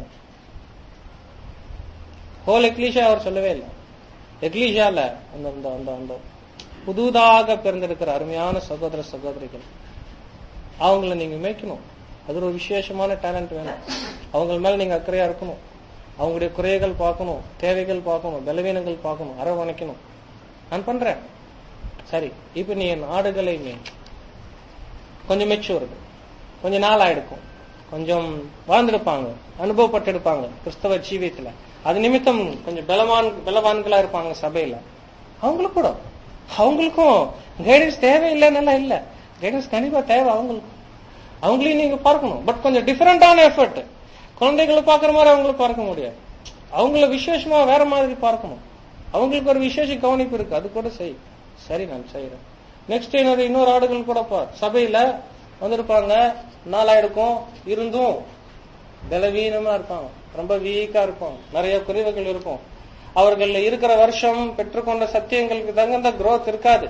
ஹோல் எக்லீஷா அவர் சொல்லவே இல்லை. எக்லீஷால அந்த புதுதாக பிறந்திருக்கிற அருமையான சகோதர சகோதரிகள், அவங்கள நீங்க மேய்க்கணும். அது ஒரு விசேஷமான டேலண்ட் வேணும். அவங்க மேல நீங்க அக்கறையா இருக்கணும். அவங்களுடைய குறைகள் பார்க்கணும், தேவைகள் பார்க்கணும், பலவீனங்கள் பார்க்கணும், அரவணைக்கணும். நான் பண்றேன். சரி, இப்ப நீ என் ஆடுகளை மேய். கொஞ்சம் மெச்சூர், கொஞ்ச நாள் ஆயிடுக்கும், கொஞ்சம் வாழ்ந்திருப்பாங்க, அனுபவப்பட்டிருப்பாங்க கிறிஸ்தவ ஜீவியத்துல. அது நிமித்தம் கொஞ்சம் பலவான்களா இருப்பாங்க சபையில. அவங்களுக்கும் கைடன்ஸ் தேவையில்லைன்னு இல்ல, கைடன்ஸ் கண்டிப்பா தேவை. அவங்களையும் நீங்க பார்க்கணும். பட் கொஞ்சம் டிஃபரெண்டான எஃபர்ட். குழந்தைகளை பார்க்கற மாதிரி அவங்களை பார்க்க முடியாது. அவங்கள விசேஷமா வேற மாதிரி பார்க்கணும். அவங்களுக்கு ஒரு விசேஷ கவனிப்பு இருக்கு, அது கூட செய். சரி, நான் செய்யறேன். நெக்ஸ்ட் இன்னொரு ஆடுகள் கூட சபையில வந்திருப்பாங்க, நாளாயிருக்கும், இருந்தும் பலவீனமா இருப்பாங்க, ரொம்ப வீக்கா இருப்பாங்க, நிறைய குறைவுகள் இருக்கும். அவர்கள் இருக்கிற வருஷம் பெற்றுக்கொண்ட சத்தியங்களுக்கு தகுந்த growth இருக்காது,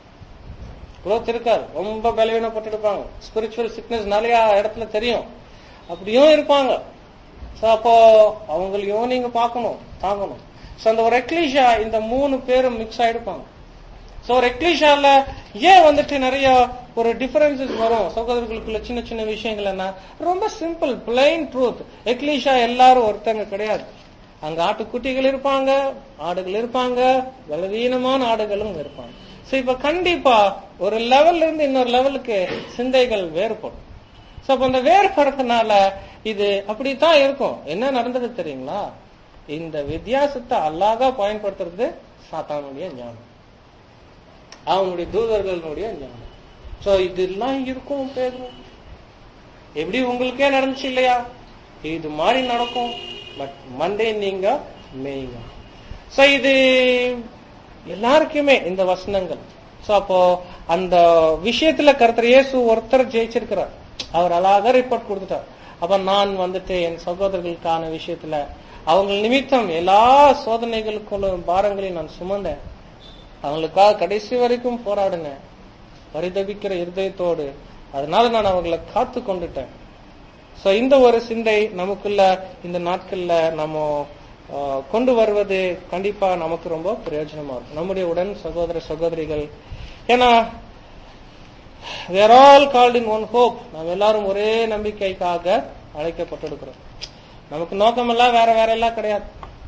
ரொம்ப பலவீனப்பட்டு இருப்பாங்க. ஸ்பிரிச்சுவல் சிக்னஸ் நிறைய இடத்துல தெரியும், அப்படியும் இருப்பாங்க. அப்போ அவங்களையும் நீங்க பார்க்கணும், தாங்கணும். அந்த ஒரு எக்லீஷா இந்த 3 பேரும் மிக்ஸ் ஆயிடுப்பாங்க. ஒரு எக்லீஷால ஏன் வந்துட்டு நிறைய ஒரு டிஃபரன்சஸ் வரும் சகோதரர்களுக்குள்ள, சின்ன சின்ன விஷயங்கள் என்ன, ரொம்ப சிம்பிள் பிளைன் ட்ரூத். எக்லீஷா எல்லாரும் ஒருத்தங்க கிடையாது. அங்க ஆட்டுக்குட்டிகள் இருப்பாங்க, ஆடுகள் இருப்பாங்க, பலவீனமான ஆடுகளும் இருப்பாங்க. இப்ப கண்டிப்பா ஒரு லெவல்ல இருந்து இன்னொரு லெவலுக்கு சிந்தைகள் வேறுபடும். அப்ப அந்த வேறுபடுறதுனால இது அப்படித்தான் இருக்கும். என்ன நடந்தது தெரியுங்களா? இந்த வித்தியாசத்தை அழகா பயன்படுத்துறது சாத்தானுடைய ஞானம், அவனுடைய தூதர்களுடைய ஞானம். இதெல்லாம் இருக்கும். எப்படி உங்களுக்கே நடந்துச்சு இல்லையா? இது மாதிரி நடக்கும். பட் மண்டே நீங்க மேய்ங்க. இது எல்லாருக்குமே இந்த வசனங்கள். அப்போ அந்த விஷயத்துல கர்த்தர் இயேசு ஒருத்தர் ஜெயிச்சிருக்கிறார். அவர் அழகா ரிப்போர்ட் கொடுத்துட்டார். அப்ப நான் வந்துட்டு என் சகோதரர்களுக்கான விஷயத்துல அவங்க நிமித்தம் எல்லா சோதனைகளுக்கும் பாரங்களையும் நான் சுமந்தேன். அவங்களுக்காக கடைசி வரைக்கும் போராடினேன், பரிதபிக்கிற இருதயத்தோடு. அதனால நான் அவங்களை காத்து கொண்டுட்டேன். இந்த ஒரு சிந்தை நமக்குள்ள இந்த நாட்கள்ல நம்ம கொண்டு வருவது கண்டிப்பா நமக்கு ரொம்ப பிரயோஜனமா இருக்கும், நம்முடைய உடன் சகோதர சகோதரிகள். ஏன்னா we are all called in one hope. நாம் எல்லாரும் ஒரே நம்பிக்கைக்காக அழைக்கப்பட்டிருக்கிறோம். நமக்கு நோக்கமெல்லாம் வேற வேற எல்லாம் கிடையாது.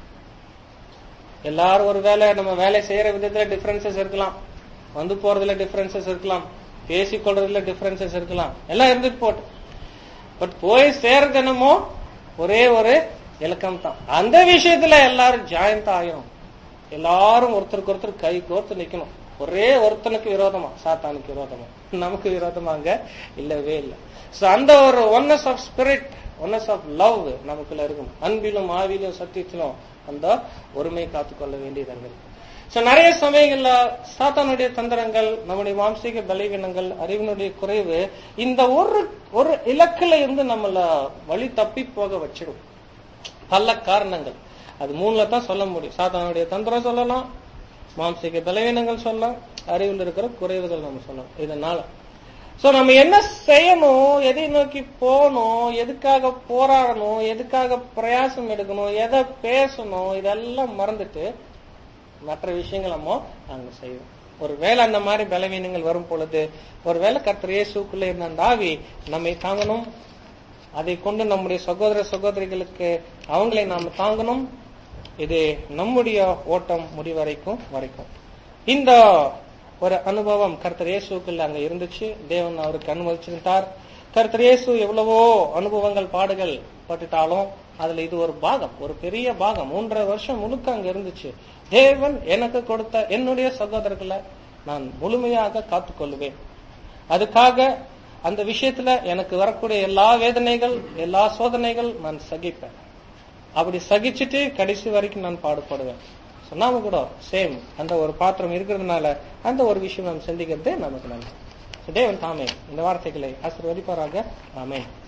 எல்லாரும் ஒரு வேலை, நம்ம வேலை செய்யற விதத்துல டிஃபரன்சஸ் இருக்கலாம், வந்து போறதுல டிஃபரன்சஸ் இருக்கலாம், பேசிக்கொள்றதுல டிஃபரன்சஸ் இருக்கலாம், எல்லாம் இருந்துட்டு போட்டு. பட் போய் சேர்றது என்னமோ ஒரே ஒரு இலக்கம் தான். அந்த விஷயத்துல எல்லாரும் ஜாயிண்ட் ஆகணும், எல்லாரும் ஒருத்தருக்கு ஒருத்தர் கை கோர்த்து நிக்கணும். ஒரே ஒருத்தனுக்கு விரோதமா, சாத்தானுக்கு விரோதமா, நமக்கு விரோதமாங்க இல்லவே இல்லை. அந்த ஒரு oneness of spirit, oneness of love நமக்குள்ள இருக்கணும். அன்பிலும் ஆவிலும் சத்தியத்திலும் அந்த ஒருமை காத்துக்கொள்ள வேண்டியது இருக்கு. நிறைய சமயங்கள்ல சாத்தானுடைய தந்திரங்கள், நம்முடைய மாம்சீக பலவீனங்கள், அறிவினுடைய குறைவு இந்த ஒரு இலக்குல இருந்து நம்மள வழி தப்பி போக வச்சிடும். பல காரணங்கள், அது 3ல தான் சொல்ல முடியும். சாத்தானுடைய தந்திரம் சொல்லலாம், மாம்சீக பலவீனங்கள் சொல்லலாம், அறிவில் இருக்கிற குறைவுகள் நம்ம சொல்லலாம். இதனால நம்ம என்ன செய்யணும், எதை நோக்கி போகணும், எதுக்காக போராடணும், எதுக்காக பிரயாசம் எடுக்கணும், எதை பேசணும், இதெல்லாம் மறந்துட்டு மற்ற விஷயங்கள் நம்ம அங்க செய்யணும். ஒருவேளை அந்த மாதிரி பலவீனங்கள் வரும் பொழுது, ஒருவேளை கர்த்தர் இயேசுக்குள்ள இருந்த அந்த ஆவி நம்மை தாங்கணும். அதை கொண்டு நம்முடைய சகோதர சகோதரிகளுக்கு அவங்களை நாம தாங்கணும். இது நம்முடைய ஓட்டம் முடிவரைக்கும் இந்த ஒரு அனுபவம் கர்த்தர் இயேசுக்குள்ள அங்க இருந்துச்சு. தேவன் அவருக்கு அனுமதிச்சிருந்தார். கர்த்தர் இயேசு எவ்வளவோ அனுபவங்கள், பாடுகள் பட்டுட்டாலும் அதுல இது ஒரு பாகம், ஒரு பெரிய பாகம். 3.5 வருஷம் முழுக்க அங்க இருந்துச்சு. தேவன் எனக்கு கொடுத்த என்னுடைய சகோதரர்களை நான் முழுமையாக காத்துக்கொள்ளுவேன். அதுக்காக அந்த விஷயத்துல எனக்கு வரக்கூடிய எல்லா வேதனைகள், எல்லா சோதனைகள் நான் சகிப்பேன். அப்படி சகிச்சுட்டு கடைசி வரைக்கும் நான் பாடுபடுவேன். நாம கூட சேம் அந்த ஒரு பாத்திரம் இருக்கிறதுனால அந்த ஒரு விஷயம் நாம் சிந்திக்கிறது நமக்கு நன்றி. தேவன் தாமே இந்த வார்த்தைகளை ஆசீர்வதிப்பாராக. ஆமென்.